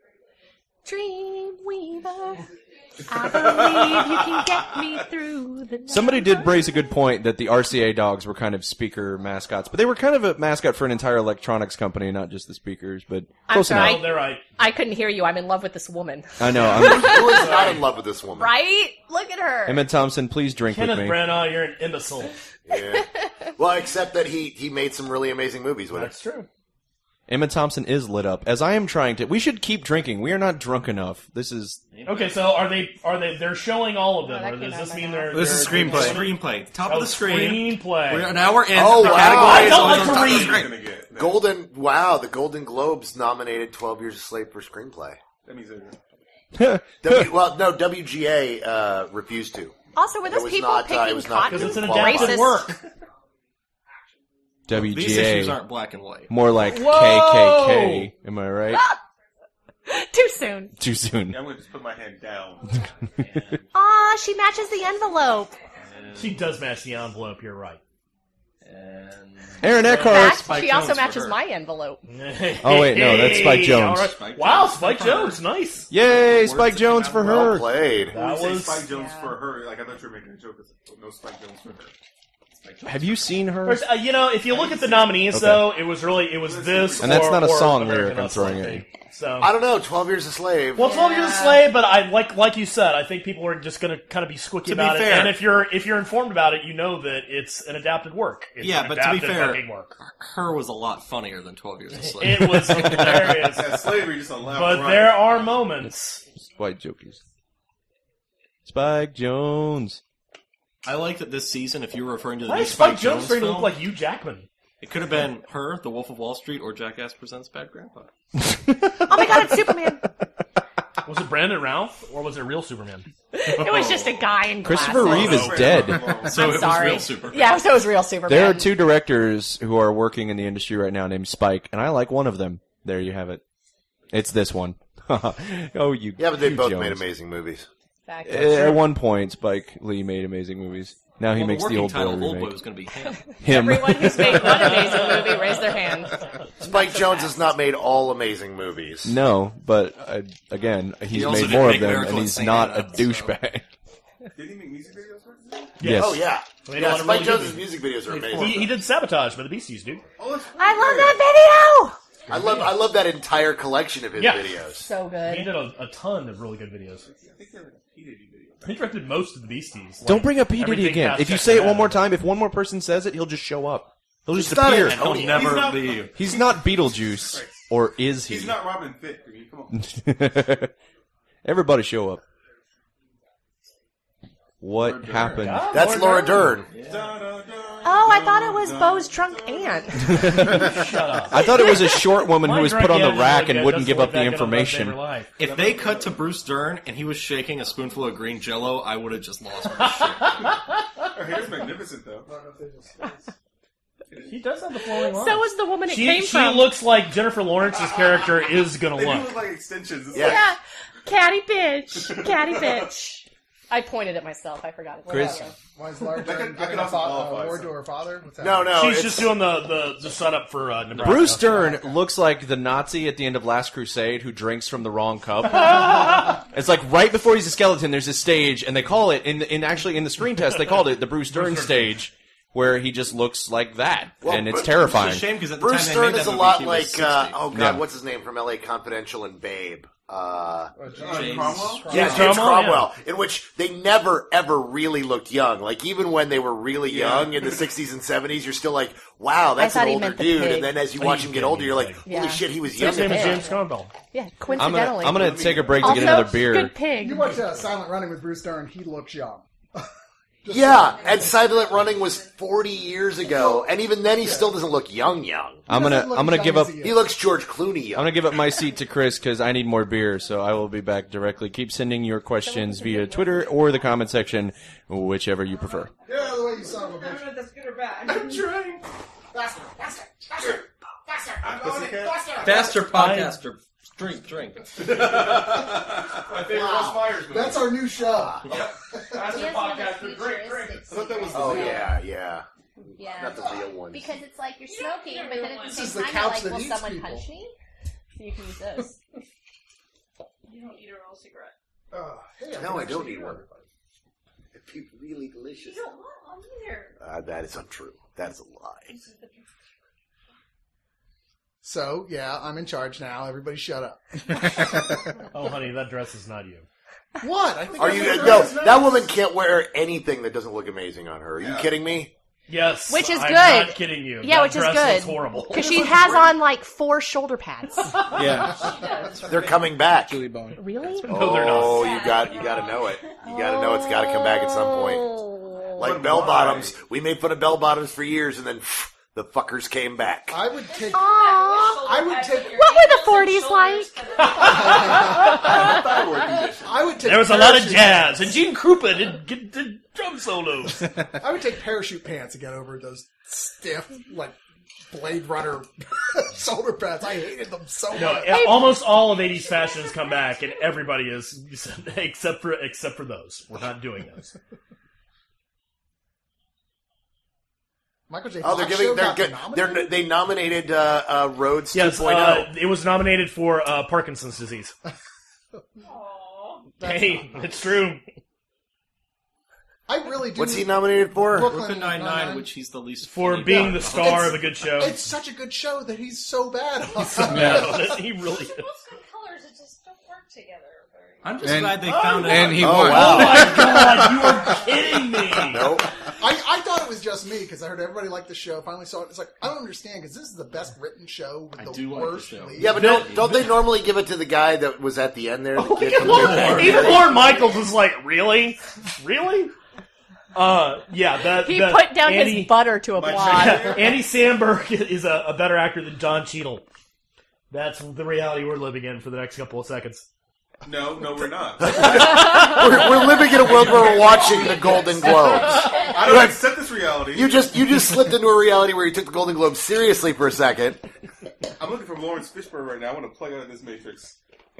Dreamweaver, I believe you can get me through the night. Somebody did raise a good point that the R C A dogs were kind of speaker mascots, but they were kind of a mascot for an entire electronics company, not just the speakers, but I'm close sorry. enough. Oh, they're right. I couldn't hear you. I'm in love with this woman. I know. I'm, Who is not in love with this woman? Right? Look at her. Emma Thompson, please drink Kenneth with me. Branagh, you're an imbecile. Yeah. Well, except that he, he made some really amazing movies with That's it. true. Emma Thompson is lit up, as I am trying to. We should keep drinking. We are not drunk enough. This is... Okay, so are they? Are they? They're showing all of them, Oh, that or came does out this of my mean mouth. they're? This is they're- screenplay. Screenplay. Top Oh, of the screen. screenplay. We're, now we're in. Oh, the wow. category I is don't always like on to top of the read. screen. Gonna get no, Golden, wow, the Golden Globes nominated twelve Years a Slave for screenplay. that means they're W, well, no, W G A uh, refused to. Also, were It those was people not, uh, picking it was not cotton? Because it's an Qualified. adapted Racist. work. W These G issues A. aren't black and white. More like Whoa! K K K. Am I right? Too soon. Too soon. I'm going to just put my hand down. Aw, she matches the envelope. She does match the envelope. You're right. Aaron Eckhart. Fact, Spike she also Jones for matches her. my envelope. Oh, wait, no, that's Spike Hey, Jones. all right. Spike Wow, Jones Spike for her. Jones, nice. Yay, Spike Jones for Well her. played. When you That say was- Spike Jones for her, like I thought you were making a joke. No Spike Jones for her. Spike Jones. Have you seen her? First, uh, you know, if you look at the nominees, Okay. though, it was really it was this, And that's or- not a or song American lyric I'm Hustle, throwing I at think. So, I don't know, twelve Years a Slave. well, twelve Years a Slave, but I like like you said, I think people are just going to kind of be squeaky To be about it. fair- And if you're if you're informed about it, you know that it's an adapted work. It's Yeah, an but to be adapted fair, fucking work. her was a lot funnier than twelve Years a Slave. It was hilarious, Yeah, slavery just allowed. but right. there are moments. Spike Jokies. Spike Jones. I like that this season, if you were referring to the Why new is Spike Spike Jones Jones starting to film, look like Hugh Jackman? it could have been her, The Wolf of Wall Street, or Jackass Presents Bad Grandpa. Oh my god, it's Superman. Was it Brandon Ralph or was it real Superman? It was just a guy in glasses. Christopher Reeve is dead. So I'm it sorry. was real Superman. Yeah, so it was real Superman. There are two directors who are working in the industry right now named Spike, and I like one of them. There you have it. It's this one. Oh, you. Yeah, but they you both Jones. made amazing movies. Fact. Uh, At one point, Spike Lee made amazing movies. Now he Well, makes the the working old title boy of Old Boy remake. was going to be him. Him. Everyone who's made one amazing movie, raise their hand. Spike Jones has not made all amazing movies. No, but uh, again, he's also made did more of Big them, Miracle and and he's Saint not a Anna, so- douchebag. Did he make music videos for it? Yes. Oh, yeah. They made a Yeah, lot of Spike really Jones' good- music videos are He, amazing. he did Sabotage by the Beasties, dude. Oh, that's I love that video! I love I love that entire collection of his Yeah. videos. So He good. did a, a ton of really good videos. I think they're like a P. Diddy video. He directed most of the Beasties. Like, Don't bring up P. Diddy everything again. past If you Check say it Mad. one more time, if one more person says it, he'll just show up. He'll just It's not appear. a- He'll He's never not- be. He's not Beetlejuice, or is he? He's not Robin Thicke. I mean, come on. Everybody show up. What happened? Ah, That's Laura Dern. Oh, I thought it was Bo's drunk aunt. Shut up. I thought it was a short woman who My was drunk put on the aunt rack like and that wouldn't doesn't give look up the back at him like they information. were live. If they cut to Bruce Dern and he was shaking a spoonful of green Jello, I would have just lost my shit. Her hair's magnificent, though. He does have the flowing lines. So was the woman it she, came she from. looks like Jennifer Lawrence's character is gonna They do look. look like extensions. It's Yeah. like, Yeah. Catty bitch. Catty bitch. I pointed at myself. I forgot it. Chris? Whatever. Why is Laura That could- Dern that could giving a also fa- qualify, award so. to her father? What's No, no. She's it's- just doing the, the, the setup for uh, Nebraska. Bruce Dern looks like the Nazi at the end of Last Crusade who drinks from the wrong cup. It's like right before he's a skeleton, there's a stage, and they call it, in, in actually in the screen test, they called it the Bruce Dern stage, where he just looks like that, Well, and it's but- terrifying. It's a shame because at the Bruce time Stern they made is that a movie, lot he was like, uh, sixty. oh god, Yeah. what's his name from L A Confidential and Babe? Uh, James Cromwell? yeah, James James Cromwell, Cromwell, in which they never ever really looked young. Like even when they were really young in the sixties and seventies, you're still like, wow, that's thought an he older meant the dude. pig. And then as you Oh, watch he's him get big, older, you're he's like, big. holy Yeah. shit, he was His young. name is Yeah. James Cromwell. Yeah, I'm gonna, coincidentally. I'm gonna take a break to also, get another beer. good pig. You watch uh, Silent Running with Bruce Dern. He looks young. Yeah, and Silent Running was forty years ago, and even then he still doesn't look young, young. I'm gonna, Doesn't look I'm gonna young give as up. he He is. looks George Clooney I'm young. gonna give up my seat to Chris because I need more beer. So I will be back directly. Keep sending your questions via Twitter or the comment section, whichever you prefer. Get out of the way, you son of a bitch. I'm trying. Faster, faster, faster, faster. I'm going it, faster. Faster podcaster. Drink, drink. My favorite Russ Myers movie. That's our new show. Faster podcaster. Drink, drink. I thought that was the Oh real- yeah, yeah. Yeah. Not the real ones. Because it's like you're smoking, but then at the This same is the time, couch you're like, that will eats someone people. punch me? So you can use those. You don't eat a real cigarette. Uh, hey, No, can I don't actually need hear one. everybody. It'd be really delicious. You don't want one either. Uh, that is untrue. That is a lie. So, yeah, I'm in charge now. Everybody shut up. Oh, honey, that dress is not you. What? I think Are I you? think No, it's nice. that woman can't wear anything that doesn't look amazing on her. Are you kidding me? Yes, Which is I'm good. not kidding you. Yeah, That which is dress good. looks horrible. Because she has on like four shoulder pads. Yeah, They're coming back. Julie Bowen. Really? No, they're not. Oh, you got you got to know it. You got to know it's got to come back at some point. Oh. Like bell bottoms, we made fun of bell bottoms for years, and then pff, the fuckers came back. I would take. Aww. I would take. What were the forties like? I would take. There was a lot of parachute- jazz, and Gene Krupa did, did, did drum solos. I would take parachute pants to get over those stiff, like Blade Runner shoulder pads. I hated them so No, much. yeah, almost all of eighties fashion has come back, and everybody is except for except for those. We're not doing those. Michael J. Oh, they're Fox giving. show They're, got good- nominated? they're they nominated uh, uh, Rhodes Yes, 2.0. uh, it was nominated for uh, Parkinson's disease. Hey, it's true. I really do. What's he nominated for? Brooklyn Brooklyn Nine-Nine, Nine-Nine. which he's the least For funny being guy. the star It's- of a good show. It's such a good show that he's so bad on. No, he really is. Most good colors that just don't work together very I'm just And- glad they found it. And he Oh, won. wow. Oh my god, you are kidding me! Nope. I, I thought it was just me because I heard everybody liked the show. Finally saw it. It's like I don't understand because this is the best written show with I the do like the worst show. lead. Yeah, but don't don't they normally give it to the guy that was at the end there? The kid from Lord, Big Bang even Theory? Lorne Michaels was like, really? Really? Uh, yeah, that He that put down Andy, his butter to applaud. Andy Samberg is a, a better actor than Don Cheadle. That's the reality we're living in for the next couple of seconds. No, no, we're not. we're, we're living in a world where we're watching the Golden Globes. I don't accept this reality. You just you just slipped into a reality where you took the Golden Globes seriously for a second. I'm looking for Lawrence Fishburne right now. I want to plug out of this Matrix.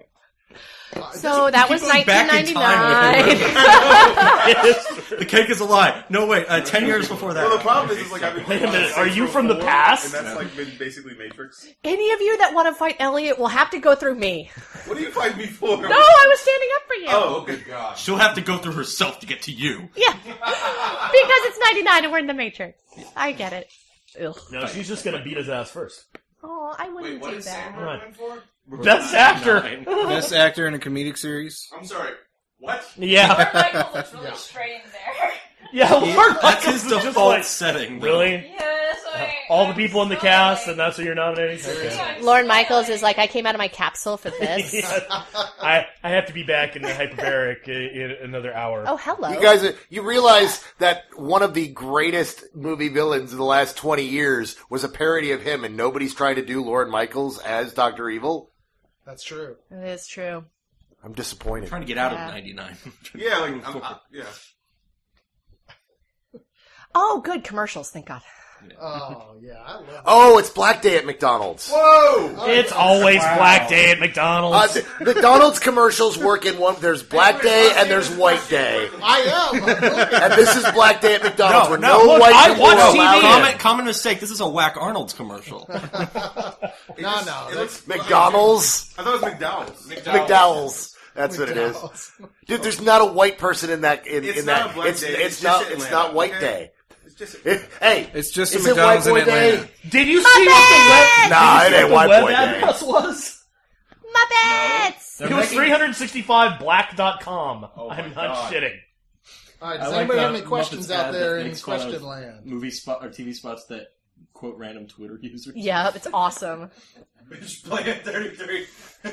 So that was going back nineteen in time ninety-nine. The cake is a lie. No, wait, uh, ten years before that. Well, the problem is, is like I've been Wait a minute, since are you from the four, past? And that's like been basically Matrix. Any of you that want to fight Elliot will have to go through me. What are you fighting me for? No, I was standing up for you. Oh, good God. She'll have to go through herself to get to you. Yeah. Because it's ninety-nine and we're in the Matrix. I get it. Ugh. No, she's just gonna beat his ass first. Oh, I wouldn't Wait, what do is that. Sandberg running for? Best actor. Best actor in a comedic series. I'm sorry. What? Yeah, Michael looks really straight in there. yeah. Lord That's Michaels his is just default like, setting. though. really? Yes, I All the people in the cast, and that's what you're nominating. Okay. Yeah. Lauren Michaels is like, I came out of my capsule for this. Yeah. I I have to be back in the hyperbaric in, in another hour. Oh, hello. You guys, you realize that one of the greatest movie villains in the last twenty years was a parody of him, and nobody's trying to do Lorne Michaels as Doctor Evil? That's true. It is true. I'm disappointed. Trying to get out Yeah. of ninety-nine. Yeah, like, I'm, I, yeah. Oh, good commercials. Thank God. Oh, yeah, I love it. Oh, it's Black Day at McDonald's. Whoa! It's always Black Day at McDonald's. Uh, the, McDonald's commercials work in one. There's Black Day and there's White Day. I am. And this is Black Day at McDonald's, No, where no, no, look, white I people watch are T V. allowed in. Common, common mistake. This is a Whack Arnold's commercial. No, no. It That's looks McDonald's. I thought it was McDowell's. McDowell's. That's what it is. McDonald's. Dude, there's not a white person in that. In, It's in not that. a Black it's Day, it's, it's not. just It's Atlanta, not White okay? Day. It's just Hey, It's just a is it McDonald's White in Boy Atlanta. Day? Did you see what the web? Nah, did you it see ain't what White the Boy web Day. address was? Muppets! It was three sixty-five black dot com. I'm not God. shitting. All right, I does like anybody have the any questions Muppets out ad there that in makes fun of question land? Movie spot or T V spots that quote random Twitter users. Yeah, it's awesome. Just play it thirty-three.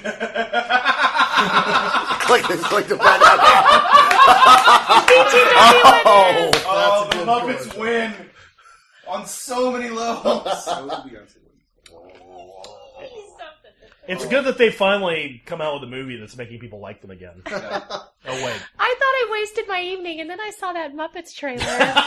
Click the click the button. Oh, Oh, That's a the good Muppets choice. win on so many levels. It's good that they finally come out with a movie that's making people like them again. Oh wait, I thought I wasted my evening, and then I saw that Muppets trailer.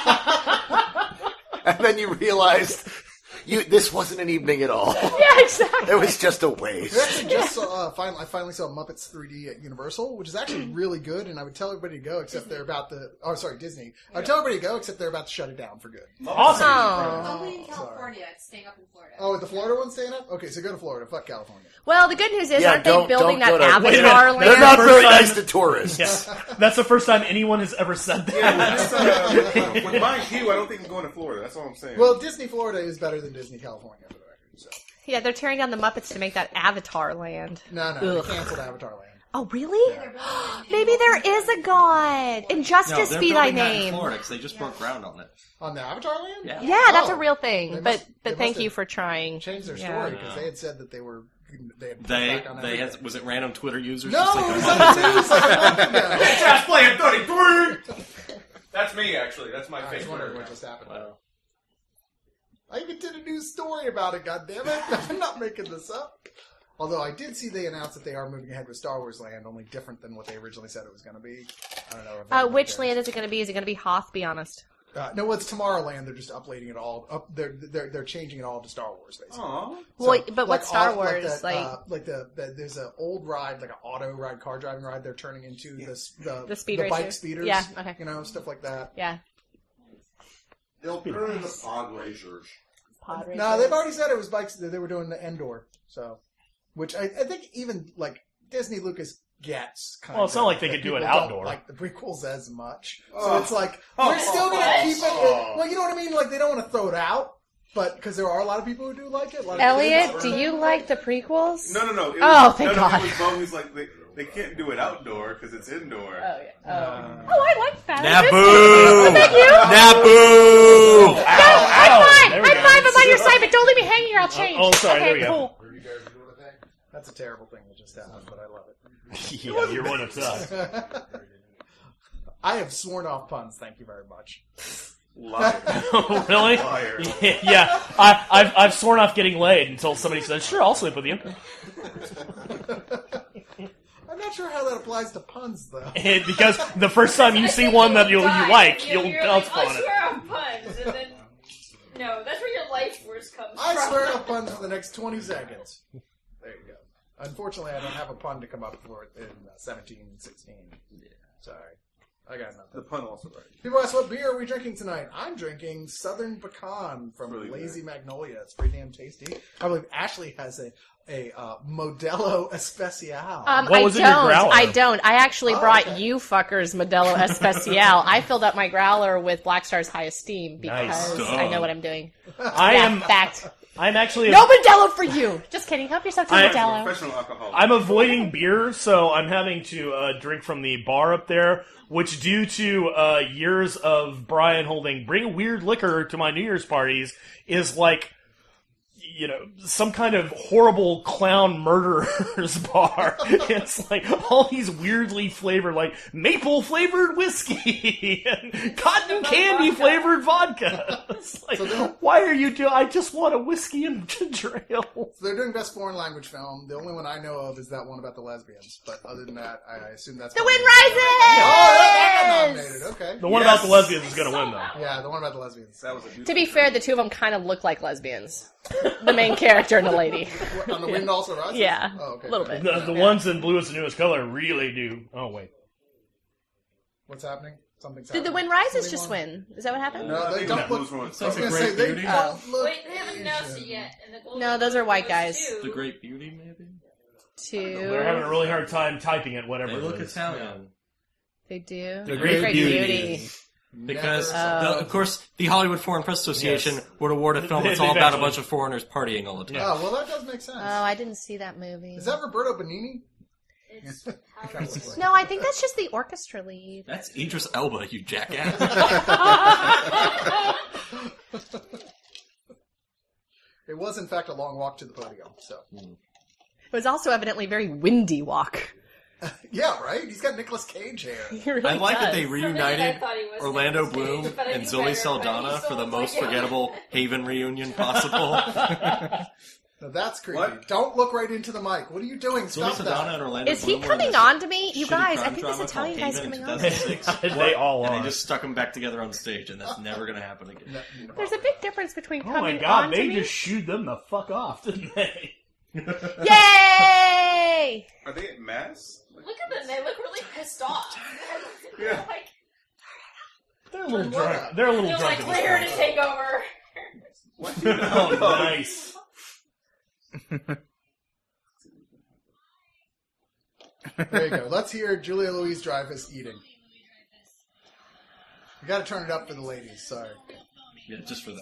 and then you realized you this wasn't an evening at all. Yeah, exactly. It was just a We waste. actually just saw, uh, finally, I finally saw Muppets three D at Universal, which is actually really good, and I would tell everybody to go, except they're about to, oh, sorry, Disney. I would tell everybody to go, except they're about to shut it down for good. awesome! Oh. Only in California. It's staying up in Florida. Oh, is the Florida one staying up? Okay, so go to Florida. Fuck California. Well, the good news is, Yeah, aren't they don't- building don't that go to- Avatar Wait a minute. They're land? not First very time- nice to tourists. Yeah. That's the first time anyone has ever said that. Yeah, with, this, uh, with, with Mind Q, I don't think I'm going to Florida. That's all I'm saying. Well, Disney Florida is better than Disney California, for the record. So. Yeah, they're tearing down the Muppets to make that Avatar land. No, no, Ugh. they canceled Avatar Land. Oh, really? Maybe there is a god. No, Injustice they're be thy building that in name. Florida because they just broke ground on it. On the Avatar Land? Yeah. Yeah, that's Oh. a real They thing. must- But they but thank must you have for trying. Changed their Yeah. story because they had said that they were they had put They back on they everything. had was it random Twitter users? No, just like it the was Muppets like, it ads? was like a month ago. just playing thirty-three. That's me, actually. That's my I was face. wondering what just happened. Wow. I even did a new story about it, goddammit. I'm not making this up. Although I did see they announced that they are moving ahead with Star Wars Land, only different than what they originally said it was going to be. I don't know. if Uh, that which makes land is it going to be? Is it going to be Hoth? Be honest. Uh, no, it's Tomorrowland. They're just updating it all. Up, they're they're they're changing it all to Star Wars, basically. Aww. Well, but what's Star all- Wars? that, Like, uh, like the, the there's an old ride, like an auto ride, car driving ride. They're turning into this the The speed the bike racers? speeders. Yeah, okay. You know, stuff like that. yeah. They'll turn into pod racers. Pod No, racers. they've already said it was bikes that they were doing the Endor. So, which I, I think even like Disney Lucas gets. Kind Well, it's not of, like they that could do it people don't outdoor. Like the prequels as much. So Oh. it's like Oh. we're still going to Oh. keep it. Oh. Well, you know what I mean. Like they don't want to throw it out, but because there are a lot of people who do like it. A lot of Elliot, kids. do you like the prequels? No, no, no. It Oh, was, thank no, God. No, it was Bo who's like, they, they can't do it outdoor because it's indoor. Oh, yeah. Oh. oh, I like that. Naboo! Thank you. Naboo! No, I'm fine. There I'm we fine. go. I'm on your side, but don't leave me hanging here. I'll change. oh, sorry, Okay, there we go. cool. That's a terrible thing that just happened, but I love it. Yeah, you're one of us. I have sworn off puns. Thank you very much. Liar. Really? Liar. Yeah, I, I've I've sworn off getting laid until somebody says, "Sure, I'll sleep with you." I'm not sure how that applies to puns, though. And because the first time you see one that you you like, You're you'll like, pounce I'll on it. swear on puns, and then no, that's where your life force comes I from. swear off puns for the next twenty seconds. There you go. Unfortunately, I don't have a pun to come up for it in uh, seventeen sixteen. Yeah. Sorry. I got nothing. The pun also right. People ask, what beer are we drinking tonight? I'm drinking Southern Pecan from Really good. Lazy Magnolia. It's pretty damn tasty. I believe Ashley has a, a uh, Modelo Especial. Um, What I was in your don't. growler? I don't. I actually Oh, brought okay. you fuckers Modelo Especial. I filled up my growler with Black Star's High Esteem because Nice. I know what I'm doing. I yeah, am fact. I'm actually No Modelo for you. Just kidding. Help yourself to I- Modelo. Professional alcohol. I'm avoiding beer, so I'm having to uh, drink from the bar up there, which due to uh, years of Brian holding bring weird liquor to my New Year's parties is like, you know, some kind of horrible clown murderer's bar. It's like all these weirdly flavored, like maple flavored whiskey and cotton candy flavored vodka. It's like, why are you doing? I just want a whiskey and ginger ale. So they're doing Best Foreign Language Film. The only one I know of is that one about the lesbians. But other than that, I assume that's... The probably- Wind Rises! Oh, that, that got nominated. Okay. The one Yes. about the lesbians is going to win, though. Yeah, the one about the lesbians. That was a To be fair, the two of them kind of look like lesbians. The main character and the lady. On the Wind Also Rises? Yeah, Oh, okay. a little bit. The, the ones in Blue is the Newest Color really do. Oh, wait. What's happening? Something's Did the happening. Wind Rises Something just won? win? Is that what happened? No, they don't look. I was Sounds gonna like say Great they Beauty. don't look. Wait, they haven't announced it yet. And the Golden No, those are white guys. Globes, The too. Great Beauty, maybe? Two. They're having a really hard time typing it, whatever They it look is. Italian. They do. The Great Beauty. Because, Never the, saw of course, the Hollywood Foreign Press Association Yes. would award a film They- that's all they've about a actually- bunch of foreigners partying all the time. Oh, well, that does make sense. Oh, I didn't see that movie. Is that Roberto Benigni? It's Kinda looks like- No, I think that's just the orchestra lead. That's Idris Elba, you jackass. It was, in fact, a long walk to the podium. So, It was also evidently a very windy walk. yeah, right. He's got Nicolas Cage hair. He really I like that does. they For a minute, reunited I thought he was Orlando Nicolas Cage, Bloom but I and knew Zoe better, Saldana but for the he most sounds like him. forgettable Haven reunion possible. Now, that's creepy. What? Don't look right into the mic. What are you doing? Zoe Stop Saldana that. and Orlando Is he Bloom were in coming this on to me? You shitty guys, I crime think this drama Italian called guy's Haven in coming on to me. two thousand six. They all And are. they just stuck them back together on stage, and that's never going to happen again. There's a big difference between Oh coming my god, on they to me. just shooed them the fuck off, didn't they? Yay! Are they at mass? Look at them. They look really pissed off. They're Yeah. like, They're a little drunk. They're a little they're drunk. like, at we're this here to point. take over. What do you Oh, know? nice. There you go. Let's hear Julia Louis-Dreyfus eating. You got to turn it up for the ladies. Sorry. Yeah, just for them.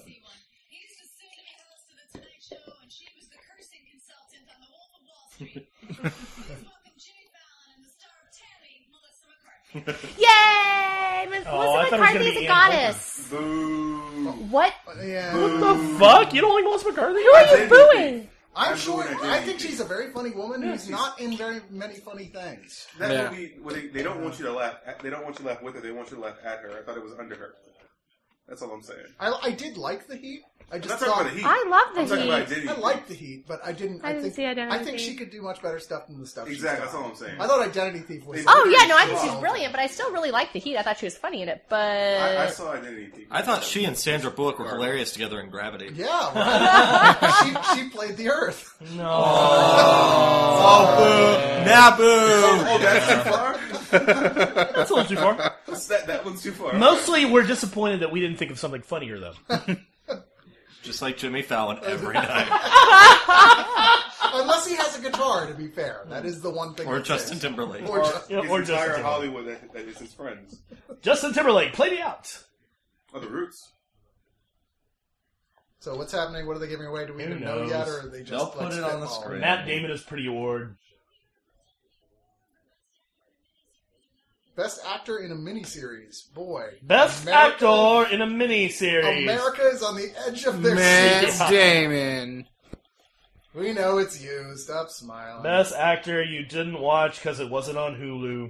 Yay! Melissa Oh, I thought it was McCarthy gonna is be a Ann goddess. Boo. What? Yeah. What the fuck? You don't like Melissa McCarthy? Who are you booing? I'm I'm sure. booing I Identity think Thief. she's a very funny woman Yeah, who's she's- not in very many funny things. That Yeah. movie, where they, they don't want you to laugh. At, they don't want you to laugh with her. They want you to laugh at her. I thought it was under her. That's all I'm saying. I, I did like the Heat. I I'm just not talking thought about the Heat. I love the I'm talking about Heat. Identity I Thief. liked the Heat, but I didn't. I I, didn't think see Identity I think Thief. she could do much better stuff than the stuff. she's Exactly, done. that's all I'm saying. I thought Identity Thief was. They- Oh yeah, no, I think Wow. she's brilliant, but I still really like the Heat. I thought she was funny in it, but I, I saw Identity Thief. I thought she and Sandra Bullock were hilarious together in Gravity. Yeah, right. she she played the Earth. No. Oh, boo! Now boo! Oh, that's too far? That's a little too far. That's- that, that one's too far. Mostly, we're disappointed that we didn't think of something funnier, though. Just like Jimmy Fallon every night. Unless he has a guitar, to be fair. That is the one thing. Or that Justin saves. Timberlake. Or Or Ju- Yeah, his or entire Justin Timberlake. Hollywood that, that is his friends. Justin Timberlake, play me out. Oh, the Roots. So what's happening? What are they giving away? Do we Who even know knows? yet, or are they just They'll put like, it on the spitballing? screen. Matt Damon is Pretty Award. Best actor in a miniseries. Boy, Best America- actor in a miniseries. America is on the edge of their Matt seat. Damon. We know it's you. Stop smiling. Best actor you didn't watch because it wasn't on Hulu.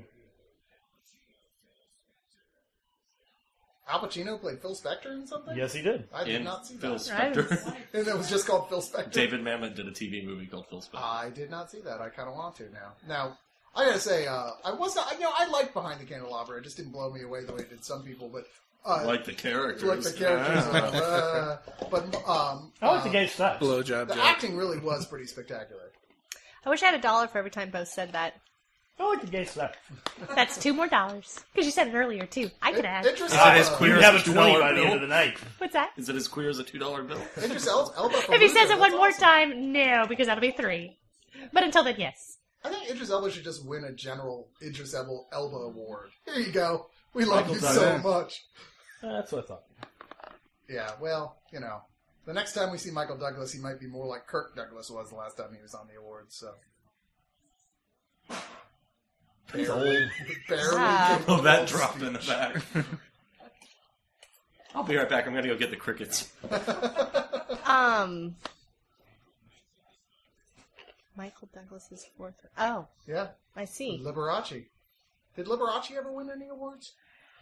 Al Pacino played Phil Spector in something? Yes, he did. I did In not see Phil that. Spector. And it was just called Phil Spector? David Mamet did a T V movie called Phil Spector. I did not see that. I kind of want to now. Now, I gotta say, uh, I was not, you know, I liked Behind the Candelabra. It just didn't blow me away the way it did some people, but. Uh, Like the characters. Like the characters. Ah. uh, but, um. I like uh, the gay stuff. Blowjob The joke. acting really was pretty spectacular. I wish I had a dollar for every time Bo said that. I like the gay stuff. That's two more dollars because you said it earlier too. I could add. Idris Is it as Elba- queer You'd as have a a two twenty dollar by the bill? end of the night. What's that? Is it as queer as a two dollar bill? Idris El- Elba from If he Luther, says it one that's more awesome. time, no, because that'll be three. But until then, yes. I think Idris Elba should just win a general Idris Elba, Elba award. Here you go. We love Michael you Douglas. so much. That's what I thought. Yeah, well, you know, the next time we see Michael Douglas, he might be more like Kirk Douglas was the last time he was on the awards. So He's old. barely. Ah. capable Oh, that of dropped in the speech. back. I'll be right back. I'm going to go get the crickets. Um, Michael Douglas's fourth. Oh, Yeah, I see. Liberace. Did Liberace ever win any awards?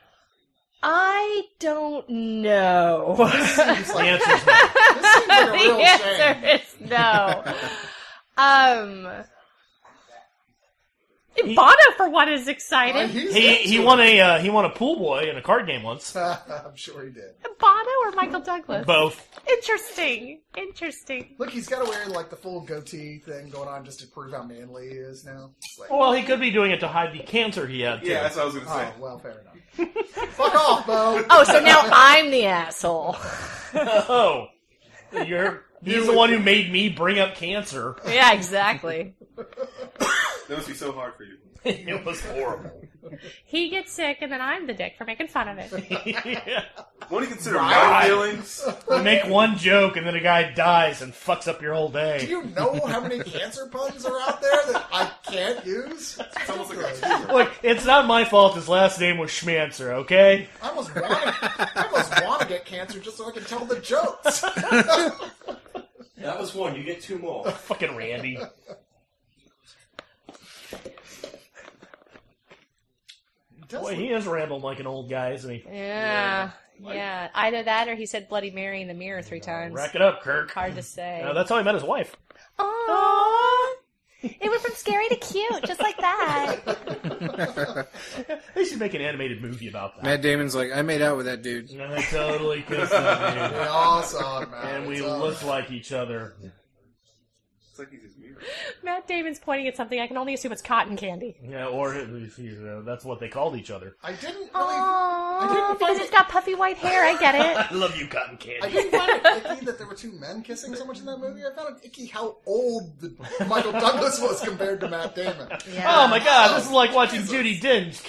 I don't know. Seems The like, answer is no. this seems like a real the answer shame. is no. um, He- Bono, for one, is excited. He he won a uh, he won a pool boy in a card game once. I'm sure he did. Bono or Michael Douglas? Both. Interesting. Interesting. Look, he's got to wear like the full goatee thing going on just to prove how manly he is now. It's like, Well, he could be doing it to hide the cancer he had. Too. Yeah, that's what I was going to say. oh, well, fair enough. Fuck off, Bo. Oh, so now I'm the asshole. Oh, you're he's the one who made me bring up cancer. Yeah, exactly. That must be so hard for you. It was horrible. He gets sick, and then I'm the dick for making fun of it. Yeah. What do you consider Right. my feelings? You make one joke and then a guy dies and fucks up your whole Do day. you know how many cancer puns are out there that I can't use? It's almost like a Look, it's not my fault his last name was Schmancer, okay? I almost want to, I almost want to get cancer just so I can tell the jokes. That was one. You get two more. Fucking Randy. Boy, he is rambling like an old guy, isn't he? Yeah, yeah. Either that or he said Bloody Mary in the mirror three times. Rack it up, Kirk. Hard to say. Uh, that's how he met his wife. Aww. It went from scary to cute, just like that. They should make an animated movie about that. Matt Damon's like, I made out with that dude. I totally kissed that We dude. all saw it, man. And we It's all- looked like each other. It's like he's just mute. Matt Damon's pointing at something. I can only assume it's cotton candy. Yeah, or you know, that's what they called each other. I didn't really. Aww, didn't because find it's got puffy white hair. I get it. I love you, cotton I candy. didn't find it icky that there were two men kissing so much in that movie. I found it icky how old the Michael Douglas was compared to Matt Damon. Yeah. Oh my god, this is like watching Judi Dench.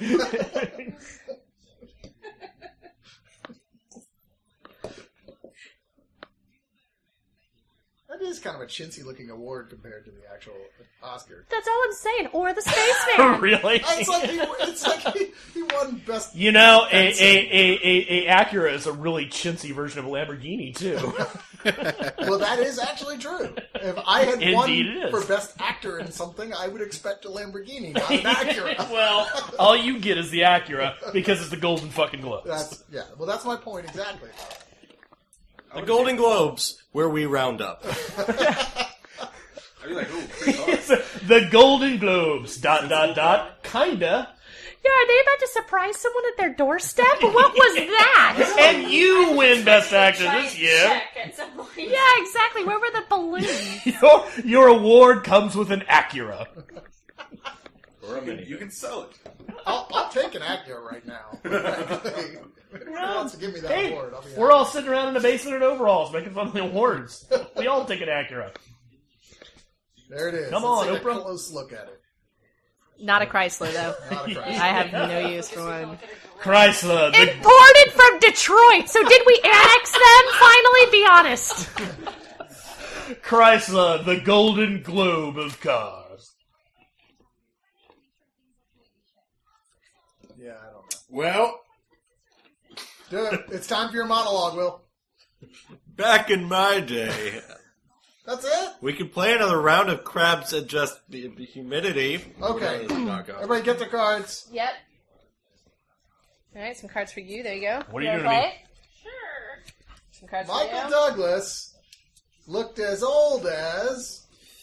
That is kind of a chintzy-looking award compared to the actual Oscar. That's all I'm saying. Or the spaceman. Really? It's like he, it's like he, he won best. You know, a, a, fencing. a, a, a Acura is a really chintzy version of a Lamborghini, too. Well, that is actually true. If I had Indeed won it is. for best actor in something, I would expect a Lamborghini, not an Acura. Well, all you get is the Acura because it's the Golden fucking Globes. That's yeah. Well, that's my point exactly. The Golden Globes, where we round up. I'd be like, ooh, pretty hard. It's the Golden Globes. Dot dot dot. Kinda. Yeah, are they about to surprise someone at their doorstep? What was that? And you win Best Actor this year. Check at some point. Yeah, exactly. Where were the balloons? Your, your award comes with an Acura. Or a You, mini. you can sell it. I'll, I'll take an Acura right now. Who wants to give me that Hey, award? I'll be we're happy. all sitting around in the basement in overalls making fun of the awards. We all take an Acura. There it is. Come Let's on, take Oprah. a close look at it. Not a Chrysler, though. Not a Chrysler. I have no use for one. Chrysler. The, Imported from Detroit. So did we annex them? Finally, be honest. Chrysler, the Golden Globe of cars. Yeah, I don't know. Well, Do it. It's time for your monologue, Will. back in my day, That's it? we could play another round of Crabs Adjust the the Humidity. Okay. Knock off. Everybody get their cards. Yep. All right, some cards for you. There you go. What are you wanna doing to me? play? Sure. Some cards Michael for you. Douglas looked as old as...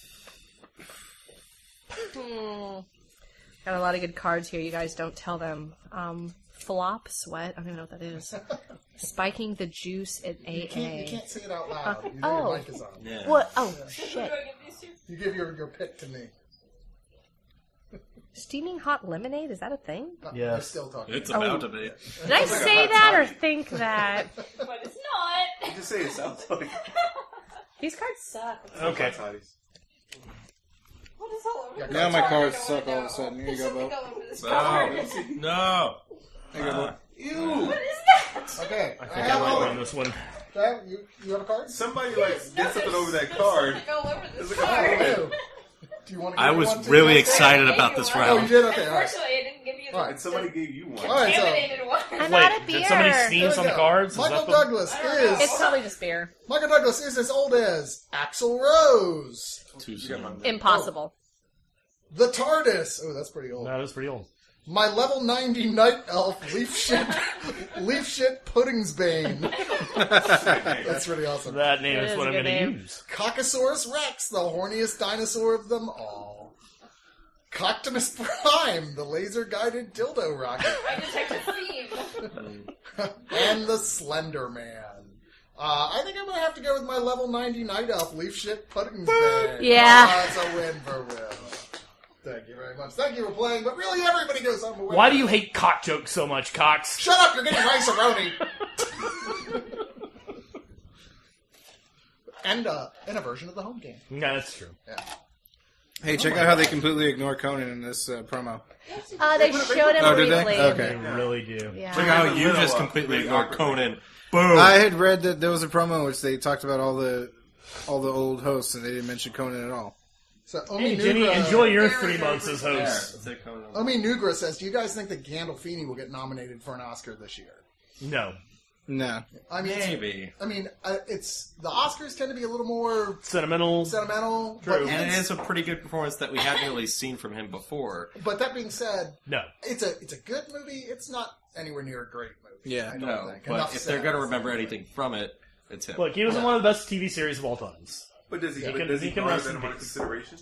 Hmm. Got a lot of good cards here. You guys don't tell them. Um, flop sweat. I don't even know what that is. Spiking the juice at A A. You can't, you can't say it out loud. You know oh. your mic is on. Yeah. What? Oh, Who do shit. I give these to? You give your, your pick to me. Steaming hot lemonade? Is that a thing? Uh, Yes. We're still talking. It's Oh. about to be. Did I say that or think that? But it's not. You just say it sounds like These cards suck. Okay. Toddies. What is all over Yeah, this? Now my Sorry, cards going suck all of a down. sudden. Here you There's go, something Bo. all over this No. card. No. Here you go, Bo. Ew! What is that? Okay. I I think have I all might win this one. Okay, you, you have a card? Somebody like get something over that card. Something all over this There's like a card. hole in it. Do you want to I give me was one too, really Jessica? excited about this Oh, you round. did? Okay, all right. Unfortunately, I didn't give you the All right. And somebody gave you one. All right, so contaminated one. I'm Wait, out of beer. did somebody there sneeze we on the go. cards? Is Michael that the- Douglas is It's probably just beer. Michael Douglas is as old as Axl Rose, Too soon. Impossible. the TARDIS. Oh, that's pretty old. No, that's pretty old. My level ninety night elf, leaf shit, leaf shit Puddingsbane. That's pretty awesome. That name That is is what a I'm good going to name. use. Caucasaurus Rex, the horniest dinosaur of them all. Optimus Prime, the laser-guided dildo rocket. I detect a theme. And the Slender Man. Uh, I think I'm going to have to go with my level ninety Night Elf Leaf Shit Puddings Bag. Yeah. Uh, it's a win for Will. Thank you very much. Thank you for playing, but really everybody goes home away. Why do you hate cock jokes so much, Cox? Shut up, you're getting rice-a-roni. And uh, and a version of the home game. Yeah, that's true. Yeah. Hey, check out how they completely ignore Conan in this uh, promo. Uh, they showed him Oh, did briefly. they? Okay. They really do. Yeah. Check out how you just completely ignored Conan. Boom. I had read that there was a promo in which they talked about all the all the old hosts, and they didn't mention Conan at all. So Omi Hey, Jenny, Nugra, enjoy your three months as host. Omi Nugra says, "Do you guys think that Gandolfini will get nominated for an Oscar this year?" No. No. I mean, it's- Maybe. I mean, uh, it's the Oscars tend to be a little more Sentimental. sentimental. True. But, And even- it is a pretty good performance that we hadn't really seen from him before. but that being said, No. it's a it's a good movie. It's not anywhere near a great movie. Yeah. I don't No, think. but Enough if they're said. going to remember anything from it, it's him. Look, he was in one of the best T V series of all times. But does he, He but can- does he, he can garner rest that in amount of peace. consideration?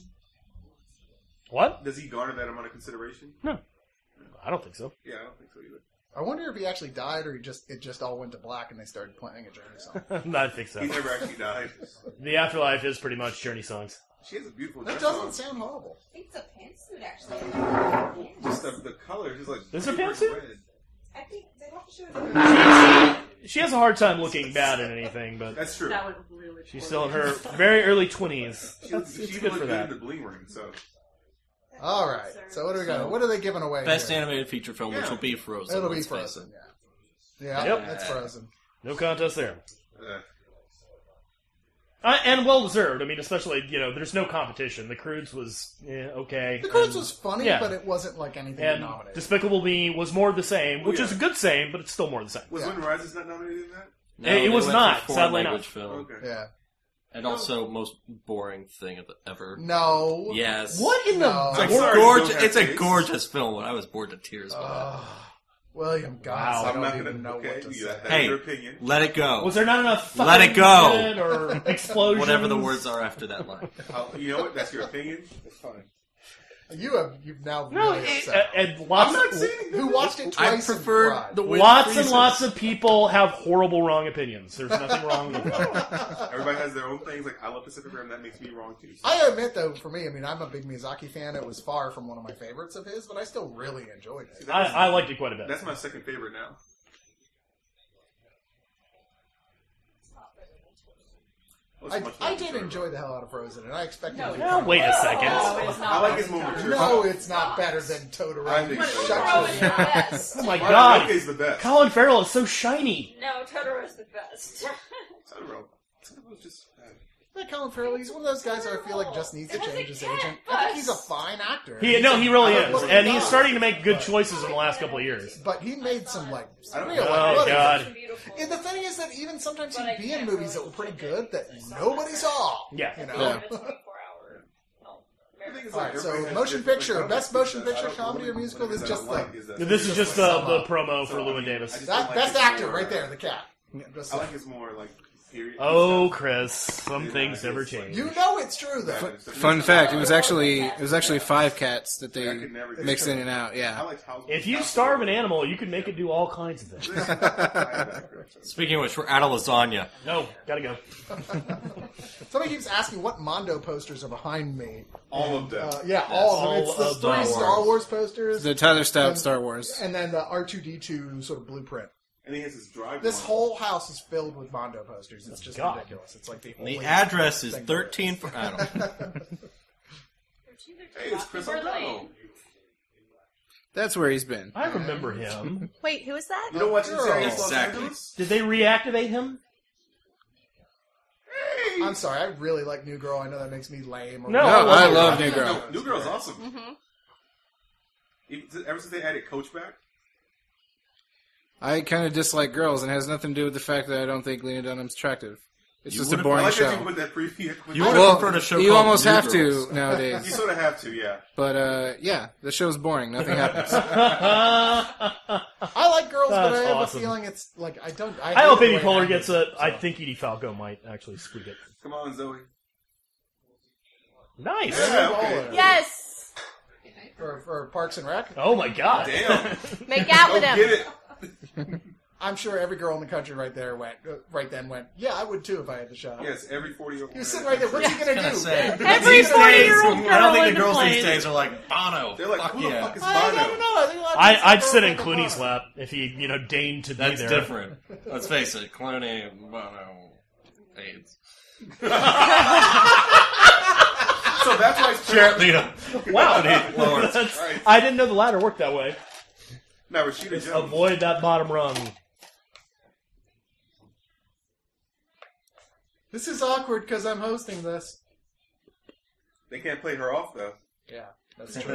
What? Does he garner that amount of consideration? No. I don't think so. Yeah, I don't think so either. I wonder if he actually died or he just it just all went to black and they started playing a Journey song. I think so. He never actually died. The afterlife is pretty much Journey songs. She has a beautiful That dress doesn't on. sound horrible. I think it's a pantsuit, actually. Just the, the color, just like Is it a paper pantsuit? red. I think they have to show it. She has a hard time looking bad in anything, but That's true. That would really she's still in her very early twenties. She, That's she it's even good looked for good that. in the bling ring, so. All right. So what do we got? What are they giving away? Best here? animated feature film, which Yeah. will be Frozen. It'll be let's face Frozen. it. Yeah. Yeah. Yep. That's Frozen. No contest there. Uh, Uh, and well deserved. I mean, especially, you know, there's no competition. The Croods was eh, okay. The Croods and- was funny, yeah. but it wasn't like anything to And nominate. Despicable Me was more the same, which yeah. is a good same, but it's still more the same. was Yeah. Wind Rises not nominated in that? No, It- it they was went not, for foreign sadly language not. film. Okay. Yeah. And also, most boring thing of the- ever. No. Yes. What in No. the... I'm It's, sorry, you gorgeous. don't have It's a taste. gorgeous film. I was bored to tears by it. Ugh. William Goss. Wow. I I'm don't not even gonna know okay, what to you- say. that- that's Hey, your opinion. let it go. Was there not enough Let it fucking go. dead or explosions? Whatever the words are after that line. I'll- you know what? That's your opinion. It's fine. You have you've now No, really it, upset. uh, and lots, I'm not saying Who watched it I twice and preferred cried. the way lots it and freezes. lots of people have horrible wrong opinions. There's nothing wrong with that. Everybody has their own things. Like, I love Pacific Rim. That makes me wrong, too. So. I admit, though, for me, I mean, I'm a big Miyazaki fan. It was far from one of my favorites of his, but I still really enjoyed it. I, I liked it quite a bit. That's my second favorite now. What's I, much I more did enjoyable? enjoy the hell out of Frozen, and I expected No, it to Now, come wait a out. second. No, it's not. I like his more mature. No, it's not better than I Totoro. think so. Shut Totoro your is the best. Oh my Mononoke god. is the best. Colin Farrell is so shiny. No, Totoro is the best. Totoro. Totoro's just. That Colin Farrell, he's one of those guys who I feel like just needs to It has change a his cat agent. I think bus. he's a fine actor. He, He's no, a- he really I is. love And the he's guy. starting to make good choices in the last couple of years. But he made some, like, I don't real, know. like, Oh, what is it? God. Beautiful. And the thing is that even sometimes But I he'd be in can't movies really that were pretty check it. good that nobody saw. Yeah. You know? Yeah. It's twenty-four hour. No, The thing is, All like, right, so everybody has motion different- picture, like, I don't best like motion this, I picture, don't- comedy, or one musical thing is that I just don't like the- is that- This is just the, Sum the up. promo for So, Llewyn I mean, Davis. I just That, don't like that's the his actor more, right uh, there, the cat. Just I like his more, like, period. Oh, stuff. Chris, some things never change. You know it's true, though. Yeah, it's- Fun fact: it was actually it was actually five cats that they I could never get mixed it. in and out. I Yeah. like House- If you starve an animal, you can make it do all kinds of things. Speaking of which, we're out of lasagna. No, gotta go. Somebody keeps asking what Mondo posters are behind me. All of them. Uh, yeah, all of them. It's All the of three them. Star Wars posters, The Tyler Stout and- Star Wars. and then the R two D two sort of blueprint. And he has his drive. This one. whole house is filled with Mondo posters. It's just God. ridiculous. It's like the, The only address is thing thirteen. For, I don't know. Hey, it's Chris O'Donnell. That's where he's been. I remember him. Wait, who is that? You don't watch Girl. Insidious Los Exactly. Angeles? Did they reactivate him? I'm sorry, I really like New Girl. I know that makes me lame. Or No, No, I I love love it. New No, Girl. New Girl's awesome. Mm-hmm. Even- Ever since they added Coach back, I kind of dislike girls, and it has nothing to do with the fact that I don't think Lena Dunham's attractive. It's You just a would've- I boring like that you show. put that preview. You would've Well, preferred a show you called almost New have Girls. to nowadays. You sort of have to, yeah. But uh, yeah, the show's boring. Nothing happens. I like girls, but I That's have awesome. a feeling it's like I don't. I, I hate hope the Amy way Poehler it gets ended, a. I so. think Edie Falco might actually squeak it. Come on, Zoe. Nice. Yeah, okay. Yes. for, for Parks and Rec. Oh my god! Damn. Make out with Go him. get it. I'm sure every girl in the country right there went, uh, right then went, yeah, I would too if I had the shot. Yes, every forty-year-old. He was sitting right there. What's he gonna do? Say, Every these days, forty-year-old I don't think the girl girls in the these plane. days are like Bono. They're like, Fuck who the yeah. fuck is I don't Bono? know. I think a lot of I, people I'd say sit in Bono. Clooney's lap if he, you know, deigned to That's be there. different. Let's face it, Clooney, Bono, AIDS. So that's why it's Jared Leto. Wow, Lawrence. That's- Right. I didn't know the ladder worked that way. Now Rashida Jones. Avoid that bottom rung. This is awkward because I'm hosting this. They can't play her off though. Yeah, that's true. I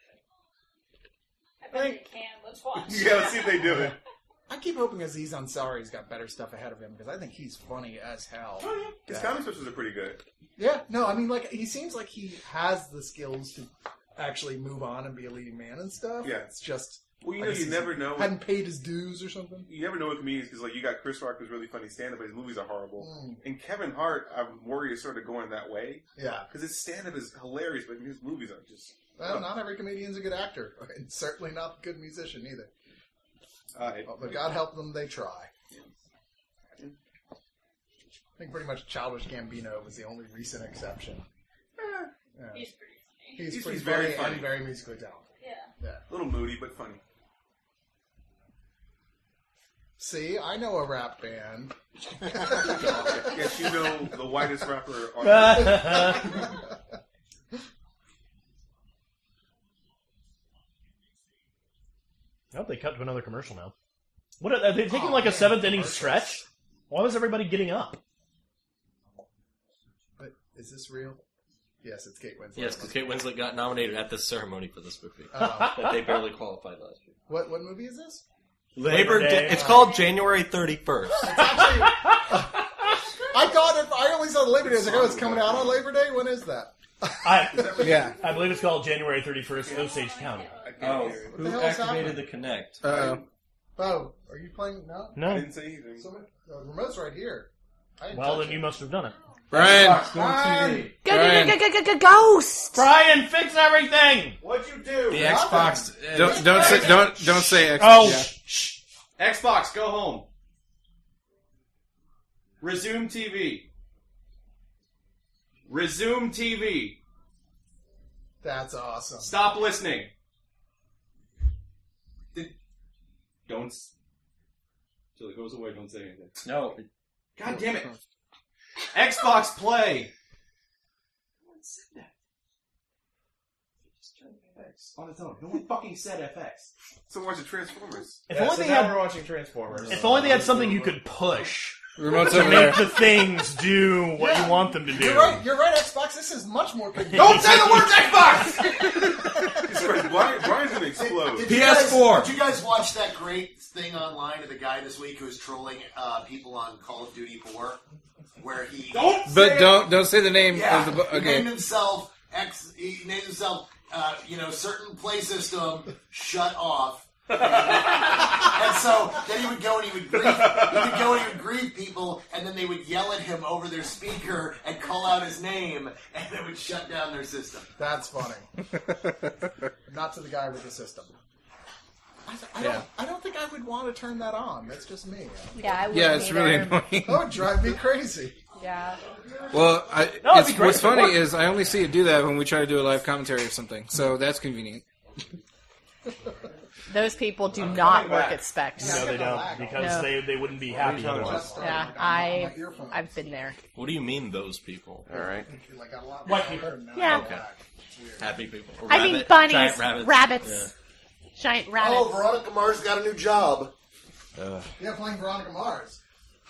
bet they can. Let's watch. Yeah, let's see if they do it. I keep hoping Aziz Ansari's got better stuff ahead of him because I think he's funny as hell. Oh, yeah. His Yeah. comic switches are pretty good. Yeah, no, I mean, like, he seems like he has the skills to actually move on and be a leading man and stuff. Yeah. It's just. Well, you I know, guess you he's- never know. Hadn't paid his dues or something. You never know with comedians because, like, you got Chris Rock, who's really funny stand-up, but his movies are horrible. Mm. And Kevin Hart, I'm worried is sort of going that way Yeah. because his stand-up is hilarious, but his movies are just. Well, not every comedian's a good actor, and certainly not a good musician either. Uh, Well, but God help them, they try. I think pretty much Childish Gambino was the only recent exception. Yeah. He's pretty funny. He's, He's- pretty he's very funny, funny. and very musically talented. Yeah. Yeah. a little moody, but funny. See, I know a rap band. Yes, you know the whitest rapper on I hope they cut to another commercial now. What are, are they taking like a seventh inning stretch? Why was everybody getting up? But is this real? Yes, it's Kate Winslet. Yes, because Kate Winslet got nominated at this ceremony for this movie. Oh. That they barely qualified last year. What what movie is this? Labor Day. Day. It's called January thirty-first. I thought if I only saw the Labor Day. I was like, oh, it's coming out on Labor Day. When is that? I, Yeah. I believe it's called January thirty-first, Osage County. Oh, the who hell is activated happening? the Connect? Uh-oh. Oh, are you playing? No. I No. didn't say anything. Someone, the remote's right here. I didn't Well, touch then it. you must have done it. Brian! Brian! Go, go, Brian. go, go, go, go, ghost! Brian, fix everything! What'd you do? The Xbox. uh, Don't don't say don't don't say X. Oh, yeah. Shh, shh. Xbox, go home. Resume T V. Resume T V. That's awesome. Stop listening. Did- Don't. s- Till it goes away, don't say anything. No. God damn it. Xbox Play. No one said that. Just turn F X on its own. No one fucking said F X. So watch the Transformers. if Yeah, only so they now had, we're watching Transformers. if only they had something you could push Remote's to over there. make the things do what Yeah. you want them to do. You're right. You're right. Xbox. This is much more. Con- Don't say the word Xbox! It's crazy. Brian, Brian's gonna explode. Did P you S four. Guys, did you guys watch that great thing online of the guy this week who was trolling uh, people on Call of Duty four? Where he Don't But say don't don't say the name yeah, of the book. he Okay. named himself X. He named himself uh, you know certain play system shut off. And, and so then he would go and he would grieve. He would go and he would grieve people, and then they would yell at him over their speaker and call out his name, and it would shut down their system. That's funny. Not to the guy with the system. I, th- I, Yeah. don't, I don't think I would want to turn that on. That's just me. Yeah, I Yeah, wouldn't it's really either. annoying. That would drive me crazy. Yeah. Well, I, No, it'd it's, be great what's if it funny worked. is I only see it do that when we try to do a live commentary or something. So that's convenient. Those people do not work back. at Specs. No, they don't, because No. they, they wouldn't be happy otherwise. Yeah, I, I've been there. What do you mean, those people? Alright. Like, got a lot White more people. now. Yeah. Okay. Happy people. Or I mean rabbit- bunnies, giant rabbits. rabbits, giant rabbits. Oh, Veronica Mars got a new job. Yeah, playing Veronica Mars.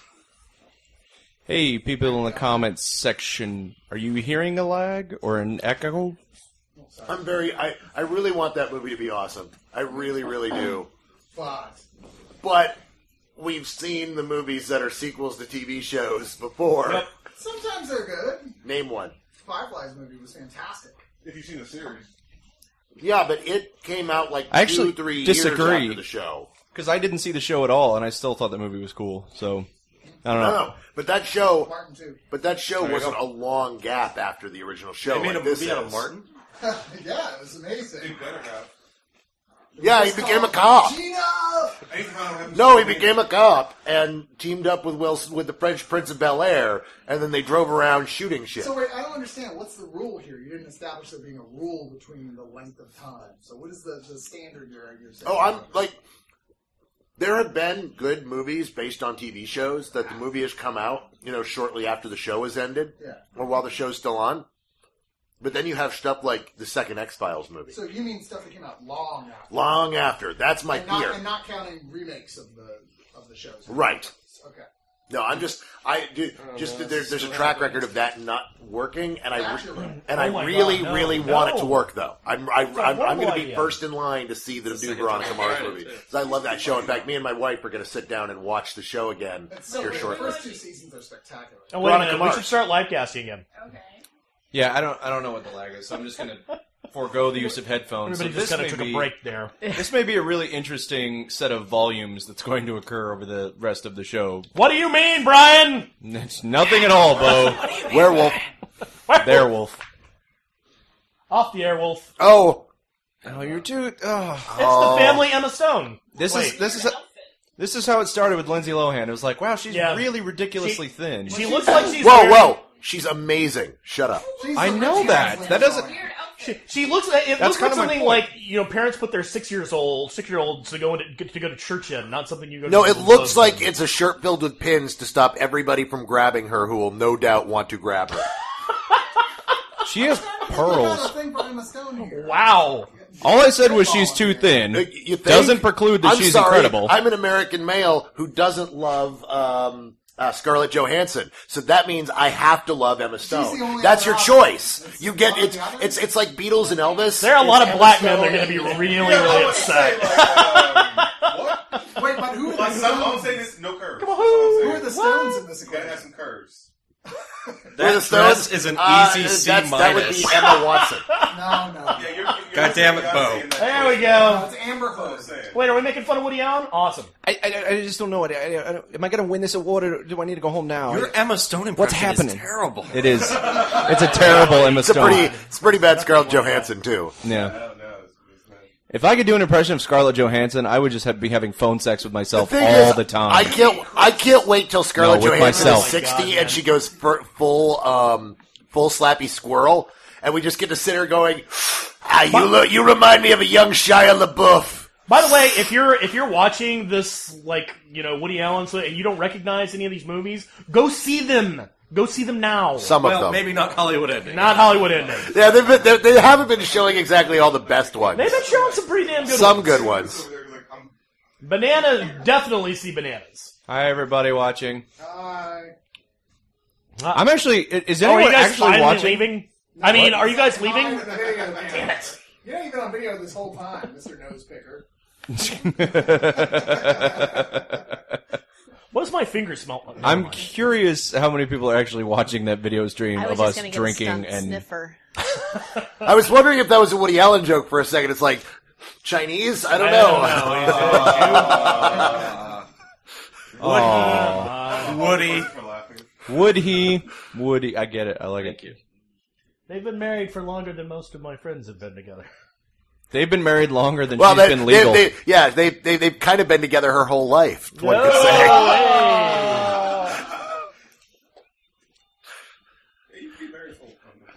Hey, people in the comments section, are you hearing a lag or an echo? I'm very. I, I really want that movie to be awesome. I really, really do. But But we've seen the movies that are sequels to T V shows before. Yep. sometimes they're good. Name one. Fireflies movie was fantastic. If you've seen the series. Yeah, but it came out like I actually two, three disagree. years after the show. Because I didn't see the show at all, and I still thought the movie was cool, so... I don't No, know. no, but that show, Martin too. but that show There you wasn't go. a long gap after the original show. They made like a this movie out is. of Martin? Yeah, it was amazing. They better have. Yeah, he became a cop. Gina! No, he became a cop and teamed up with Will with the French Prince of Bel Air, and then they drove around shooting shit. So wait, I don't understand. What's the rule here? You didn't establish there being a rule between the length of time. So what is the, the standard you're, you're saying? Oh, I'm like, there have been good movies based on T V shows that the movie has come out, you know, shortly after the show has ended, Yeah. or while the show's still on. But then you have stuff like the second X-Files movie. So you mean stuff that came out long after? Long after. That's my and not, fear. And not counting remakes of the of the shows. Right. Okay. No, I'm just, I do, just there's there's a track record of that not working, and I That's your right. and Oh I my really God, no, really no. want it to work though. I'm I, It's a I'm, I'm horrible going to be idea. first in line to see the new Veronica Mars movie because I love that show. In fact, me and my wife are going to sit down and watch the show again It's so here the shortly. first two seasons are spectacular. Oh, wait a Veronica minute. We Mars. should start live casting again. Okay. Yeah, I don't I don't know what the lag is, so I'm just gonna forego the use of headphones. Everybody So just this kind may of took be- a break there. This may be a really interesting set of volumes that's going to occur over the rest of the show. What do you mean, Brian? It's nothing at all, Bo. Werewolf. Werewolf. Off the air, Wolf. Oh, Oh, you're too. Oh. It's the family Emma Stone. This Wait. is this is this is how it started with Lindsay Lohan. It was like, wow, she's Yeah. really ridiculously She- thin. She looks like she's whoa, wearing- whoa! She's amazing. Shut up. She's I the know Richie that. Osmond That doesn't- song. Weird She, outfit. she looks. It That's looks like kind of my something point. like you know parents put their six years old six year olds to go into to go to church in, not something you go. No, to it the looks club like in. it's a shirt filled with pins to stop everybody from grabbing her, who will no doubt want to grab her. She has We got a pearls. thing for Emma Stone here. Wow. All I said was she's too thin. You think? Doesn't preclude that I'm she's sorry, incredible. I'm an American male who doesn't love um, uh, Scarlett Johansson, so that means I have to love Emma the Stone. only That's other your option. choice. It's You get one or it's the other? it's it's like Beatles and Elvis. There are a lot It's of Emma black Stone men that are going to be and- really, Yeah, I really would say, upset. like, um, what? Wait, but who are the Like, some, all I'm Stones? saying is no curves. Come on, That's all I'm who- Who saying. are the Stones in this You gotta equation? have some curves. Who are That the dress Stones? is an Uh, easy C that's- That would be minus. Emma Watson. No, no. Yeah, you're, you're God damn it, you're Bo. saying that There we shit. No, go. it's Amber That's all I'm Heard. saying. Wait, are we making fun of Woody Allen? Awesome. I, I, I just don't know. I, I, I don't, am I going to win this award, or do I need to go home now? Your Emma Stone impression What's happening? is terrible. It is. It's a terrible Emma It's a Stone. pretty it's pretty bad Scarlett Johansson too. I Yeah. don't know. It's, it's not... If I could do an impression of Scarlett Johansson, I would just have, be having phone sex with myself thing all is, the time. I can't. I can't wait till Scarlett No, with Johansson myself. is sixty Oh my God, and she goes for full, um, full slappy squirrel, and we just get to sit here going, "Ah, you look, you remind me of a young Shia LaBeouf." By the way, if you're if you're watching this like you know Woody Allen so- and you don't recognize any of these movies, go see them. Go see them now. Some of Well, them, maybe not Hollywood ending. Not Hollywood ending. yeah, they've been, they're- they haven't been showing exactly all the best ones. They've been showing some pretty damn good Some ones. good ones. Like, I'm, Banana, definitely see Bananas. Hi, everybody watching. Hi. I'm actually. Is Oh, are anyone you guys actually finally watching? leaving? I mean, are you guys leaving? Damn Damn it. You're not even on video this whole time, Mister Nose Picker. What does my finger smell like? I'm curious how many people are actually watching that video stream I was of just us going to get a drinking stunt and. sniffer. I was wondering if that was a Woody Allen joke for a second. It's like Chinese. I don't I know. don't know. Oh, Woody. for laughing. would he? Would he? I get it. I like Thank it. you. They've been married for longer than most of my friends have been together. They've been married longer than Well, she's they, been legal. they, they, yeah, they, they, they've kind of been together her whole life. One No could say. way. You can be very full.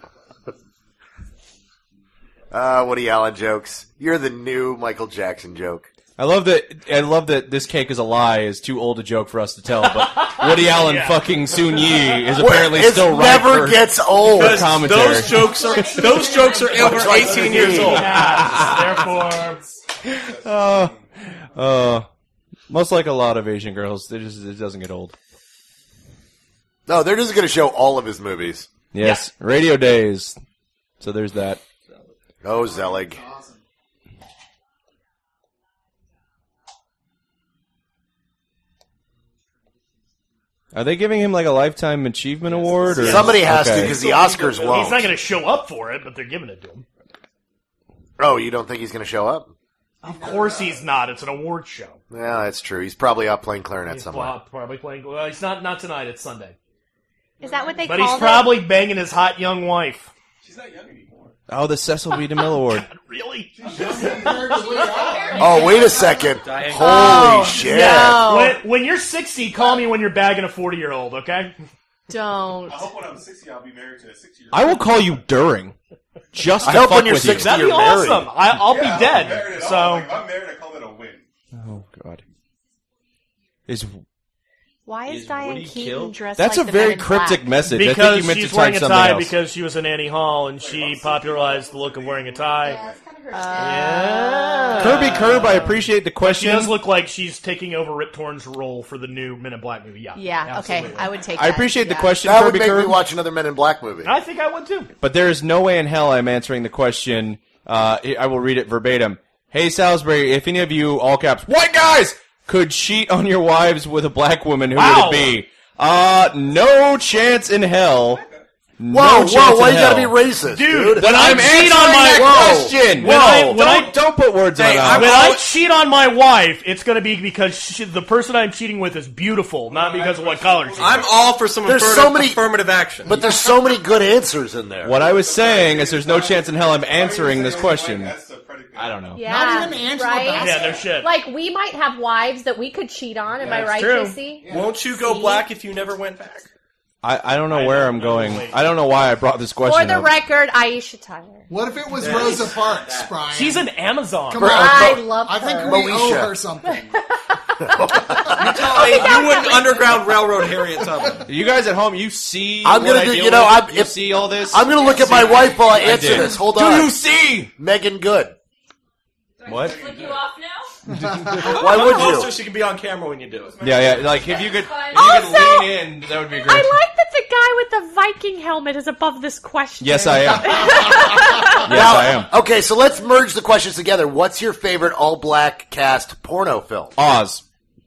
Uh, Woody Allen jokes. You're the new Michael Jackson joke. I love that. I love that this cake is a lie. Is too old a joke for us to tell. But Woody Allen Yeah. fucking Soon Yi is apparently it still right never for gets old. Because- commentary. Those jokes are those jokes are over like eighteen the years game. old. Yeah, therefore, Uh, uh, most like a lot of Asian girls, they just, it doesn't get old. No, they're just going to show all of his movies. Yes, Radio Days. So there's that. Oh, Zelig. Awesome. Are they giving him like a lifetime achievement award? Or Somebody has to Okay. because the Oscars he's won't. not going to show up for it, but they're giving it to him. Oh, you don't think he's going to show up? Of course he's not. It's an award show. Yeah, that's true. He's probably out playing clarinet He's somewhere. prob- probably playing. Well, he's not. Not tonight. It's Sunday. Is that what they But call he's it? probably banging his hot young wife. She's not young anymore. Oh, the Cecil B. DeMille Award. Really? Oh, wait a second. Holy Oh, shit. no. When, when you're sixty, call me when you're bagging a forty-year-old, okay? Don't. I hope when I'm sixty, I'll be married to a sixty-year-old. I will call you during. Just I to hope fuck when you're with you. sixty That'd be you're married. awesome. I, I'll Yeah, be I'm dead. married at all. So Like, if I'm married, I call it a win. Oh, God. Is Why is, Is Diane Woody Keaton killed? dressed That's like a the Men very in cryptic Black? message. I think because you meant she's to wearing type a something tie else. because she was in Annie Hall and she popularized the look of wearing a tie. Yeah, it's kind of her Yeah. Kirby Curb, I appreciate the She question. does look like she's taking over Rip Torn's role for the new Men in Black movie. Yeah. Yeah, okay. absolutely. I would take I that. appreciate the yeah. question, That would Kirby make Curb. me watch another Men in Black movie. I think I would too. But there is no way in hell I'm answering the question. Uh, I will read it verbatim. Hey, Salisbury, if any of you, all caps, white guys, could cheat on your wives with a black woman, who Wow. would it be? Uh, no chance in hell. No Whoa, chance whoa, why in you gotta be hell. racist, dude? Dude, when I I'm cheat answering on my that Whoa. question. When I- Whoa, when don't, I- don't put words in Hey, my I'm mouth. when I cheat on my wife, it's going to be because she, the person I'm cheating with is beautiful, not because of what color she's. I'm all for some There's affirmative, so many- affirmative action. But there's so many good answers in there. What I was saying is there's no chance in hell I'm answering this question. That's the predicate. I don't know. Yeah, Not even Angela right? Bassett. Yeah, no shit. Like, we might have wives that we could cheat on. Am I That's right, true. Casey? Won't you go See? black if you never went back? I, I don't know I where don't I'm know. going. Wait. I don't know why I brought this question For the up. record, Aisha Tyler. What if it was Rosa Parks, Brian? She's an Amazon. Come on. I love I her. think we owe Moesha. her something. Hey, you wouldn't Underground Railroad Harriet Tubman. You guys at home, you see I'm what gonna I do- deal you know, with? I'm- you if- see all this? I'm gonna look at my wife while I answer did. this. Hold Do on. you see? Megan Good. What? Flick you off now? Why would Come you? closer so you can be on camera when you do it. Yeah, yeah. Like if you could, if you Also, could lean in, that would be great. I like that the guy with the Viking helmet is above this question. Yes, I am. yes, I am. Okay, so let's merge the questions together. What's your favorite all-black cast porno film? Oz.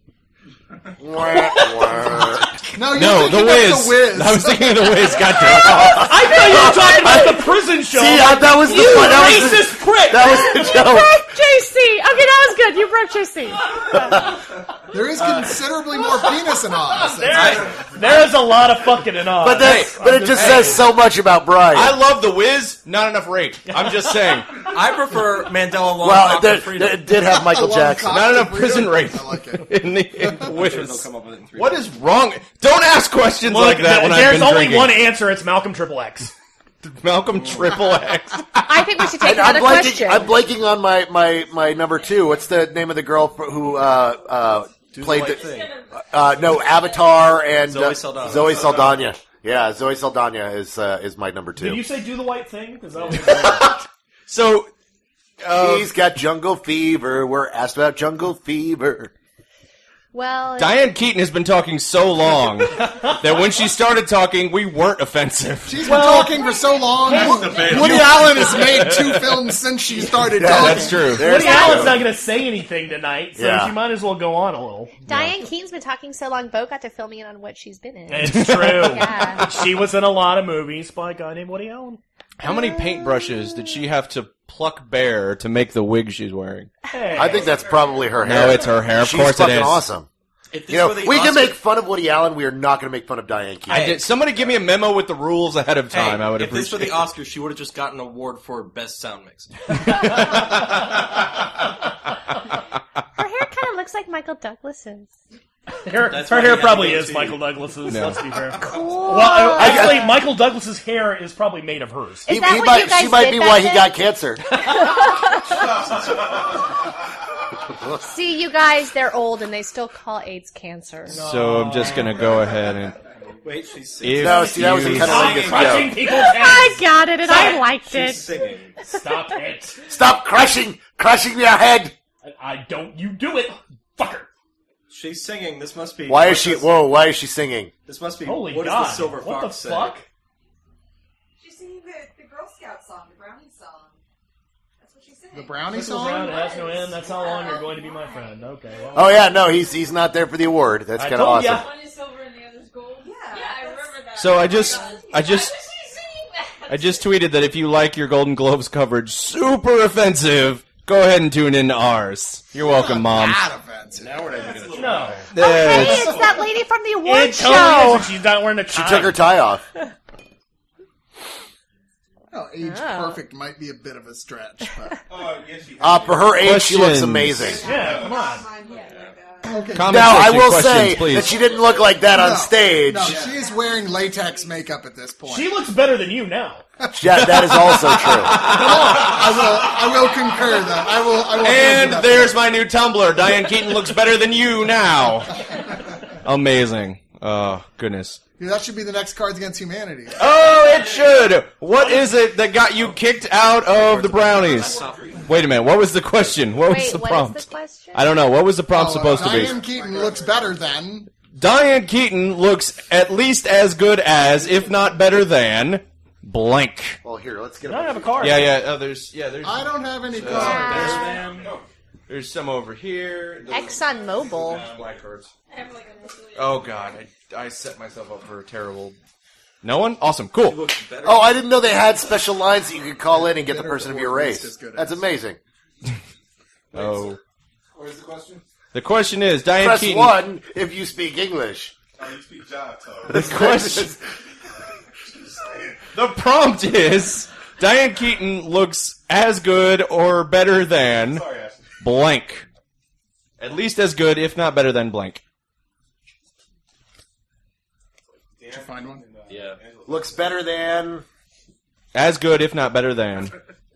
No, you're No, thinking The of Wiz. The Wiz. I was thinking of The Wiz. Goddamn. I thought you were talking about the prison show. See, I, that was the you fun. That was the, racist prick. that was the You joke. broke J C. Okay, that was good. You broke J C. There is considerably more penis in Oz. There, there is a lot of fucking in Oz. But that, but it just says so much about Brian. I love The Wiz. Not enough rape. I'm just saying. I prefer Mandela Long well, Cock there, and Freedom. it did have Michael Long Jackson. cock. Not enough Freedom? prison rape I like it. in the, in the I'm sure they'll Wiz. come up with it in three What days. is wrong? Don't ask questions Look, like that when I've there's been only drinking. one answer. It's Malcolm Triple X. Malcolm Triple X. I think we should take And I'm another blanking, question. I'm blanking on my, my, my number two. What's the name of the girl who uh, uh, played right the, thing. uh, no Avatar and Zoe uh, Saldana. Zoe Saldana. Yeah, Zoe Saldana is uh, is my number two. Did you say do the white thing? 'Cause that was So, uh, He's got jungle fever. We're asked about jungle fever. well, Diane Keaton has been talking so long that when she started talking, we weren't offensive. She's been talking for so long. Woody Allen has made two films since she started Yeah, talking. That's true. There's Woody Allen's not going to say anything tonight, so Yeah. she might as well go on a little. Diane Keaton's been talking so long, Bo got to fill me in on what she's been in. It's true. Yeah. She was in a lot of movies by a guy named Woody Allen. How many paintbrushes did she have to pluck bare to make the wig she's wearing? Hey. I think that's probably her hair. No, it's her hair. Of She's course it fucking is. awesome. If this You know, were the we can Oscar- make fun of Woody Allen. We are not going to make fun of Diane Keaton. I did. Somebody give me a memo with the rules ahead of time. Hey, I would if this were appreciate. the Oscars, she would have just gotten an award for best sound mix. Her hair kind of looks like Michael Douglas's. Her, That's her why hair you have probably to go is to- Michael Douglas's, No. let's be fair. Cool. Well, uh, actually, Michael Douglas's hair is probably made of hers. Is He- that he what might, you guys she might did be back why he then? got cancer. See, you guys, they're old and they still call AIDS cancer. So I'm just gonna go ahead and. Wait, she's If No, see, that was a you- kind of Stop weakest crushing joke. people's heads. I got it, and I liked She's it. singing. Stop it. Stop crushing, crushing your head. I, I don't. You do it, fucker. She's singing. This must be. Why what is she? does- why Why is she singing? This must be. Holy what God. does the Silver what Fox the say? fuck? She's singing the, the Girl Scout song, the Brownie song. That's what she's singing. The Brownie This was round, song? it has no end. That's how long you're going to be my friend. Okay. Well, Oh yeah, no, he's he's not there for the award. That's I kind of told awesome. ya. One is silver and the other's gold. Yeah, Yeah, I remember that. So I just, I just, Why was she singing that? I just tweeted that if you like your Golden Globes coverage super offensive, go ahead and tune in to ours. You're welcome, Mom. That offensive. Now we're not even gonna. No. Hey, Yes. it's that lady from the award It totally show. is, and she's not wearing a She tie. took her tie off. Oh, age Oh. perfect might be a bit of a stretch, but Uh, yes, she Uh, for her age, she looks Questions. amazing. Yeah, come on. okay. Comment Now, I section will questions, say please. that she didn't look like that on No, stage. No, she is wearing latex makeup at this point. She looks better than you now. Yeah, that is also true. I will. I will concur that. I will. I will. And that. there's my new Tumblr. Diane Keaton looks better than you now. Amazing. Oh, goodness. Yeah, that should be the next Cards Against Humanity. Oh, it should. What is it that got you kicked out of the brownies? Wait a minute. What was the question? What was Wait, the what prompt? is the question? I don't know. What was the prompt Oh, uh, supposed to be? Diane Keaton looks better than. Diane Keaton looks at least as good as, if not better than, blank. Well, here, let's get I don't have a card. Yeah, yeah. Oh, there's yeah. There's I don't have any uh, cards. there's, there's some over here. There's Exxon Mobil. black cards. Oh God, I, I set myself up for a terrible. No one? Awesome, cool. Oh, I didn't know they had special lines that you could call in and get the person of your Or at least as race. good That's as. amazing. Oh, Where's the question? the question is, Diane Press Keaton. one if you speak English. Oh, you speak Jive, so. The question. The prompt is, Diane Keaton looks as good or better than Sorry, Ashley. blank. At least as good, if not better than blank. Did you find one? Yeah. Looks better than. As good, if not better than.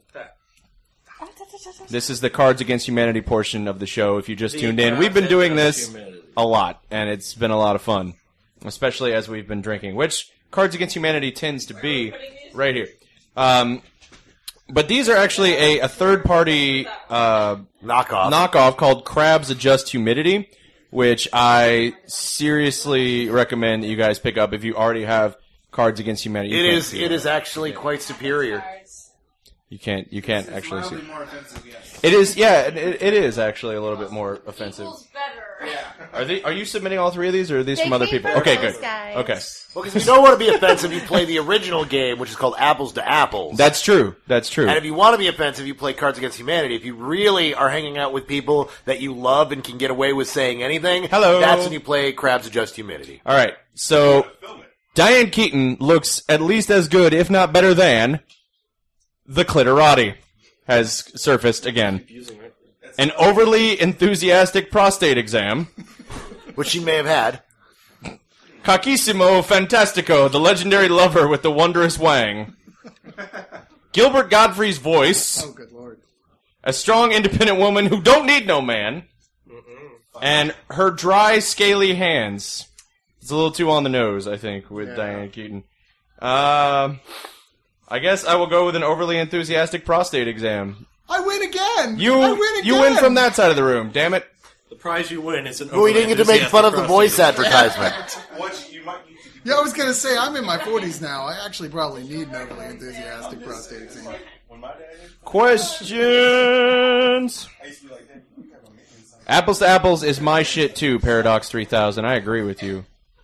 This is the Cards Against Humanity portion of the show. If you just tuned in, we've been doing this a lot, and it's been a lot of fun, especially as we've been drinking, which Cards Against Humanity tends to be right here. Um, but these are actually a, a third-party uh, knockoff knockoff called Crabs Adjust Humidity, which I seriously recommend that you guys pick up if you already have Cards Against Humanity. You It can't is. see It is actually quite superior. You can't. You can't actually see. Mildly more offensive, yes. It is. Yeah, it, it is actually a little bit more offensive. better. Yeah. Are they? Are you submitting all three of these, or are these They from other came people? from Okay, those good. guys. Okay, Well, because if you don't want to be offensive, you play the original game, which is called Apples to Apples. that's true. That's true. And if you want to be offensive, you play Cards Against Humanity. If you really are hanging out with people that you love and can get away with saying anything, Hello. that's when you play Crabs Adjust Humidity. All right. So Diane Keaton looks at least as good, if not better than, the clitorati has surfaced again. An overly enthusiastic prostate exam. Which she may have had. Kakissimo Fantastico, the legendary lover with the wondrous wang. Gilbert Godfrey's voice. Oh, good lord. A strong, independent woman who don't need no man. And her dry, scaly hands. It's a little too on the nose, I think, with Yeah. Diane Keaton. Um, I guess I will go with an overly enthusiastic prostate exam. I win again. You I win again. you win from that side of the room, damn it. The prize you win is an Well, we didn't get to make fun of the voice advertisement. What you might need to do. Yeah, I was gonna say I'm in my forties now. I actually probably need an overly enthusiastic prostate exam. When my dad is, Questions. I used to be like, "Dad, you have a maintenance on Apples to Apples is my shit too, Paradox three thousand. I agree with you.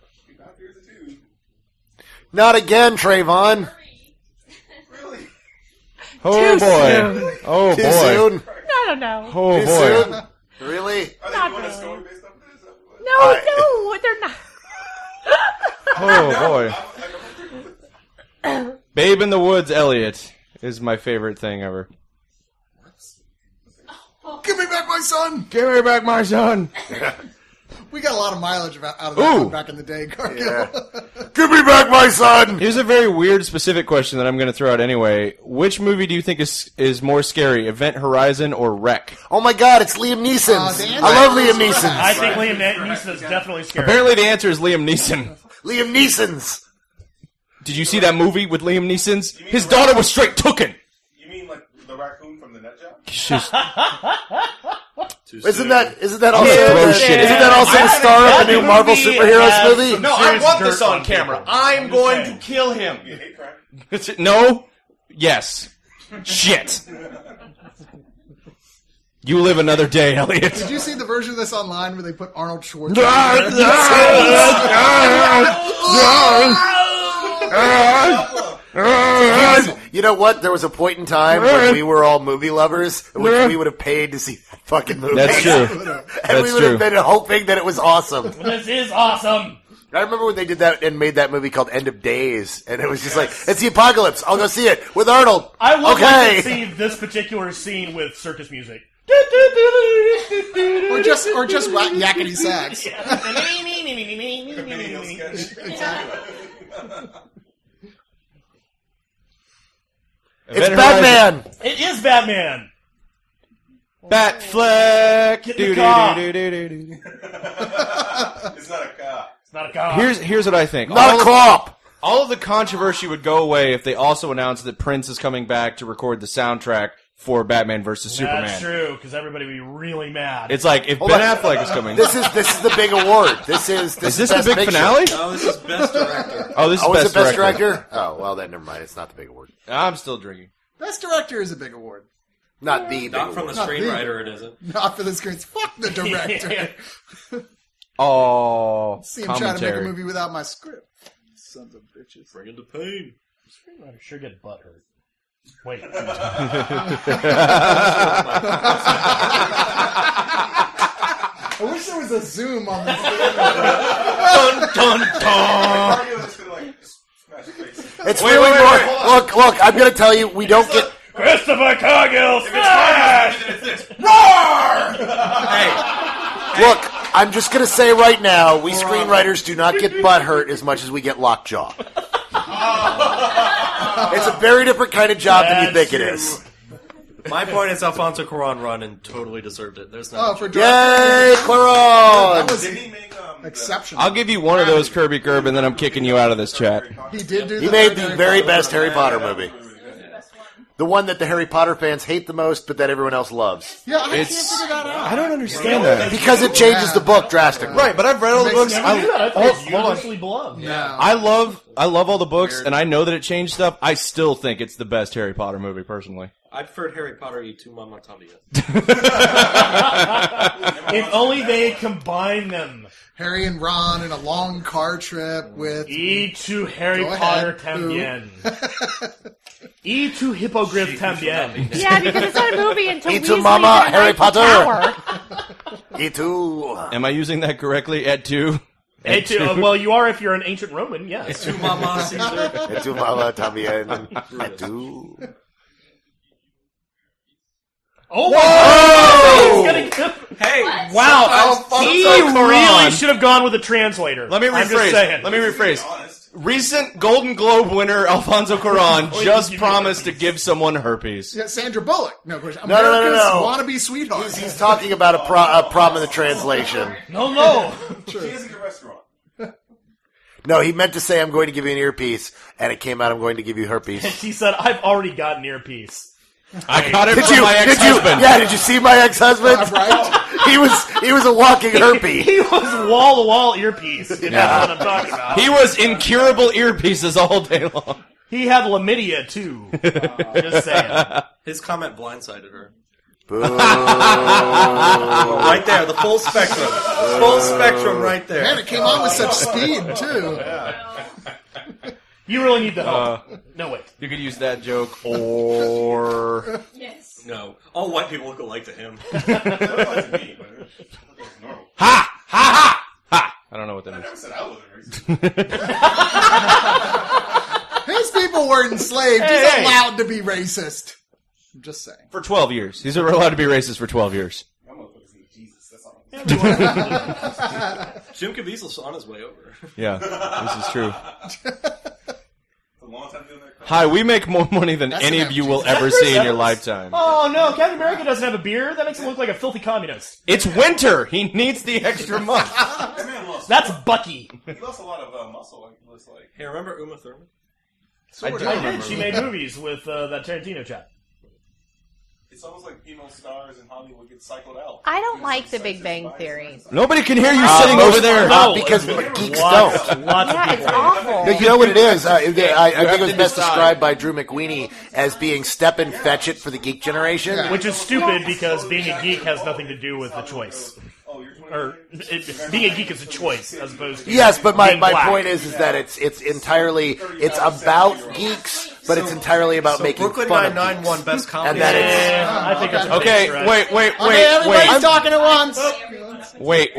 Not again, Trayvon. Really? Oh Too boy. soon. Oh Too boy. soon. I don't know. Oh Too boy. soon. Really? Are they Not doing a really. story based off this? No, I- no, they're not. Oh boy. Babe in the Woods Elliot is my favorite thing ever. Give me back my son. Give me back my son. We got a lot of mileage about, out of that Ooh. one back in the day, Cargill. Yeah. Give me back my son! Here's a very weird specific question that I'm going to throw out anyway. Which movie do you think is is more scary, Event Horizon or Wreck? Oh my god, it's Liam Neeson. Uh, the I love answer Liam is Neeson. I think Liam Neeson is definitely scary. Apparently the answer is Liam Neeson. Liam Neeson's. Did you see that movie with Liam Neeson's? His daughter was straight tooken. You mean like the raccoon from the Nut Job? She's- Isn't that isn't that also Yeah, the, shit. isn't that also the star of the new Marvel movie superheroes has movie? some No, I serious want dirt this on on camera. people. I'm I'm going just to kill him. You hate crime? No? Yes. Shit. You live another day, Elliot. Did you see the version of this online where they put Arnold Schwarzenegger? You know what? There was a point in time when we were all movie lovers, in which we would have paid to see that fucking movie. That's true. And That's we would true. have been hoping that it was awesome. This is awesome. I remember when they did that and made that movie called End of Days, and it was just like, it's the apocalypse. I'll go see it with Arnold. I would okay. like to see this particular scene with circus music. Or just, or just whack yakety sax. It's Batman! It is Batman! Batfleck! Get in the car. It's not a cop. It's not a cop. Here's here's what I think. Not all a cop! Of, all of the controversy would go away if they also announced that Prince is coming back to record the soundtrack for Batman versus Superman. That's true, because everybody would be really mad. It's like, if Hold Ben on. Affleck is coming... This is this is the big award. This is this Is this best the big picture. finale? No, this is best director. Oh, this is Oh, best, is it best director. director? Oh, well, then never mind. It's not the big award. I'm still drinking. Best director is a big award. Not the big Not from the award. Not screenwriter, it isn't. Not for the screens. Fuck the director. Oh, See him trying to make a commentary. movie without my script. Sons of bitches. Bring it to pain. Screenwriter sure get butthurt. Wait. I wish there was a zoom on this. Dun, dun, dun. It's Wait, really wait, more. wait, wait. Look, look. I'm going to tell you, we don't get. Christopher Cargill! Smash! Hey, Look, I'm just going to say right now, we screenwriters do not get butthurt as much as we get lockjaw. It's a very different kind of job than you That's think it true. is. my point is Alfonso Cuarón run and totally deserved it. There's no. Oh, for Yay, director. Claron! That was Did he make um, exceptional. I'll give you one of those, Kirby Gerb, and then I'm kicking you out of this chat. He did do He the made third the Harry very Potter best movie. Harry Potter movie. The one that the Harry Potter fans hate the most, but that everyone else loves. Yeah, I It's- can't figure that out. I don't understand that. Because it changes the book drastically. Right, but I've read all the books. Never knew that. I I, thought oh, it was hold on. universally beloved. Yeah. I love I love all the books, and I know that it changed stuff. I still think it's the best Harry Potter movie, personally. I preferred Harry Potter E to Mamma Tamia. If only they combine them. Harry and Ron in a long car trip with. E to Harry Go Potter ahead. Who? tambien. E to Hippogriff tambien. Yeah, because it's not a movie until E to Weasley Mama, and the Harry Eiffel Potter. Tower. E two. Am I using that correctly? At two? Hey, to, uh, well, you are if you're an ancient Roman, yes. To Mama Caesar. E two Mama también. E two. Oh, Whoa! my God! He's gonna- Hey, Wow, Alfonso he Cuarón. really should have gone with a translator. Let me I'm just rephrase. saying. Let me rephrase. Recent Golden Globe winner Alfonso Cuarón Oh, just you- promised to give someone herpes. Yeah, Sandra Bullock. No, America's No, no, no, no, no. wannabe sweetheart. He's, he's talking about a, pro- a problem in the translation. No, no. She isn't a restaurant. No, he meant to say, I'm going to give you an earpiece, and it came out, I'm going to give you herpes. She said, I've already got an earpiece. I got it Did from you, my did you, ex-husband. yeah, did you see my ex-husband? right? He was, he was a walking herpes. He was wall to wall earpiece. If Yeah. That's what I'm talking about. He was incurable earpieces all day long. He had chlamydia too. Just saying. his comment blindsided her. Boo. Right there, the full spectrum. Full spectrum right there. Man, it came on with such speed, too. You really need the help. Uh, no wait. You could use that joke, or Yes. No. All white people look alike to him. ha ha ha ha. I don't know what that I never means. said I wasn't racist. His people were enslaved. Hey, He's hey. allowed to be racist. I'm just saying. For twelve years, he's allowed to be racist for twelve years. I'm gonna put this in Jesus. That's all. Jim Caviezel's on his way over. Yeah, this is true. It's a long time doing that. Hi, we make more money than That's any an of you empty- will ever see in your lifetime. Oh no, Captain America doesn't have a beard. That makes him look like a filthy communist. It's winter. He needs the extra month. That man lost. That's Bucky. He lost a lot of uh, muscle. Like, it looks like. Hey, remember Uma Thurman? I do I remember. did. She made movies with uh, that Tarantino chat. It's almost like female stars in Hollywood get cycled out. I don't like The Big Bang Theory. Nobody can hear you Uh, sitting most- over there. uh, No, because it's- geeks lots, don't. Lots Yeah, of it's people. awful. No, you know what it is? Uh, I, I think it was to best decide. described by Drew McWeeny as being step and fetch it for the geek generation. Which is stupid because being a geek has nothing to do with the choice. Oh, you're twenty. Or it, being a geek is a choice as opposed to Yes, but my, being my black. point is is that it's it's entirely it's about geeks, but it's entirely about So making Brooklyn fun of Nine-Nine geeks. won Best Comedy. And that Yeah, I think that's a Okay, big stretch. wait, wait, Okay, wait, everybody's wait, talking at once. wait, wait.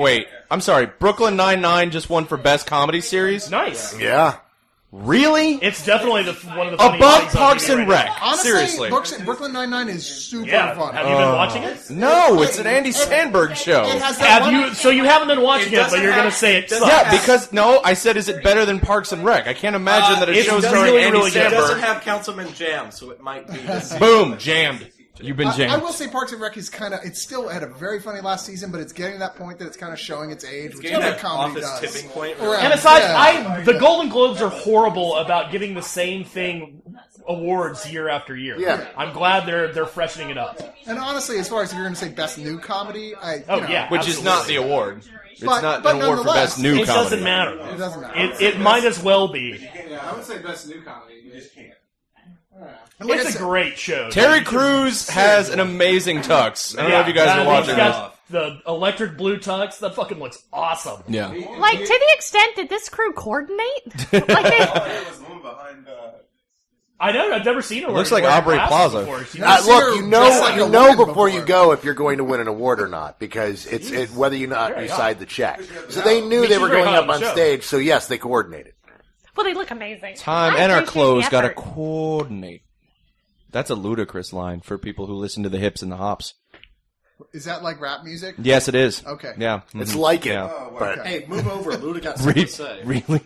I'm sorry. Brooklyn Nine-Nine just won for Best Comedy Series. Nice. Yeah. Really? It's definitely the one of the funniest Above things on Parks T V and right Rec. now. Honestly, Seriously. Brooks- Brooklyn Nine-Nine is super Yeah. fun. Have you been Uh, watching it? No, it's an Andy Sandberg show. It has that Have one- you? So you haven't been watching it, but you're going to say it sucks. Yeah, because no, I said, is it better than Parks and Rec? I can't imagine Uh, that a it's show really, starring Andy really good. It doesn't Sandberg. have Councilman Jam, so it might be. The same. Boom, jammed. You've been I, I jammed. will say Parks and Rec is kind of, it's still had a very funny last season, but it's getting to that point that it's kind of showing its age, which getting other that comedy Office does. tipping point. Right. And aside, Yeah. I the Golden Globes are horrible about giving the same thing awards year after year. Yeah. I'm glad they're they're freshening it up. And honestly, as far as if you're going to say best new comedy, I you Oh, know, yeah. Which is not the award. It's But- not but an award for nonetheless, Best New It Comedy. doesn't matter. It doesn't matter. It, it might as well be. Yeah, I would say best new comedy. You just can't. And like I It's a said- great show. Terry You should- Crews has an amazing tux. I don't know if you guys Yeah, are he's watching got this. the electric blue tux. That fucking looks awesome. Yeah. Like, to the extent that this crew coordinate? like, they, There was one behind. Uh, I know. I've never seen her. Looks wearing- like wearing Aubrey glasses Plaza. before. She's Uh, seen look, her you dressed know, like you a know woman before before. you go if you're going to win an award or not, because it's it, whether you not Yeah, yeah. decide the check. So they knew I mean, they she's were very going hot up on on the show. stage, so yes, they coordinated. well, they look amazing. Time I and our appreciate clothes the got to effort. coordinate. That's a ludicrous line for people who listen to the hips and the hops. Is that like rap music? Yes, it is. Okay. Yeah. It's mhm. like it, Yeah. oh, wow. but Hey, move over. Luda got something Re- to say. really?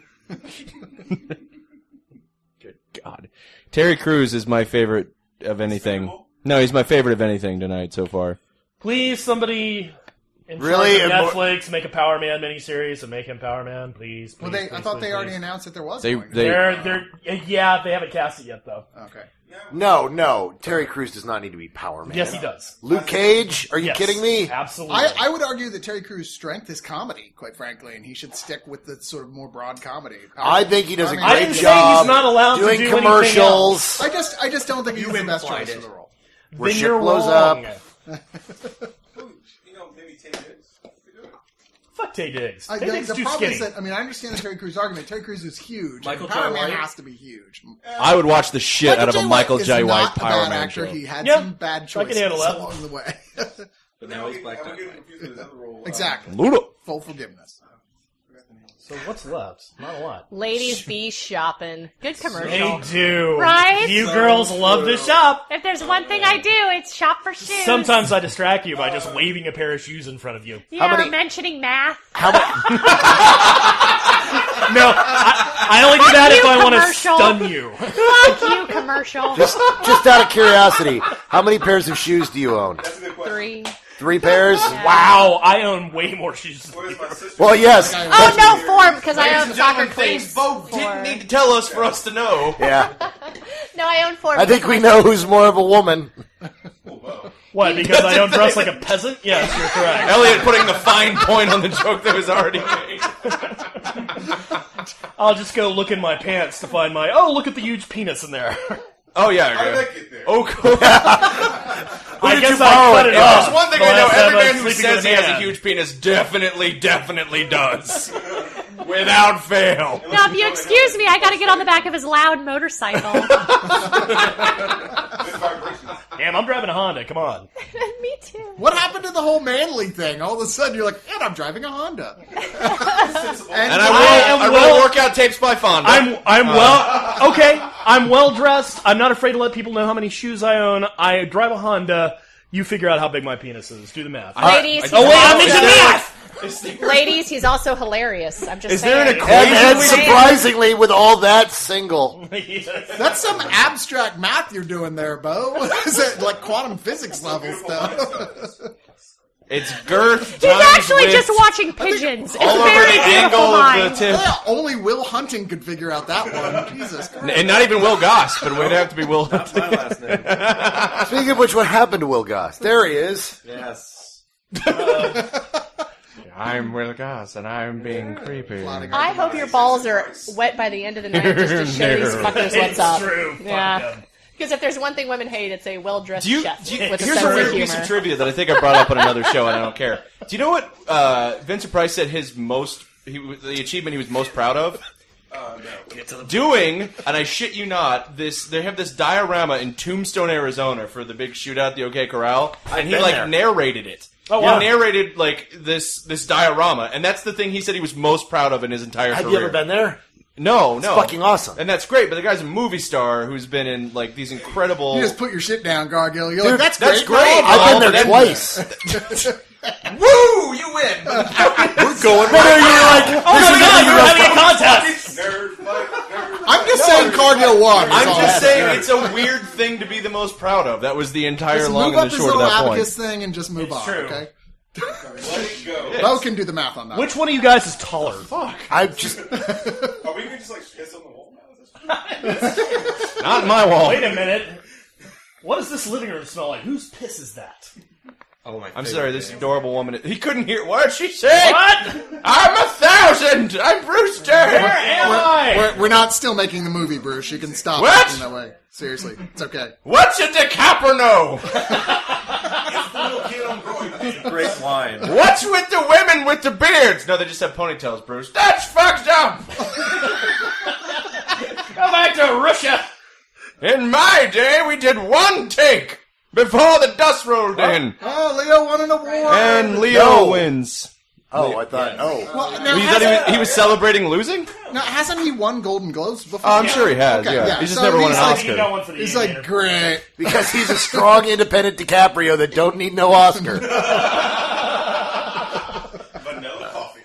Good God. Terry Crews is my favorite of anything. No, he's my favorite of anything tonight so far. Please, somebody in Really? charge of And more- Netflix, make a Power Man miniseries and make him Power Man, please. please Well, they, please, I thought please, they already please. announced that there was They- going to they- be. They're, they're, yeah, they haven't cast it yet, though. Okay. no, no, Terry Crews does not need to be Power Man. Yes, he does. Luke Cage? Are you Yes, kidding me? Absolutely. I, I would argue that Terry Crews' strength is comedy, quite frankly, and he should stick with the sort of more broad comedy. I think he does a I mean, I great didn't say job he's not allowed to doing do anything commercials. I just, I just don't think he's the best implied choice it. for the role. Where then shit you're blows wrong. up. you know, maybe Tay Diggs. Could do it. Fuck Tay Diggs. I, Tay the Diggs the too problem skinny. is that, I mean, I understand the Terry Crews argument. Terry Crews is huge. Michael and Power Jai Man White? has to be huge. I would watch the shit out of a Michael is J. not White a Power bad Man actor. show. He had Yep. some bad I can choices handle that. along the way. But now he's blacked I'm out. getting confused with his other role. uh, Exactly. Luda. Full forgiveness. So what's left? Not a lot. Ladies be shopping. Good They commercial. do. Right? You girls love to shop. If there's one thing I do, it's shop for shoes. Sometimes I distract you by just waving a pair of shoes in front of you. Yeah, How many- or mentioning math. How many, No, I, I only do that Fuck if you, I want to commercial. stun you. Fuck you, commercial. just, just out of curiosity, how many pairs of shoes do you own? That's a good question. Three. Three pairs? Wow, I own way more shoes than Where's you. my sister? Well, yes. Oh, no, four, because I Ladies own and soccer gentlemen, cleats. things Bo Four. didn't need to tell us for us to know. Yeah. No, I own four. I think because we of know who's more of a woman. What, because I don't dress like a peasant? Yes, you're correct. Elliot putting the fine point on the joke that was already made. I'll just go look in my pants to find my, oh, look at the huge penis in there. Oh, yeah. How did okay. that get there? Oh, cool. I did guess you I borrow cut it? it Oh, off. There's one thing the I know, last time every was man who sleeping says with he has a man. huge penis definitely, definitely does. Without fail. Now, if you excuse me, I got to get on the back of his loud motorcycle. Damn, I'm driving a Honda, come on. Me too. What happened to the whole manly thing? All of a sudden, you're like, and I'm driving a Honda. and And I I will, am I will well- workout tapes by Fonda. I'm I'm well okay. I'm well dressed. I'm not afraid to let people know how many shoes I own. I drive a Honda. You figure out how big my penis is. Do the math. Ladies, oh wait, I'm he's into also- math. Ladies, he's also hilarious. I'm just Is saying. there an And, equation? and surprisingly, with all that, single. That's some abstract math you're doing there, Bo. Is it like quantum physics level stuff? It's girth He's times actually width. just watching pigeons. It's all over very the beautiful angle of mind. the tip. Yeah, only Will Hunting could figure out that one. Jesus Christ. And not even Will Goss, but it would have to be Will Hunting. My last name. Speaking of which, what happened to Will Goss? There he is. Yes. I'm Will Goss, and I'm being creepy. I hope your balls are wet by the end of the night just to show these No. fuckers what's It's up. true. Fuck Yeah. them. Because if there's one thing women hate, it's a well-dressed Do you, chef do you, with a here's sense a of weird humor. piece of trivia that I think I brought up on another show, and I don't care. Do you know what uh, Vincent Price said his most, he, the achievement he was most proud of? Uh, no. Doing, and I shit you not, this. They have this diorama in Tombstone, Arizona, for the big shootout, at the OK Corral, and he been like there. narrated it. Oh, He wow. narrated like this this diorama, and that's the thing he said he was most proud of in his entire Have career. you ever been there? No, It's no. fucking awesome. And that's great, but the guy's a movie star who's been in like these incredible. You just put your shit down, Gargill. You're Dude, like, that's, that's great. great. I've been Oh, there but twice. Woo! You win. We're going. But are you like? Oh my god, you're having a contest! Nerd fight, nerd I'm just saying Cargill won. I'm That's all. just saying it's a weird thing to be the most proud of. That was the entire Just long move and up the his short of little that point. abacus thing and just move It's on, true. okay? Let it go. Bo can do the math on that. Which one of you guys is taller? Fuck. I just. Are we gonna just like piss on the wall now? Is this- Not in my wall. Wait a minute. What does this living room smell like? Whose piss is that? Oh my! I'm favorite sorry, this thing. adorable woman. He couldn't hear. What did she say? What? I'm a thousand. I'm Brewster. Where am I? We're, we're not still making the movie, Bruce. You can stop What? acting that way. Seriously, it's okay. What's a DiCaprio? Little kid on Broadway. Great line. What's with the women with the beards? No, they just have ponytails, Bruce. That's fucked up. Go back to Russia. In my day, we did one take before the dust rolled in, Oh, Leo won an award. and Leo No. wins. Oh, I thought. Oh, well, now, You thought he hasn't, was, he was celebrating losing? now, hasn't he won Golden Globes before? Oh, I'm sure he has. Okay, yeah. yeah. He's just So never won an he's I like- think he Oscar. got one for the He's Aviator. like, great. because he's a strong, independent DiCaprio that don't need no Oscar. Vanilla coffee.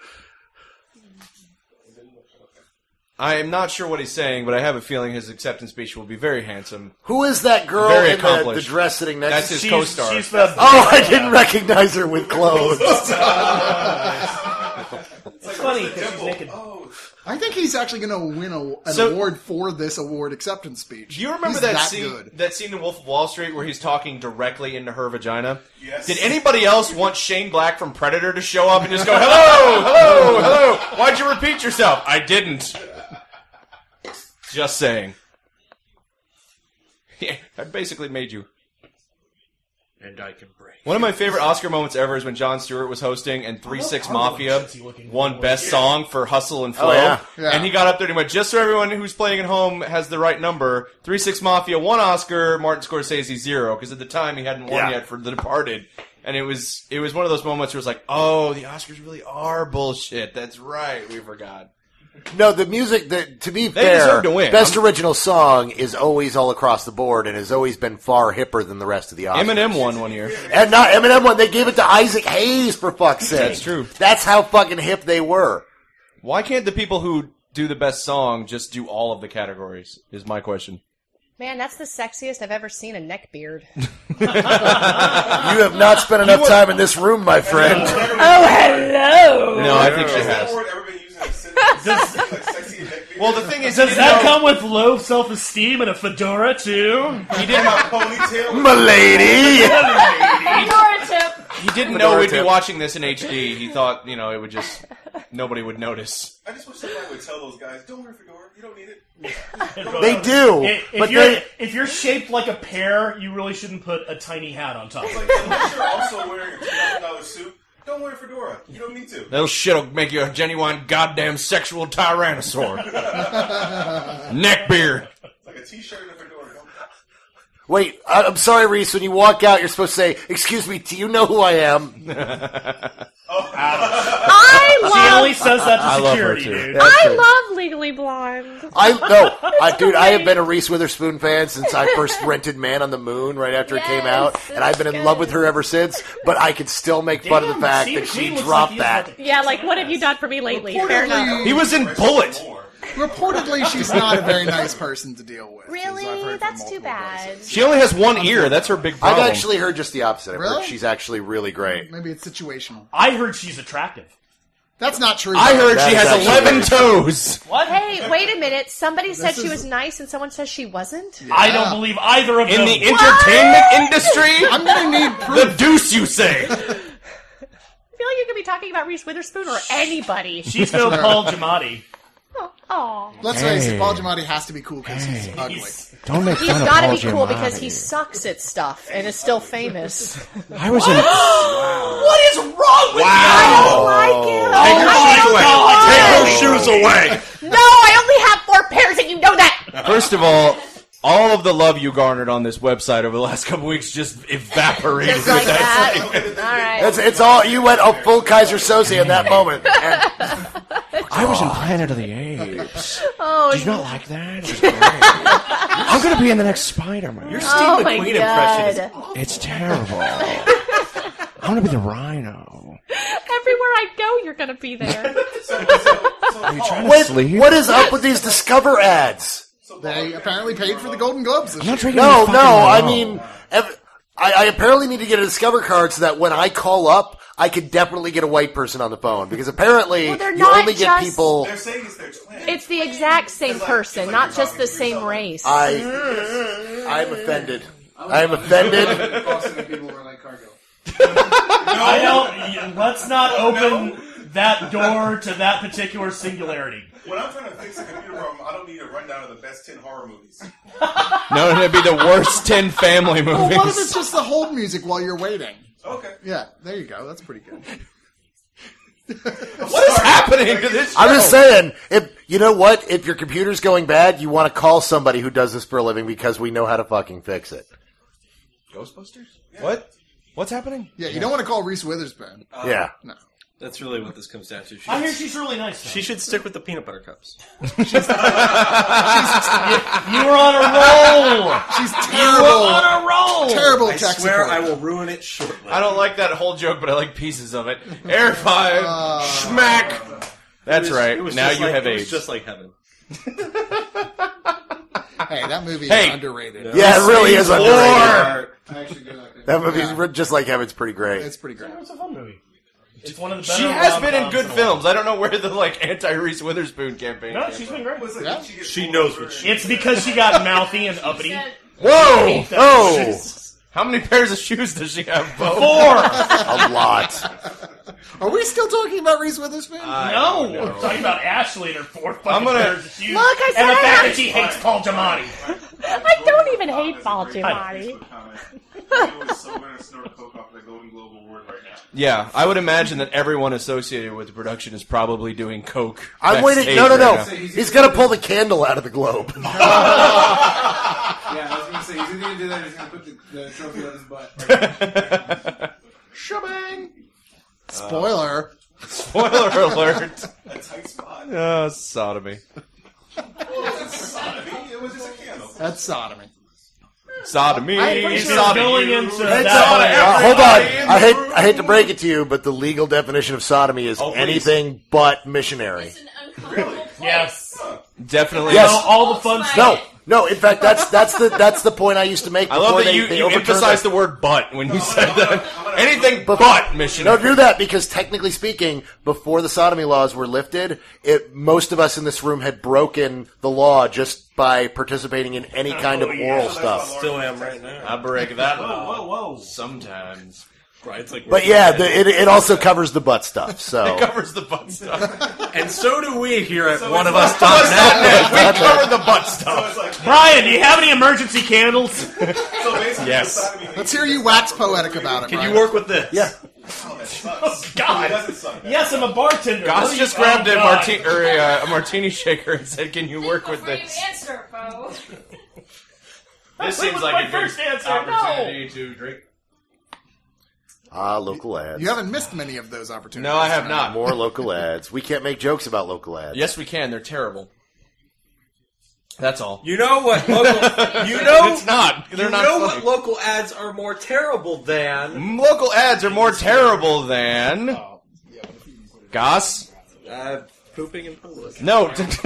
I am not sure what he's saying, but I have a feeling his acceptance speech will be very handsome. Who is that girl Very in the, the accomplished. dress sitting next That's to his She's, co-star. she's the. Oh, I didn't recognize her with clothes. It's funny because she's naked. Oh, I think he's actually going to win a, an So- award for this award acceptance speech. Do you remember He's that, that scene? good. That scene in Wolf of Wall Street where he's talking directly into her vagina? yes. Did anybody else want Shane Black from Predator to show up and just go, "Hello, hello, hello"? Why'd you repeat yourself? I didn't. Just saying. Yeah, I basically made you. And I can break. One of my favorite Oscar moments ever is when Jon Stewart was hosting and three six Mafia won Best Song for Hustle and Flow. Oh, yeah. Yeah. And he got up there and he went, just so everyone who's playing at home has the right number, three six Mafia, one Oscar, Martin Scorsese, zero. Because at the time he hadn't won Yeah. yet for The Departed. And it was it was one of those moments where it was like, oh, the Oscars really are bullshit. That's right. We forgot. No, the music, the, to be They fair, deserve to win. Best I'm- Original Song is always all across the board and has always been far hipper than the rest of the Oscars. Eminem won one year. And not Eminem won. They gave it to Isaac Hayes, for fuck's sake. That's true. That's how fucking hip they were. Why can't the people who do the best song just do all of the categories, is my question. Man, that's the sexiest I've ever seen a neck beard. You have not spent enough time in this room, my friend. Oh, hello! No, I think she Has that has. word ever been used in a sentence? like sexy and neck beard? Well, the thing is, Does he that didn't know- come with low self-esteem and a fedora too? He didn't My ponytail. Milady! Fedora tip. He didn't Fedora know we'd be tip. watching this in H D. He thought, you know, it would just nobody would notice. I just wish somebody would tell those guys, don't wear a fedora. You don't need it. They do, If, if but you're they... if you're shaped like a pear, you really shouldn't put a tiny hat on top. It's like, unless you're also wearing a two thousand dollars suit, don't wear a fedora. You don't need to. That shit'll make you a genuine goddamn sexual tyrannosaur. Neckbeard. It's like a t-shirt and a fedora. Don't- Wait, I- I'm sorry, Reese. When you walk out, you're supposed to say, "Excuse me, do you know who I am?" I She love, only says that to I love her, security, too. dude. That's I true. love Legally Blonde. I no, I, dude. I have been a Reese Witherspoon fan since I first rented Man on the Moon right after it came Yes, out, and I've been in it's love good. with her ever since. But I can still make fun of the Damn, fact Steve that she Queen looks dropped like that. he's Yeah, like, what have you done for me lately? Fair enough. He was in Bullet. Reportedly, she's not a very nice person to deal with. as I've Really? heard from That's too multiple bad. places. She only has one ear. That's her big I've problem. actually heard just the opposite. I've Really? heard she's actually really great. Maybe it's situational. I heard she's attractive. That's not true. I though. heard That she is has actually eleven very toes. What? Hey, wait a minute. Somebody said This she is- was nice and someone says she wasn't? I don't believe either of In them. the entertainment industry? I'm gonna need The proof. deuce, you say? I feel like you could be talking about Reese Witherspoon or anybody. She's no Paul Giamatti. Oh. Let's face it, Paul Giamatti has to be cool because he's ugly. He's- Don't make He's got to be cool because he sucks at stuff and is still famous. I was in. What is wrong with I don't like him. Take your I shoes don't away. like Take him. those shoes away. No, I only have four pairs and you know that. First of all, all of the love you garnered on this website over the last couple weeks just evaporated Just with like that. that. statement. All right. It's, it's all you went a full Kaiser Soze in that moment. And I was in Planet of the Apes. Oh, Did you not like that? It was great. I'm going to be in the next Spider-Man. Your Steve Oh my McQueen God. impression is It's terrible. I'm going to be the Rhino. Everywhere I go, you're gonna be there. Are you trying to Wait, sleep? what is up with these Discover ads? They apparently paid for the Golden Globes this I'm not year. drinking No, any no, fucking I rum. mean, ev- I, I apparently need to get a Discover card so that when I call up, I can definitely get a white person on the phone. Because apparently, Well, they're you not only get just- people... They're saying it's their twin. It's the exact same person, not just the same race. I, I'm offended. I'm offended. Boston people were like cargo. I don't. Let's not open that door to that particular singularity. When I'm trying to fix a computer problem, I don't need a rundown of the best ten horror movies. No, it'd be the worst ten family Well, movies. what if it's just the hold music while you're waiting? Okay. Yeah, there you go. That's pretty good. What is happening to this show? I'm just saying, if you know what, if your computer's going bad, you want to call somebody who does this for a living because we know how to fucking fix it. Ghostbusters? What? What's happening? Yeah, you don't want to call Reese Witherspoon. Yeah. No. That's really what this comes down to. She I hear she's really nice. Though. She should stick with the peanut butter cups. You were on a roll. She's You were terrible. on a roll. Terrible I tech swear support. I will ruin it shortly. I don't like that whole joke, but I like pieces of it. Air five, Uh, schmack. That's It was- right. it was Now just you like, have it was AIDS. just like heaven. Hey, that movie Hey. is underrated. Yeah, it really is underrated. I actually do like that. That movie's just like Heaven's pretty great. It's pretty great. It's a fun movie. It's one of the better. She has been in rom-coms good a while. films. I don't know where the like anti-Reese Witherspoon campaign. No, came she's from. been great. Yeah. She knows what she It's because she got mouthy and uppity. Whoa! Oh, How many pairs of shoes does she have? Bo? Four. a lot. Are we still talking about Reese Witherspoon? No, we're talking about Ashley and her four fucking I'm gonna- pairs of shoes. Look, I said and the I fact had- that she hates Paul Giamatti. I don't even hate Paul Giamatti. It was so going to snort coke off the Golden Globe Award right now. Yeah, I would imagine that everyone associated with the production is probably doing coke. I'm waiting. backstage No, no, no. right now. He's gonna pull the candle out of the globe. Yeah, I was gonna say he's either gonna do that or he's gonna put the, the trophy on his butt. Shebang! Spoiler. Spoiler alert. A tight spot. Oh, sodomy. Sodomy. It was just a candle. That's sodomy. Sodomy. I'm pretty sure sodomy. going into It's that uh, hold on. I hate I hate to break it to you, but the legal definition of sodomy is Oh, please. anything but missionary. It's an uncomfortable place. Yes. Definitely. Yes. No, all the fun stuff. No, no. In fact, that's that's the that's the point I used to make. I Before love that they, you, they you overturned emphasized the the word "but" when you said that. Anything But- but missionary. No, do that because technically speaking, before the sodomy laws were lifted, it, most of us in this room had broken the law just by participating in any kind of Oh, yeah. oral stuff. Still am right now. I break that. Whoa, whoa, whoa. Sometimes Right, it's like But yeah, the, it it also covers the butt stuff. So it covers the butt stuff. and so do we here at one of Us us. dot net. We cover the butt stuff. It's like, Brian, do you have any emergency candles? so basically, Yes. the sodomy Let's hear you wax poetic about it. Can Brian. you work with this? yeah, Oh, that sucks. Oh, God. It doesn't suck. Yes, I'm a bartender. Goss What do just you- grabbed oh, a, God. marti- or a, uh, a martini shaker and said, "Can you work with Frame this?" answer, Bo. This Wait, seems what's like my a good first answer? opportunity to drink. ah, local ads. You haven't missed many of those opportunities. No, I have not. More local ads. We can't make jokes about local ads. Yes, we can. They're terrible. That's all. You know what local? You know It's not. They're you not know funny. what local ads are more terrible than Local ads are more terrible than Goss. uh, pooping in public. No,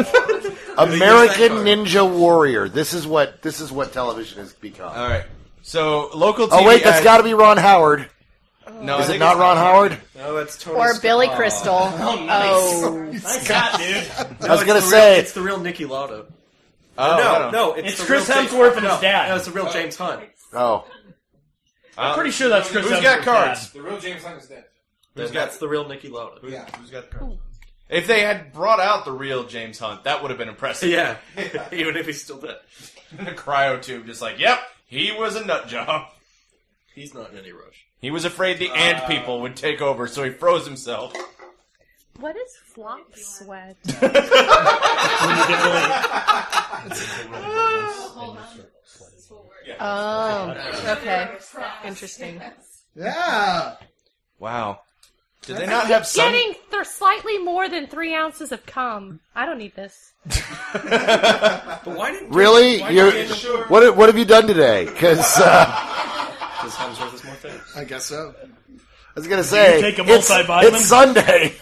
American Ninja Warrior. This is what this is what television has become. all right. So local T V. Oh wait, that's ads- got to be Ron Howard. No, I Is it think not it's- Ron Howard? No, that's Tony. Or Scott. Billy Crystal. Oh, nice. Oh. Nice hat, dude. No, I was it's gonna the say- real, it's the real Nicky Lauda. Oh, no, no, no, it's, It's the Chris real James- Hemsworth and his no, dad. No, it's the real James Hunt. Oh, I'm pretty sure that's Chris Who's Hemsworth's got cards? dad. The real James Hunt is dead. Then that's the real Nicky Lauda. Yeah. Who's got the cards? If they had brought out the real James Hunt, that would have been impressive. Yeah, even if he's still dead. In a cryo tube, just like, yep, he was a nut job. He's not in any rush. He was afraid the ant people would take over, so he froze himself. What is flop sweat? When you get really, Oh, okay. Interesting. Yeah. Wow. Did they not have sun? Getting th- slightly more than three ounces of cum. I don't need this. But why didn't Really? Why You're, didn't sure. what what have you done today? Because uh, Because Hemsworth is more famous. I guess so. I was gonna say you take a it's, multivitamin? it's Sunday.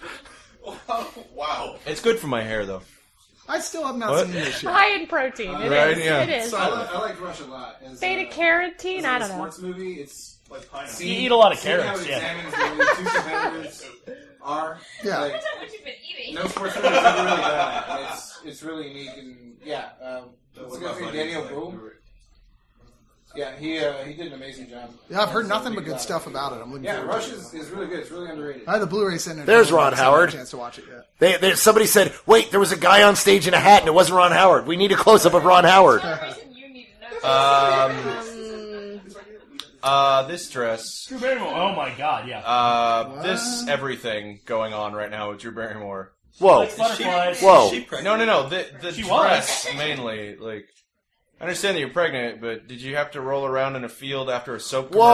Wow. It's good for my hair, though. I still have not What? seen this yet. High in protein. It is. Right, yeah. It is. So I, like, I like Rush a lot. As, Beta uh, carotene. as I a don't know. sports movie, it's like You eat a lot of seeing carrots, How it yeah. examines the way two competitors are. Yeah. Like, Depends on what you've been eating. no sports movie has ever really done that. And it's it's really unique and yeah. Um, what's the guy's name? Daniel Boone. Yeah, he uh, he did an amazing job. Yeah, I've heard nothing but good stuff about it. I'm looking Yeah, forward Rush to it. is, is really good. It's really underrated. I had the Blu-ray sitting there. There's I Ron haven't had Howard. a chance to watch it yet. They, they, somebody said, "Wait, there was a guy on stage in a hat, and it wasn't Ron Howard. We need a close up of Ron Howard." Um, uh, this dress. Drew Barrymore. Oh my god, yeah. Uh, this everything going on right now with Drew Barrymore. Whoa. Like butterflies. Whoa. No, no, no. The the She dress was. mainly. Like, I understand that you're pregnant, but did you have to roll around in a field after a soap commercial?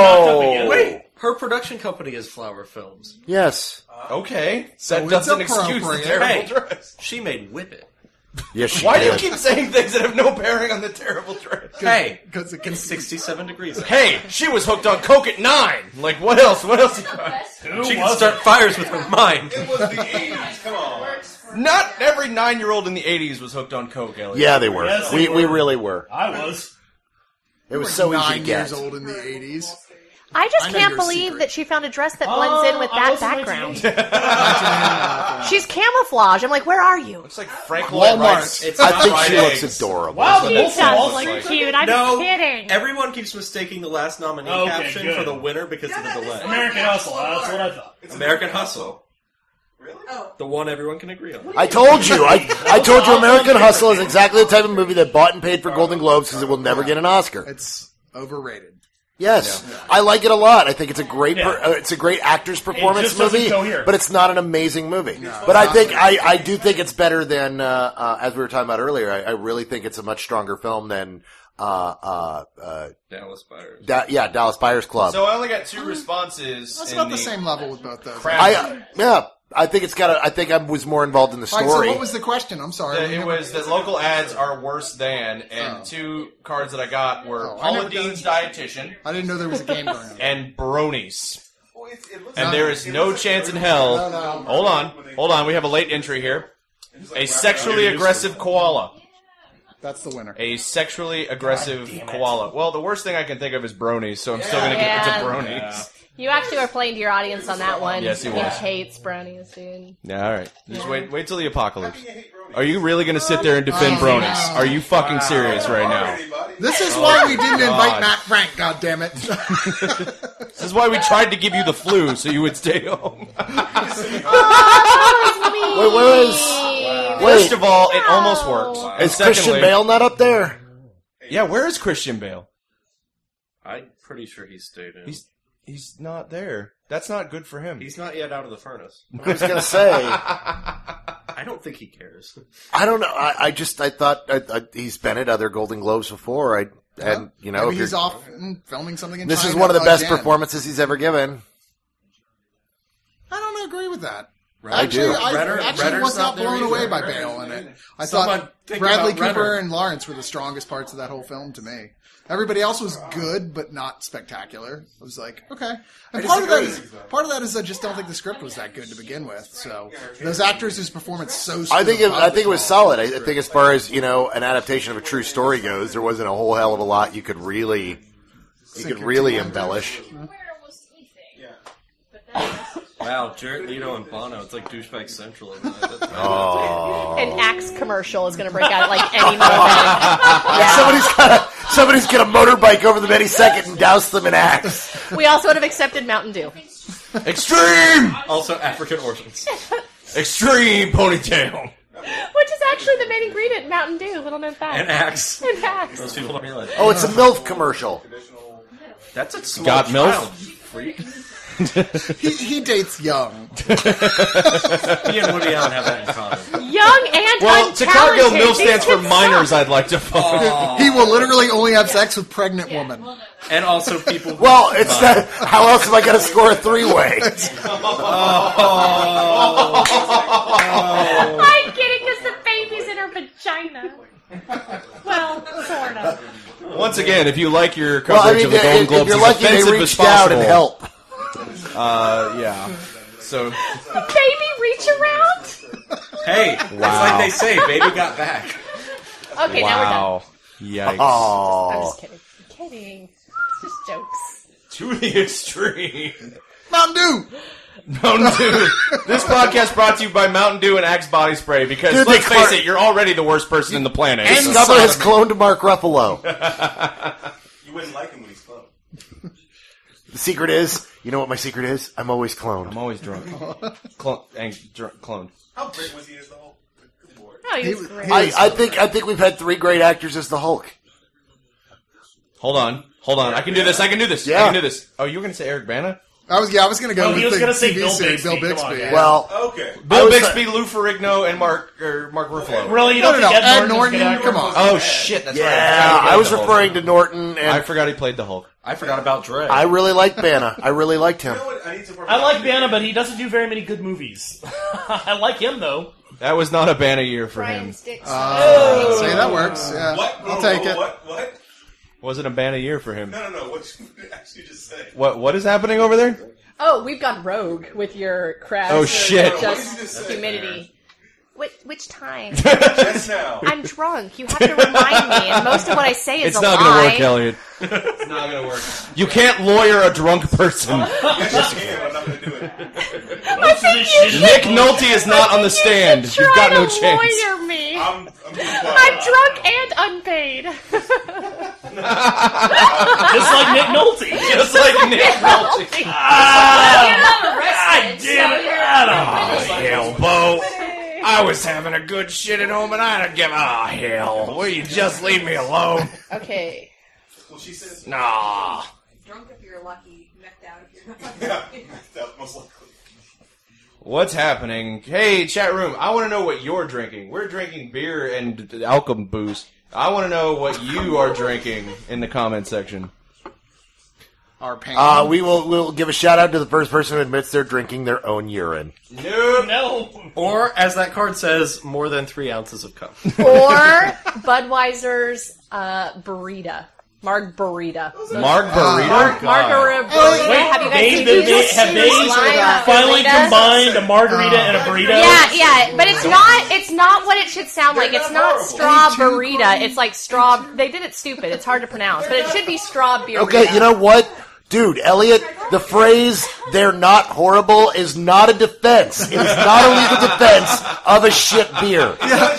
Whoa. Wait, her production company is Flower Films. Yes. Okay, So that it's doesn't excuse the appropriate. terrible Hey, dress. she made Whip It. Yes, she Why do you did. keep saying things that have no bearing on the terrible dress? Hey, Because it can sixty-seven degrees. Hey, she was hooked on coke at nine. Like, what else? What else you got? Who She can was start it? fires with her mind. It was the eighties. Come on. Not every nine-year-old in the eighties was hooked on coke, Elliot. Yeah, they were. Yes, we they we were. really were. I was. It was were so easy nine to get. years old in the eighties. I just I know can't your believe secret. that she found a dress that blends Oh, in with I that wasn't way too background. young. She's camouflage. I'm like, where are you? Looks like Frank Lloyd Wright's. It's I not think right she eggs. looks adorable. Wow, the She Wolf of Wall does Street. look cute. I'm No, kidding. everyone keeps mistaking the last nominee Okay, caption good. for the winner because of the delay. American Hustle. That's what I thought. American Hustle. Really? Oh. The one everyone can agree on. I told you. I, I told you American Hustle is exactly the type of movie that bought and paid for Golden Globes because it will never get an Oscar. It's overrated. Yes, I like it a lot. I think it's a great, per, Yeah. uh, it's a great actor's performance just doesn't movie, cohere. but it's not an amazing movie. but I think I, I do think it's better than, uh, uh, as we were talking about earlier. I, I really think it's a much stronger film than, uh, uh, uh, Dallas Buyers. da- yeah, Dallas Buyers Club. So I only got two responses. That's in about the same level with both those. Crap. I, uh, yeah, I think it's got. A, I think I was more involved in the All right, story. so what was the question? I'm sorry. That We it never- was that local ads are worse than, and Oh. two cards that I got were Oh, I Paula never got Dean's it. dietitian I didn't know there was a game going on. and Bronies. Well, it's, it looks And like- there is it no looks like chance in they're- hell. No, no. Hold on, hold on. We have a late entry here. A sexually aggressive koala. That's the winner. A sexually aggressive koala. Well, the worst thing I can think of is Bronies, so I'm still going to give it to Yeah. Bronies. You actually were playing to your audience on that one. Yes, he He was. hates brownies, dude. Yeah, all right. Just wait, wait till the apocalypse. Are you really going to sit there and defend Bronies? Are you fucking serious right now? This is Oh, why we didn't invite God. Matt Frank, goddammit. This is why we tried to give you the flu so you would stay home. Wait, where is? First of all, it almost worked. And Is Christian secondly- Bale not up there? Yeah, where is Christian Bale? I'm pretty sure he stayed in. He's he's not there. That's not good for him. He's not yet out of the furnace. I was gonna say. I don't think he cares. I don't know. I, I just I thought I, I, he's been at other Golden Globes before. I and you know Maybe if he's you're- off mm, filming something in This China is one of the best again. performances he's ever given. I don't agree with that. I actually, do. I Renner- actually Renner's was not not there blown either. away by Bale in it. I Someone thought think Bradley about Cooper Renner. and Lawrence were the strongest parts of that whole film to me. Everybody else was good, but not spectacular. I was like, okay. And part of that is part of that is I just don't think the script was that good to begin with. So those actors whose performance so I think stood it, I above think it was the solid. I, I think as far as you know, an adaptation of a true story goes, there wasn't a whole hell of a lot you could really you Sink could your really teeth into. embellish. Wow, Jared Leto and Bono. It's like douchebag central. Oh. An Axe commercial is going to break out at like any moment. And somebody's got a, somebody's got a motorbike over the many second and douse them in Axe. We also would have accepted Mountain Dew. Extreme! Also African orphans. Extreme ponytail. Which is actually the main ingredient, Mountain Dew. Little known fact. And Axe. And Axe. Those people don't realize. Oh, it's a MILF commercial. That's a small Got milk? child, you freak. he, he dates young. He and Woody Allen have that in common. young and Well, untalented. Chicago Mill These stands for kids minors. suck. I'd like to fuck. He will literally only have sex with pregnant women. And also people. Who Well, it's that. How else am I going to score a three-way? I'm kidding because the baby's in her vagina. Well, sort of. Once again, if you like your Well, I coverage mean, of the Golden if, Globes if you're as lucky, they offensive as reached out and possible, help. uh, yeah. So, Baby, reach around. Hey, it's Wow. like they say, baby got back. Okay, now we're done. wow, yikes! I'm Oh. just kidding. I'm kidding. It's just jokes. To the extreme. Mountain Dew. Mountain Dew. This podcast brought to you by Mountain Dew and Axe Body Spray. Because Dude, let's they face cl- it, you're already the worst person in the planet. Discover has cloned Mark Ruffalo. You wouldn't like him when he's cloned. The secret is, you know what my secret is? I'm always cloned. I'm always drunk. Clone, and dr- cloned. How great was he as the Hulk? Good lord. Oh, he was He- great. he- I, I think I think we've had three great actors as the Hulk. Hold on, hold on. I can do this. I can do this. I Yeah. can do this. Oh, you were gonna say Eric Bana? I was yeah, I was gonna go Oh, with he was the gonna say T V Bill series, Bixby. Bill Come on, Bixby. guys. yeah. Well, Okay. I Bill was- Bixby, Lou Ferrigno, and Mark or Mark Ruffalo. Really, you No, don't no, think no, Ed, Ed Norton's a Norton, good actor? come on. Oh shit, that's right. yeah, forgot he I was played the Hulk. referring to Norton, I and forgot he played the Hulk. I forgot about Dre. I really liked Bana. I really liked him. You know what? I need to work I on like that. Bana, but he doesn't do very many good movies. I like him though. That was not a Bana year for Brian him. Sticks. Uh, see, that works. Yeah, What? I'll No, take no, it. What? What? Wasn't a Bana year for him. No, no, no. What did you actually just say? What What is happening over there? Oh, we've gone rogue with your crash. Oh, or shit. What did you Just just say, humidity. Which, which time? Just now. I'm drunk. You have to remind me, and most of what I say is It's a not lie. gonna work, Elliot. It's not gonna work. You can't lawyer a drunk person. Yes, you can. I'm not going to do it. I think you should. Nick Nolte is not on the stand. You've Try got no to chance. lawyer me. I'm, I'm being quiet. I'm drunk and unpaid. Just like Nick Nolte. Just like Nick Nolte. Ah, God damn it! Oh, hell, Bo. I was having a good shit at home and I don't give a oh, hell. Will you just leave me alone? Okay. Well, she says. Nah. Drunk if you're lucky, necked out if you're not Yeah, lucky. that most likely. What's happening? Hey, chat room. I want to know what you're drinking. We're drinking beer and alcohol booze. I want to know what you are drinking in the comment section. Our pain. Uh, we will we'll give a shout out to the first person who admits they're drinking their own urine. No, No. Or, as that card says, more than three ounces of cum. Or Budweiser's uh, burrito. Margarita. Margarita. Margarita. Wait, Have you guys they, seen they, these? they, have they Lime finally burritas? combined a margarita and a burrito? Yeah, yeah, but it's not. It's not what it should sound like. It's not straw burrito. It's like straw. They did it stupid. It's hard to pronounce, but it should be straw burrito. Okay, you know what? Dude, Elliot, the phrase, they're not horrible, is not a defense. It is not a legal defense of a shit beer.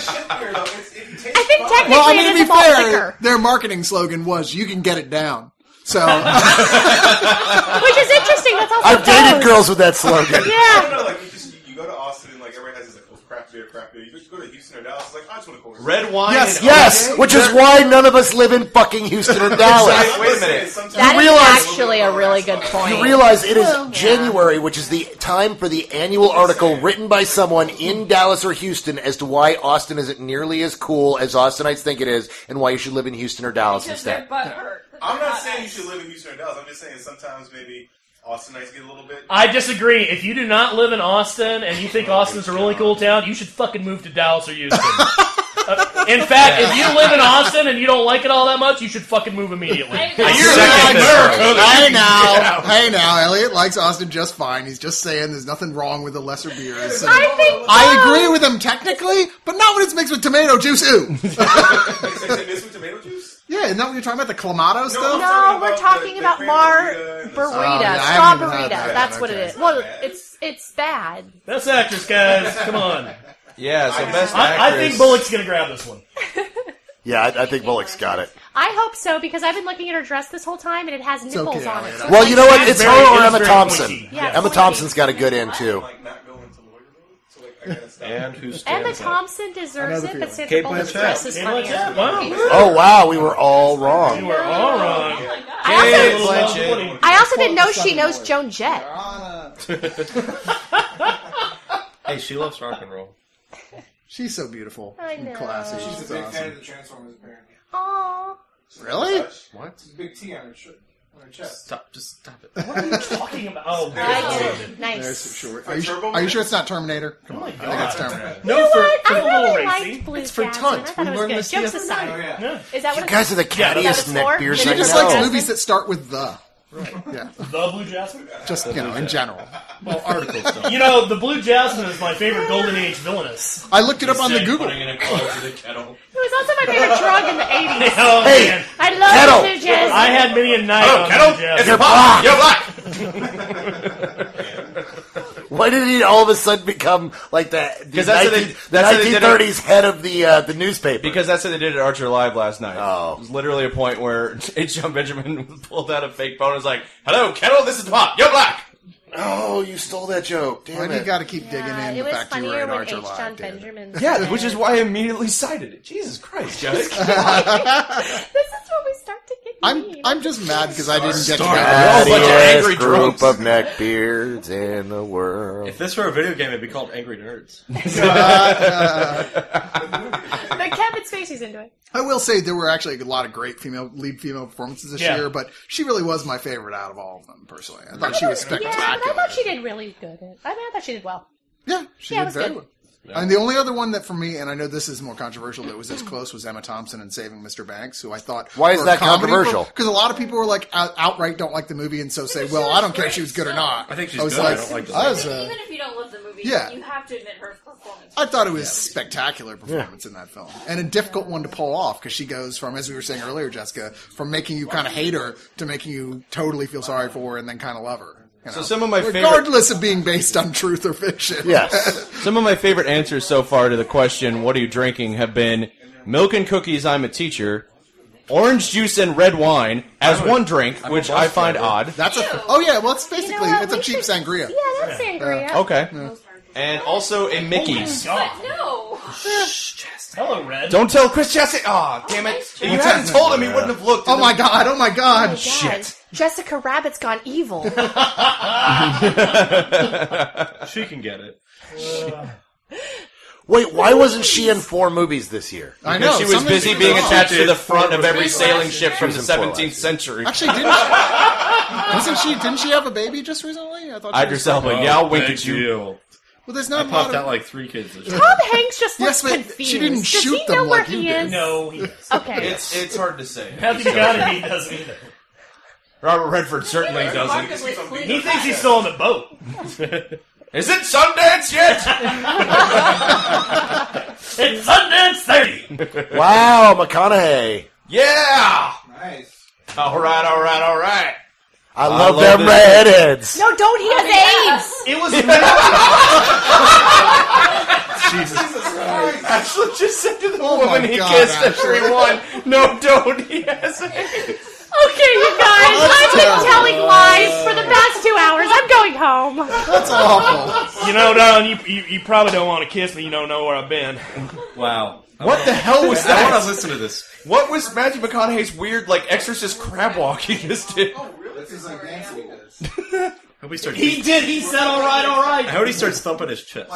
I think technically Well, I mean, it to is be a malt fair, liquor, their marketing slogan was "You can get it down." So, which is interesting. That's also I've dated girls with that slogan. Yeah. No, no, like you just you go to Austin and like everybody has this like oh, craft beer, craft beer. You just go to Houston or Dallas, it's like I just want to go. Red wine. Yes, and yes, O J? which is why none of us live in fucking Houston or Dallas. Wait a minute. That You is realize- actually a really good point. You realize it is January, which is the time for the annual article written by someone in Dallas or Houston as to why Austin isn't nearly as cool as Austinites think it is, and why you should live in Houston or Dallas instead. I'm not saying you should live in Houston or Dallas. I'm just saying sometimes maybe Austinites get a little bit. I disagree. If you do not live in Austin and you think Austin's a really cool town, you should fucking move to Dallas or Houston. uh, in fact, if you live in Austin and you don't like it all that much, you should fucking move immediately. You're like America. Hey now, hey now, Elliot likes Austin just fine. He's just saying there's nothing wrong with the lesser beers. And I think I agree with him technically, but not when it's mixed with tomato juice. Ooh. Is it mixed with tomato juice? Yeah, isn't that what you're talking about? The clamato stuff? No, we're talking about mar burrito, Oh, yeah, I straw haven't even burrito. had that. That's what Okay. it is. Well, it's it's bad. Best actress, guys. Come on. Yeah, so best I, I actress. think Bullock's going to grab this one. Yeah, I, I think Bullock's got it. I hope so because I've been looking at her dress this whole time and it has It's nipples okay, on it. Elliot. So it's Well, like you know what? It's very- her or it is Emma very Thompson. pointy. Yeah, Emma pointy. Thompson's got a good in, too. Like not going to lawyer mode. So like I gotta stop. And who's Emma Thompson deserves it, but Sandra Kate Bullock's Blanchett. dress is Kate funnier. Blanchett, wow. Oh, wow, we were all wrong. You were all wrong. I Kate also, Blanchett. I also didn't know she knows Joan Jett. Hey, she loves rock and roll. She's so beautiful. I and know. classy. She's She's a big fan awesome. of the Transformers, apparently. Aww. Really? What? It's a big T on her shirt, on her chest. Stop. Just stop it. What are you talking about? Oh, I God. get it. Nice. There's short. For Are you, Turbo are you Man? sure it's not Terminator? Come Oh on. my I think it's God. Terminator. No, You know for, what? for I the little really racy. liked Blue It's for Jasmine. Tunt. I thought We it was learned good. this Jokes the other aside. night. Yeah. Is that what You it's guys are the Yeah, cattiest that's neck for? beers She I just know. likes movies that start with the. Yeah. The Blue Jasmine? Just, you know, in general. Well, article stuff. You know, the Blue Jasmine is my favorite Golden Age villainous. I looked it up on the Said Google. Putting in a clog to the kettle. It was also my favorite drug in the eighties. Oh, Hey, man. I love Kettle. Blue Jasmine. I had many a night Oh, on kettle? Blue Jasmine. It's black. You're black. Why did he all of a sudden become like the, the, 'Cause that's how they- 19 the that's how they did it. nineteen thirties head of the uh, the newspaper? Because that's what they did at Archer Live last night. Oh. It was literally a point where H. John Benjamin pulled out a fake phone and was like, "Hello, Kettle, this is Pop. You're black." Oh, you stole that joke. Damn Why do you it. got to keep digging Yeah, in it the was fact you were funnier in when Archer H. John Live, dude? Benjamin. Yeah, which is why I immediately cited it. Jesus Christ, guys. This is when we start to get I'm mean. I'm just mad because I didn't get to Star- go. Oh, bunch of angry Fattiest group drunks. of neckbeards in the world. If this were a video game, it'd be called Angry Nerds. But Kevin Spacey's into it. I will say there were actually a lot of great female lead female performances this Yeah. year, but she really was my favorite out of all of them. Personally, I thought she was Yeah, but spectacular. I thought she did really good. I mean, I thought she did well. Yeah, she Yeah, it did was very good. well. I mean, the only other one that for me, and I know this is more controversial, that was this close was Emma Thompson in Saving Mister Banks, who I thought. Why is that controversial? Because a lot of people were like out, outright don't like the movie, and so say, "Well, I don't care if she was good or not." I think she's I was good. Like, I don't like the I was, Even uh, if you don't love the movie, Yeah. you have to admit her performance. I thought it was spectacular performance in that film, and a difficult one to pull off because she goes from, as we were saying earlier, Jessica, from making you kind of hate her to making you totally feel sorry for her and then kind of love her. You So know? some of my favorite- regardless of being based on truth or fiction. Yes. Some of my favorite answers so far to the question, "What are you drinking?" have been milk and cookies. I'm a teacher. Orange juice and red wine as one drink, I'm a which bus I find driver. odd. That's a. Oh yeah, well it's basically You know what? it's a We cheap should- sangria. Yeah, that's sangria. Okay. And also a Mickey's. God. No. Hello, Red. Don't tell Chris Jessica. Aw, damn it. If you hadn't told him, he wouldn't have looked. Oh my god! Oh my god! Oh, God. Jessica Rabbit's gone evil. She can get it. Wait, why wasn't she in four movies this year? I Because know she was something busy was being wrong. attached to the She front of did. every sailing ship from was the in four seventeenth last century. Actually, didn't she? Wasn't she? Didn't she have a baby just recently? I thought. She Idris was Elba, pregnant. yeah, I'll wink Big at you. deal. Well, there's I not a lot popped of. out like three kids this year. Tom Hanks just looks Yes, but confused. she didn't Does shoot he them know where like you he did. is? No, he does. Okay. It's it's hard to say. Matthew McConaughey doesn't either. Robert Redford certainly doesn't. Remarkably clean. He thinks he's still on the boat. Is it Sundance yet? It's Sundance thirty. Wow, McConaughey. Yeah! Nice. All right, all right, all right. I love, love them this. redheads. No, don't. He has AIDS. It was Ashley just said to the Oh woman my he God, kissed Ashley. after he won, "No, don't." He has AIDS. Okay, you guys. I've been telling lies for the past two hours. I'm going home. That's awful. You know, Don, you, you you probably don't want to kiss me. You don't know where I've been. Wow. What the hell was I want that? to listen to this. What was Matthew McConaughey's weird, like, exorcist crab walk he just did? This is like dance he does. Hope he starts. He did. He said, "All right, all right." I hope he starts thumping his chest.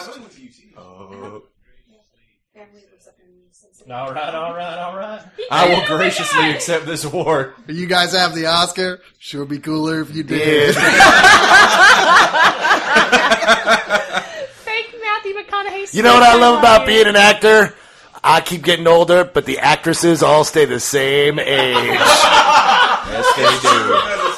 All right, all right, all right. I will graciously accept this award. You guys have the Oscar. Sure, be cooler if you did. Fake Matthew McConaughey. You know what I love about being an actor? I keep getting older, but the actresses all stay the same age. Yes, they do.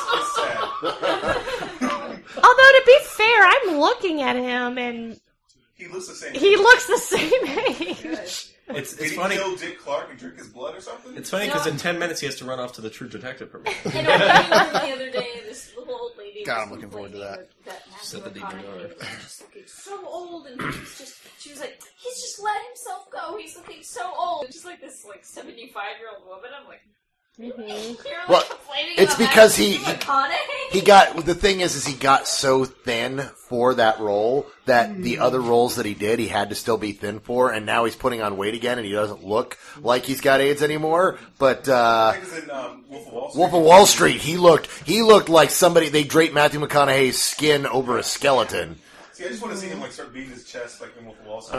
Although to be fair, I'm looking at him and He looks the same. he looks the same age. It's Did it's he funny. kill Dick Clark and drink his blood or something? It's funny because in ten minutes he has to run off to the True Detective program. I know, the other day, this little old lady. God, was I'm looking forward to complaining that. That Matthew Set the D V R. McConaughey was just looking so old, and he's just. She was like, he's just let himself go. He's looking so old. Just like this, like seventy-five year old woman. I'm like. Mm-hmm. You're Well, like complaining it's about because he- Matthew McConaughey? He got the thing is, is he got so thin for that role that the other roles that he did, he had to still be thin for, and now he's putting on weight again, and he doesn't look like he's got AIDS anymore. But uh, I think it's in um, Wolf of Wall Street. Wolf of Wall Street, he looked he looked like somebody they draped Matthew McConaughey's skin over a skeleton. See, I just want to see him like start beating his chest like in Wolf of Wall Street.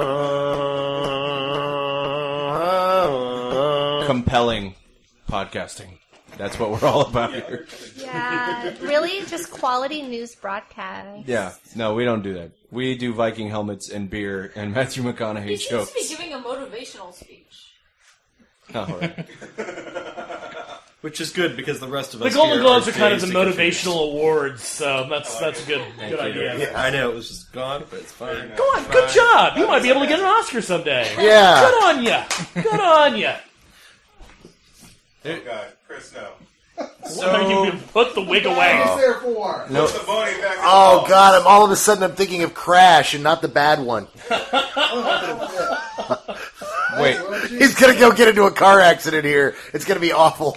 Uh, compelling podcasting. That's what we're all about here. Yeah, really, just quality news broadcast. Yeah, no, we don't do that. We do Viking helmets and beer and Matthew McConaughey He seems jokes. to be giving a motivational speech. Oh, right. Which is good because the rest of The us Golden here Globes are are kind of the staying motivational awards, so that's that's a good Thank good you. idea. Yeah, I know it was just gone, but it's fine. Go on, good job. You might be able to get an Oscar someday. Yeah. Good on ya. Good on ya. Oh God, Chris, no. So you can put the wig away. What is there for? No. Put the bunny back in the Oh box. God! I'm all of a sudden I'm thinking of Crash and not the bad one. Wait. He's gonna go get into a car accident here. It's gonna be awful.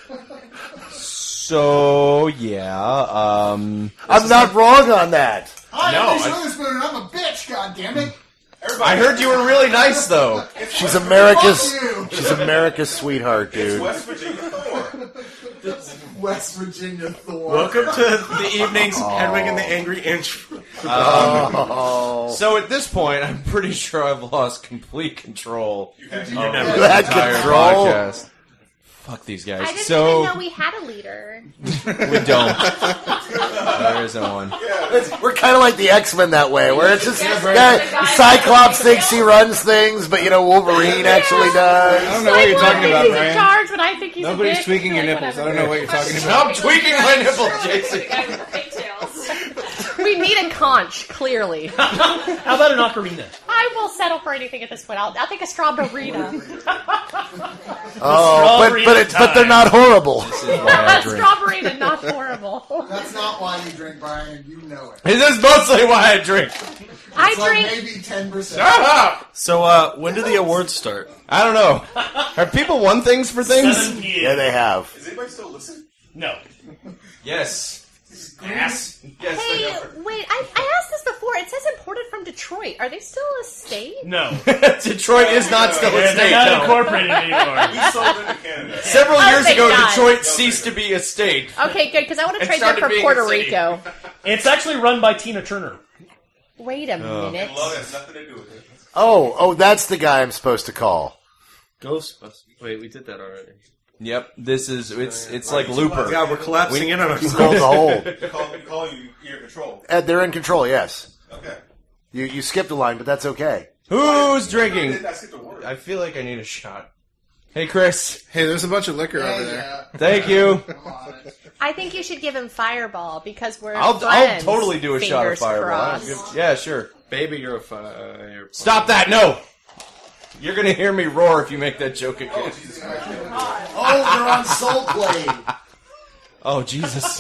So, yeah, um... I'm not wrong on that. I'm No, Reese I- Witherspoon and I'm a bitch, goddammit. I heard you were really nice, though. She's America's. Fuck you. She's America's sweetheart, It's dude. West Virginia Thor. West Virginia Thor. Welcome to the evening's Hedwig and the Angry Inch. Oh. So at this point, I'm pretty sure I've lost complete control You had of to never- the You had entire control? podcast. Fuck these guys. I didn't so even know we had a leader. we don't. There isn't one. It's- we're kind of like the X-Men that way, where it's just guy, Cyclops thinks he runs things, but you know Wolverine actually I does. don't know what you're talking about, He's in Brian. charge when I think he's a Nobody's bitch. tweaking your Like, nipples. I whatever. don't know what you're talking about. Stop tweaking my nipples, Jason. The guy with the pigtails. We need a conch, clearly. How about an ocarina? I will settle for anything at this point. I'll, I'll take a strawberry. Oh, but but it, but they're not horrible. This is why I drink. Strawberry and not horrible. That's not why you drink, Brian. You know it. This is mostly why I drink. I It's like drink. maybe ten percent. Shut up! So, uh, when do the awards start? I don't know. Have people won things for things? Seven years. Yeah, they have. Is anybody still listening? No. Yes. Yes. Yes. they Hey, are. wait, I, I asked this before. It says imported from Detroit. Are they still a state? No. Detroit is not still a They're state. not no. incorporated anymore. We sold into Canada. Several Oh, years thank ago, God. Detroit ceased to be a state. Okay, good, because I want to It trade them started for being Puerto a city. Rico. It's actually run by Tina Turner. Wait a minute. Love has nothing to do with it. Oh, oh, that's the guy I'm supposed to call. Ghostbusters. Wait, we did that already. Yep. This is it's it's like Looper. Yeah, we're collapsing We- in on You ourselves. called the hole. They call, they call you ear control. Ed, they're in control. Yes. Okay. You you skipped a line, but that's okay. Who's I drinking? didn't ask it to word. I feel like I need a shot. Hey, Chris. Hey, there's a bunch of liquor Yeah, over there. yeah. Thank you. Come on. I think you should give him Fireball because we're I'll I'll friends. totally do a shot of Fingers Fireball. crossed. Yeah, sure. Baby, you're a fire. Stop that! No. You're gonna hear me roar if you make that joke again. Oh, Jesus Christ. Oh, they're on Soul Blade. Oh, Jesus.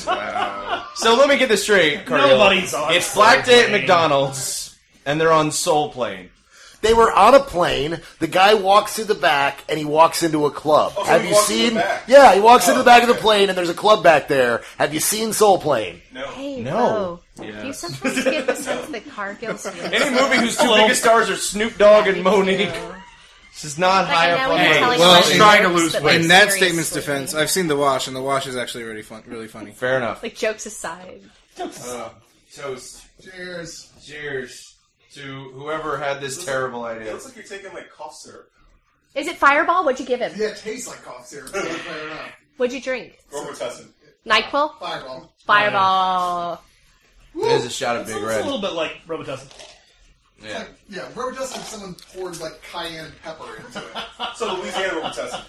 So let me get this straight, Cargill. Nobody's on It's Soul Black Day at Plane. McDonald's, and they're on Soul Plane. They were on a plane. The guy walks through the back, and he walks into a club. Oh, so Have he you walks in the seen? back. Yeah, he walks Oh, into the back of the okay. plane, and there's a club back there. Have you seen Soul Plane? No. Hey, No. Bo, Yeah. do you sometimes get the sense that Cargill's Any movie whose two biggest stars are Snoop Dogg and Monique. This is not Like, high I up know on you're my telling list. Well, funny in- trying to jokes, lose but, weight. like, In that seriously. statement's defense, I've seen The Wash, and The Wash is actually really fun. Really funny. Fair enough. Like, jokes aside. Uh, toast. Cheers. Cheers to whoever had this terrible It idea. looks like you're taking like cough syrup. Is it Fireball? What'd you give him? Yeah, it tastes like cough syrup. So fair enough. What'd you drink? Robitussin. NyQuil? Fireball. Fireball. It is a shot of Big It's a Red. little bit like Robitussin. Yeah. Like, yeah, Robitussin if someone poured like cayenne pepper into it. So Louisiana Robitussin.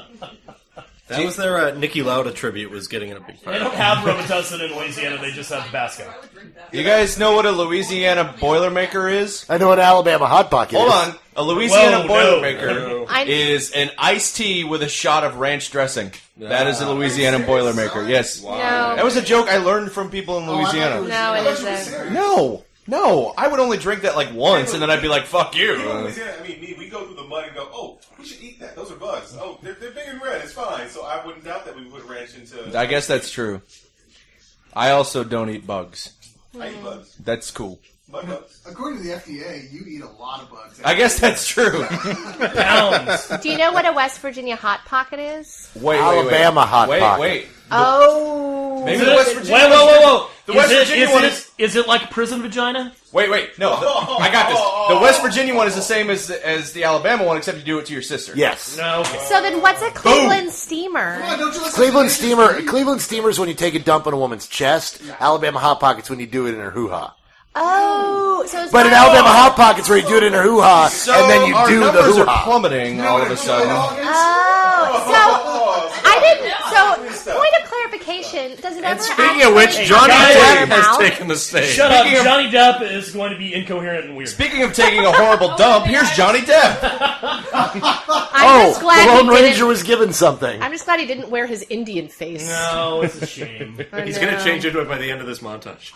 That was their uh, Nicky Lauda tribute was getting in a big They fight. don't have Robitussin in Louisiana, they just have Tabasco. You guys know what a Louisiana Boilermaker is? I know what Alabama Hot Pocket Hold is. on. A Louisiana Whoa, no, Boilermaker no. I- is an iced tea with a shot of ranch dressing. That is a Louisiana Boilermaker. Yes. No. That was a joke I learned from people in Louisiana. No, it isn't. No. No. I would only drink that like once, and then I'd be like, fuck you. People in Louisiana, I mean, me, we go through the mud and go, oh, we should eat that. Those are bugs. Oh, they're, they're big and red. It's fine. So I wouldn't doubt that we would put ranch into. I guess that's true. I also don't eat bugs. I eat bugs. That's cool. Bug bugs. According to the F D A, you eat a lot of bugs. I guess that's true. Pounds. Do you know what a West Virginia Hot Pocket is? Wait, wait, wait. Alabama Hot wait, Pocket. Wait, Oh. Maybe Wait, West whoa, Virginia. whoa, whoa, whoa. The is West it, Virginia is one it, is. is it like prison vagina? Wait, wait, no, the, I got this. The West Virginia one is the same as the, as the Alabama one, except you do it to your sister. Yes. No. Okay. So then, what's a Cleveland steamer? Cleveland steamer. Cleveland steamer's when you take a dump on a woman's chest. Alabama hot pockets when you do it in her hoo ha. Oh, so it's But in not- Alabama hot pockets where you do it in her hoo ha, So and then you our do the numbers hoo are ha. plummeting all of a sudden. Oh, so I didn't. So, point of clarification: does it ever? Speaking of which, actually Johnny come out of Depp your has mouth? taken the stage. Shut up. Speaking of- Johnny Depp is going to be incoherent and weird. Speaking of taking a horrible dump, here's Johnny Depp. I'm just Oh, glad the Lone he Ranger didn't- was given something. I'm just glad he didn't wear his Indian face. No, it's a shame. I He's going know. to change into it by the end of this montage.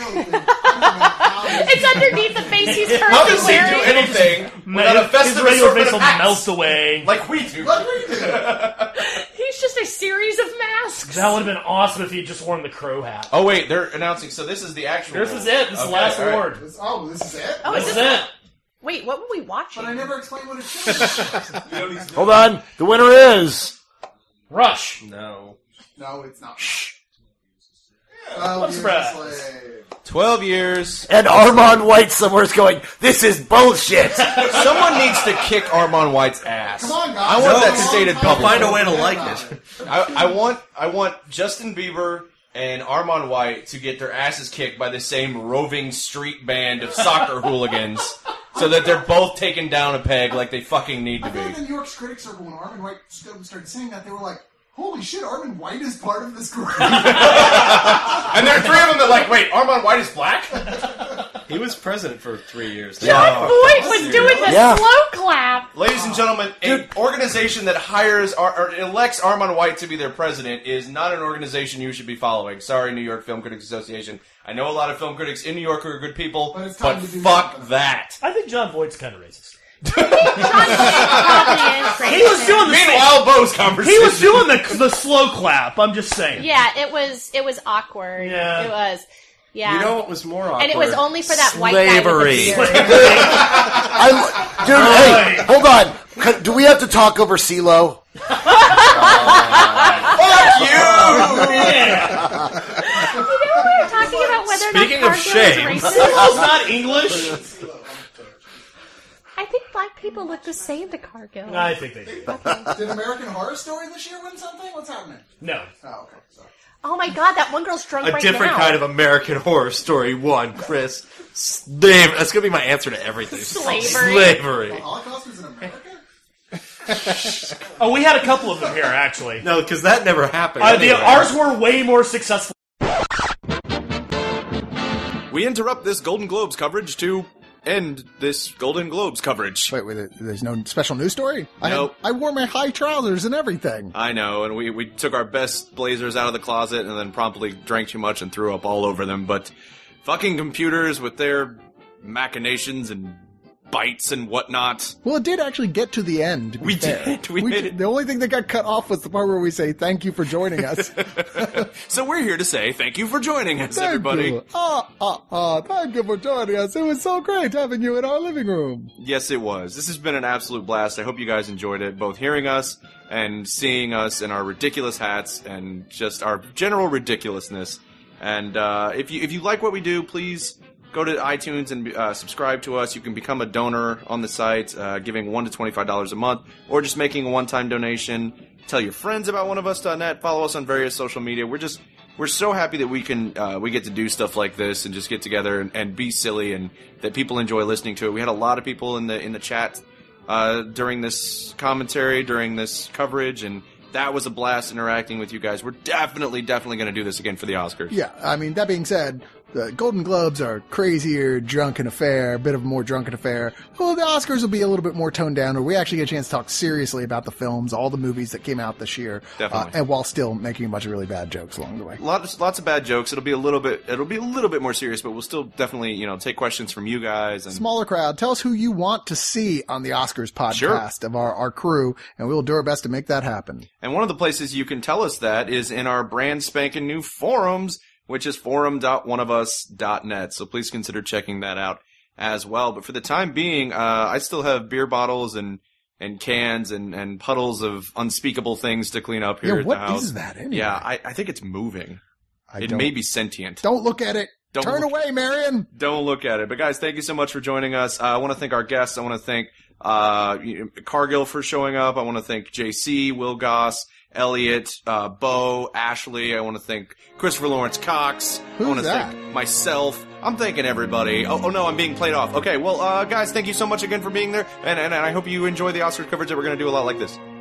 It's underneath the face he's How currently does he do wearing. anything without a His festive regular assortment face of will hats? melt away. Like we do. He's just a series of masks. That would have been awesome if he had just worn the crow hat. Oh wait, they're announcing. So this is the actual. This is it. This is the last all right. award. This- oh, this is it? Oh, This is is this? it. Wait, what were we watching? But I never explained what it is. You don't need to know. Hold on. The winner is. Rush. No. No, it's not. Shh. Oh, What's you're that? a slave. Twelve years. And Armand White somewhere's going, this is bullshit. Someone needs to kick Armand White's ass. Come on, guys. I want No, that come on, stated come on. publicly. Find a way to like it. I, I want I want Justin Bieber and Armand White to get their asses kicked by the same roving street band of soccer hooligans, so that they're both taken down a peg like they fucking need to I thought be. in the New York Critics Circle when Armin White started saying that, they were like, holy shit, Armin White is part of this group. And there are three of them that are like, wait, Armand White is black? He was president for three years. John Boyd was doing the Yeah. slow clap. Ladies and gentlemen, an organization that hires or, or elects Armand White to be their president is not an organization you should be following. Sorry, New York Film Critics Association. I know a lot of film critics in New York who are good people, But it's but time to do fuck something. that. I think John Voight's kind of racist. John Boyd probably is He was doing the Meanwhile, Bo's conversation. He was doing the the slow clap. I'm just saying. Yeah, it was. It was awkward. Yeah. It was. Yeah. You know what was more awkward? and it was only for that white guy Slavery. with the beard. I, dude, hey, hold on. Can- Do we have to talk over CeeLo? Fuck you! You know, we were talking about whether Speaking or of not shame. Cargill is It's racist. not English. I think black people look the same to Cargill. I think they do. Did American Horror Story this year win something? What's happening? No. Oh, okay. Sorry. Oh my god, that one girl's drunk A right different now. kind of American Horror Story one, Chris. Slave. That's gonna be my answer to everything. Slavery. Slavery. The Holocaust was in America? Oh, we had a couple of them here actually. No, because that never happened. Uh, the, anyway. ours were way more successful. We interrupt this Golden Globes coverage to end this Golden Globes coverage. Wait, wait, there's no special news story? I, had- Nope. I wore my high trousers and everything. I know, and we, we took our best blazers out of the closet and then promptly drank too much and threw up all over them, but fucking computers with their machinations and bites and whatnot. Well, it did actually get to the end. to be We fair. did. We made it. The only thing that got cut off was the part where we say thank you for joining us. So we're here to say thank you for joining us, Thank everybody. you. Ah, ah, ah, thank you for joining us. It was so great having you in our living room. Yes, it was. This has been an absolute blast. I hope you guys enjoyed it, both hearing us and seeing us in our ridiculous hats and just our general ridiculousness. And uh, if you if you like what we do, please go to iTunes and uh, subscribe to us. You can become a donor on the site, uh, giving one to twenty-five dollars a month, or just making a one-time donation. Tell your friends about one of us dot net. Follow us on various social media. We're just we're so happy that we can uh, we get to do stuff like this and just get together and, and be silly, and that people enjoy listening to it. We had a lot of people in the in the chat uh, during this commentary, during this coverage, and that was a blast interacting with you guys. We're definitely, definitely going to do this again for the Oscars. Yeah, I mean, that being said, the Golden Globes are crazier, drunken affair, a bit of a more drunken affair. Well, the Oscars will be a little bit more toned down, where we actually get a chance to talk seriously about the films, all the movies that came out this year, Definitely. uh, and while still making a bunch of really bad jokes along the way. Lots, lots of bad jokes. It'll be a little bit, it'll be a little bit more serious, but we'll still definitely, you know, take questions from you guys. And Smaller crowd. Tell us who you want to see on the Oscars podcast Sure. of our, our crew, and we will do our best to make that happen. And one of the places you can tell us that is in our brand spanking new forums, which is forum dot one of us dot net. So please consider checking that out as well. But for the time being, uh, I still have beer bottles and, and cans and, and puddles of unspeakable things to clean up here Yeah, at what the house. is that anyway? Yeah, I, I think it's moving. I it don't- may be sentient. Don't look at it. Don't Turn look- away, Marion. Don't look at it. But guys, thank you so much for joining us. Uh, I want to thank our guests. I want to thank uh, Cargill for showing up. I want to thank J C, Will Goss, Elliot, uh, Bo, Ashley. I want to thank Christopher Lawrence Cox. Who's I want to that? thank myself. I'm thanking everybody. Oh, oh no, I'm being played off. Okay, well, uh, guys, thank you so much again for being there, and, and, and I hope you enjoy the Oscar coverage that we're going to do a lot like this.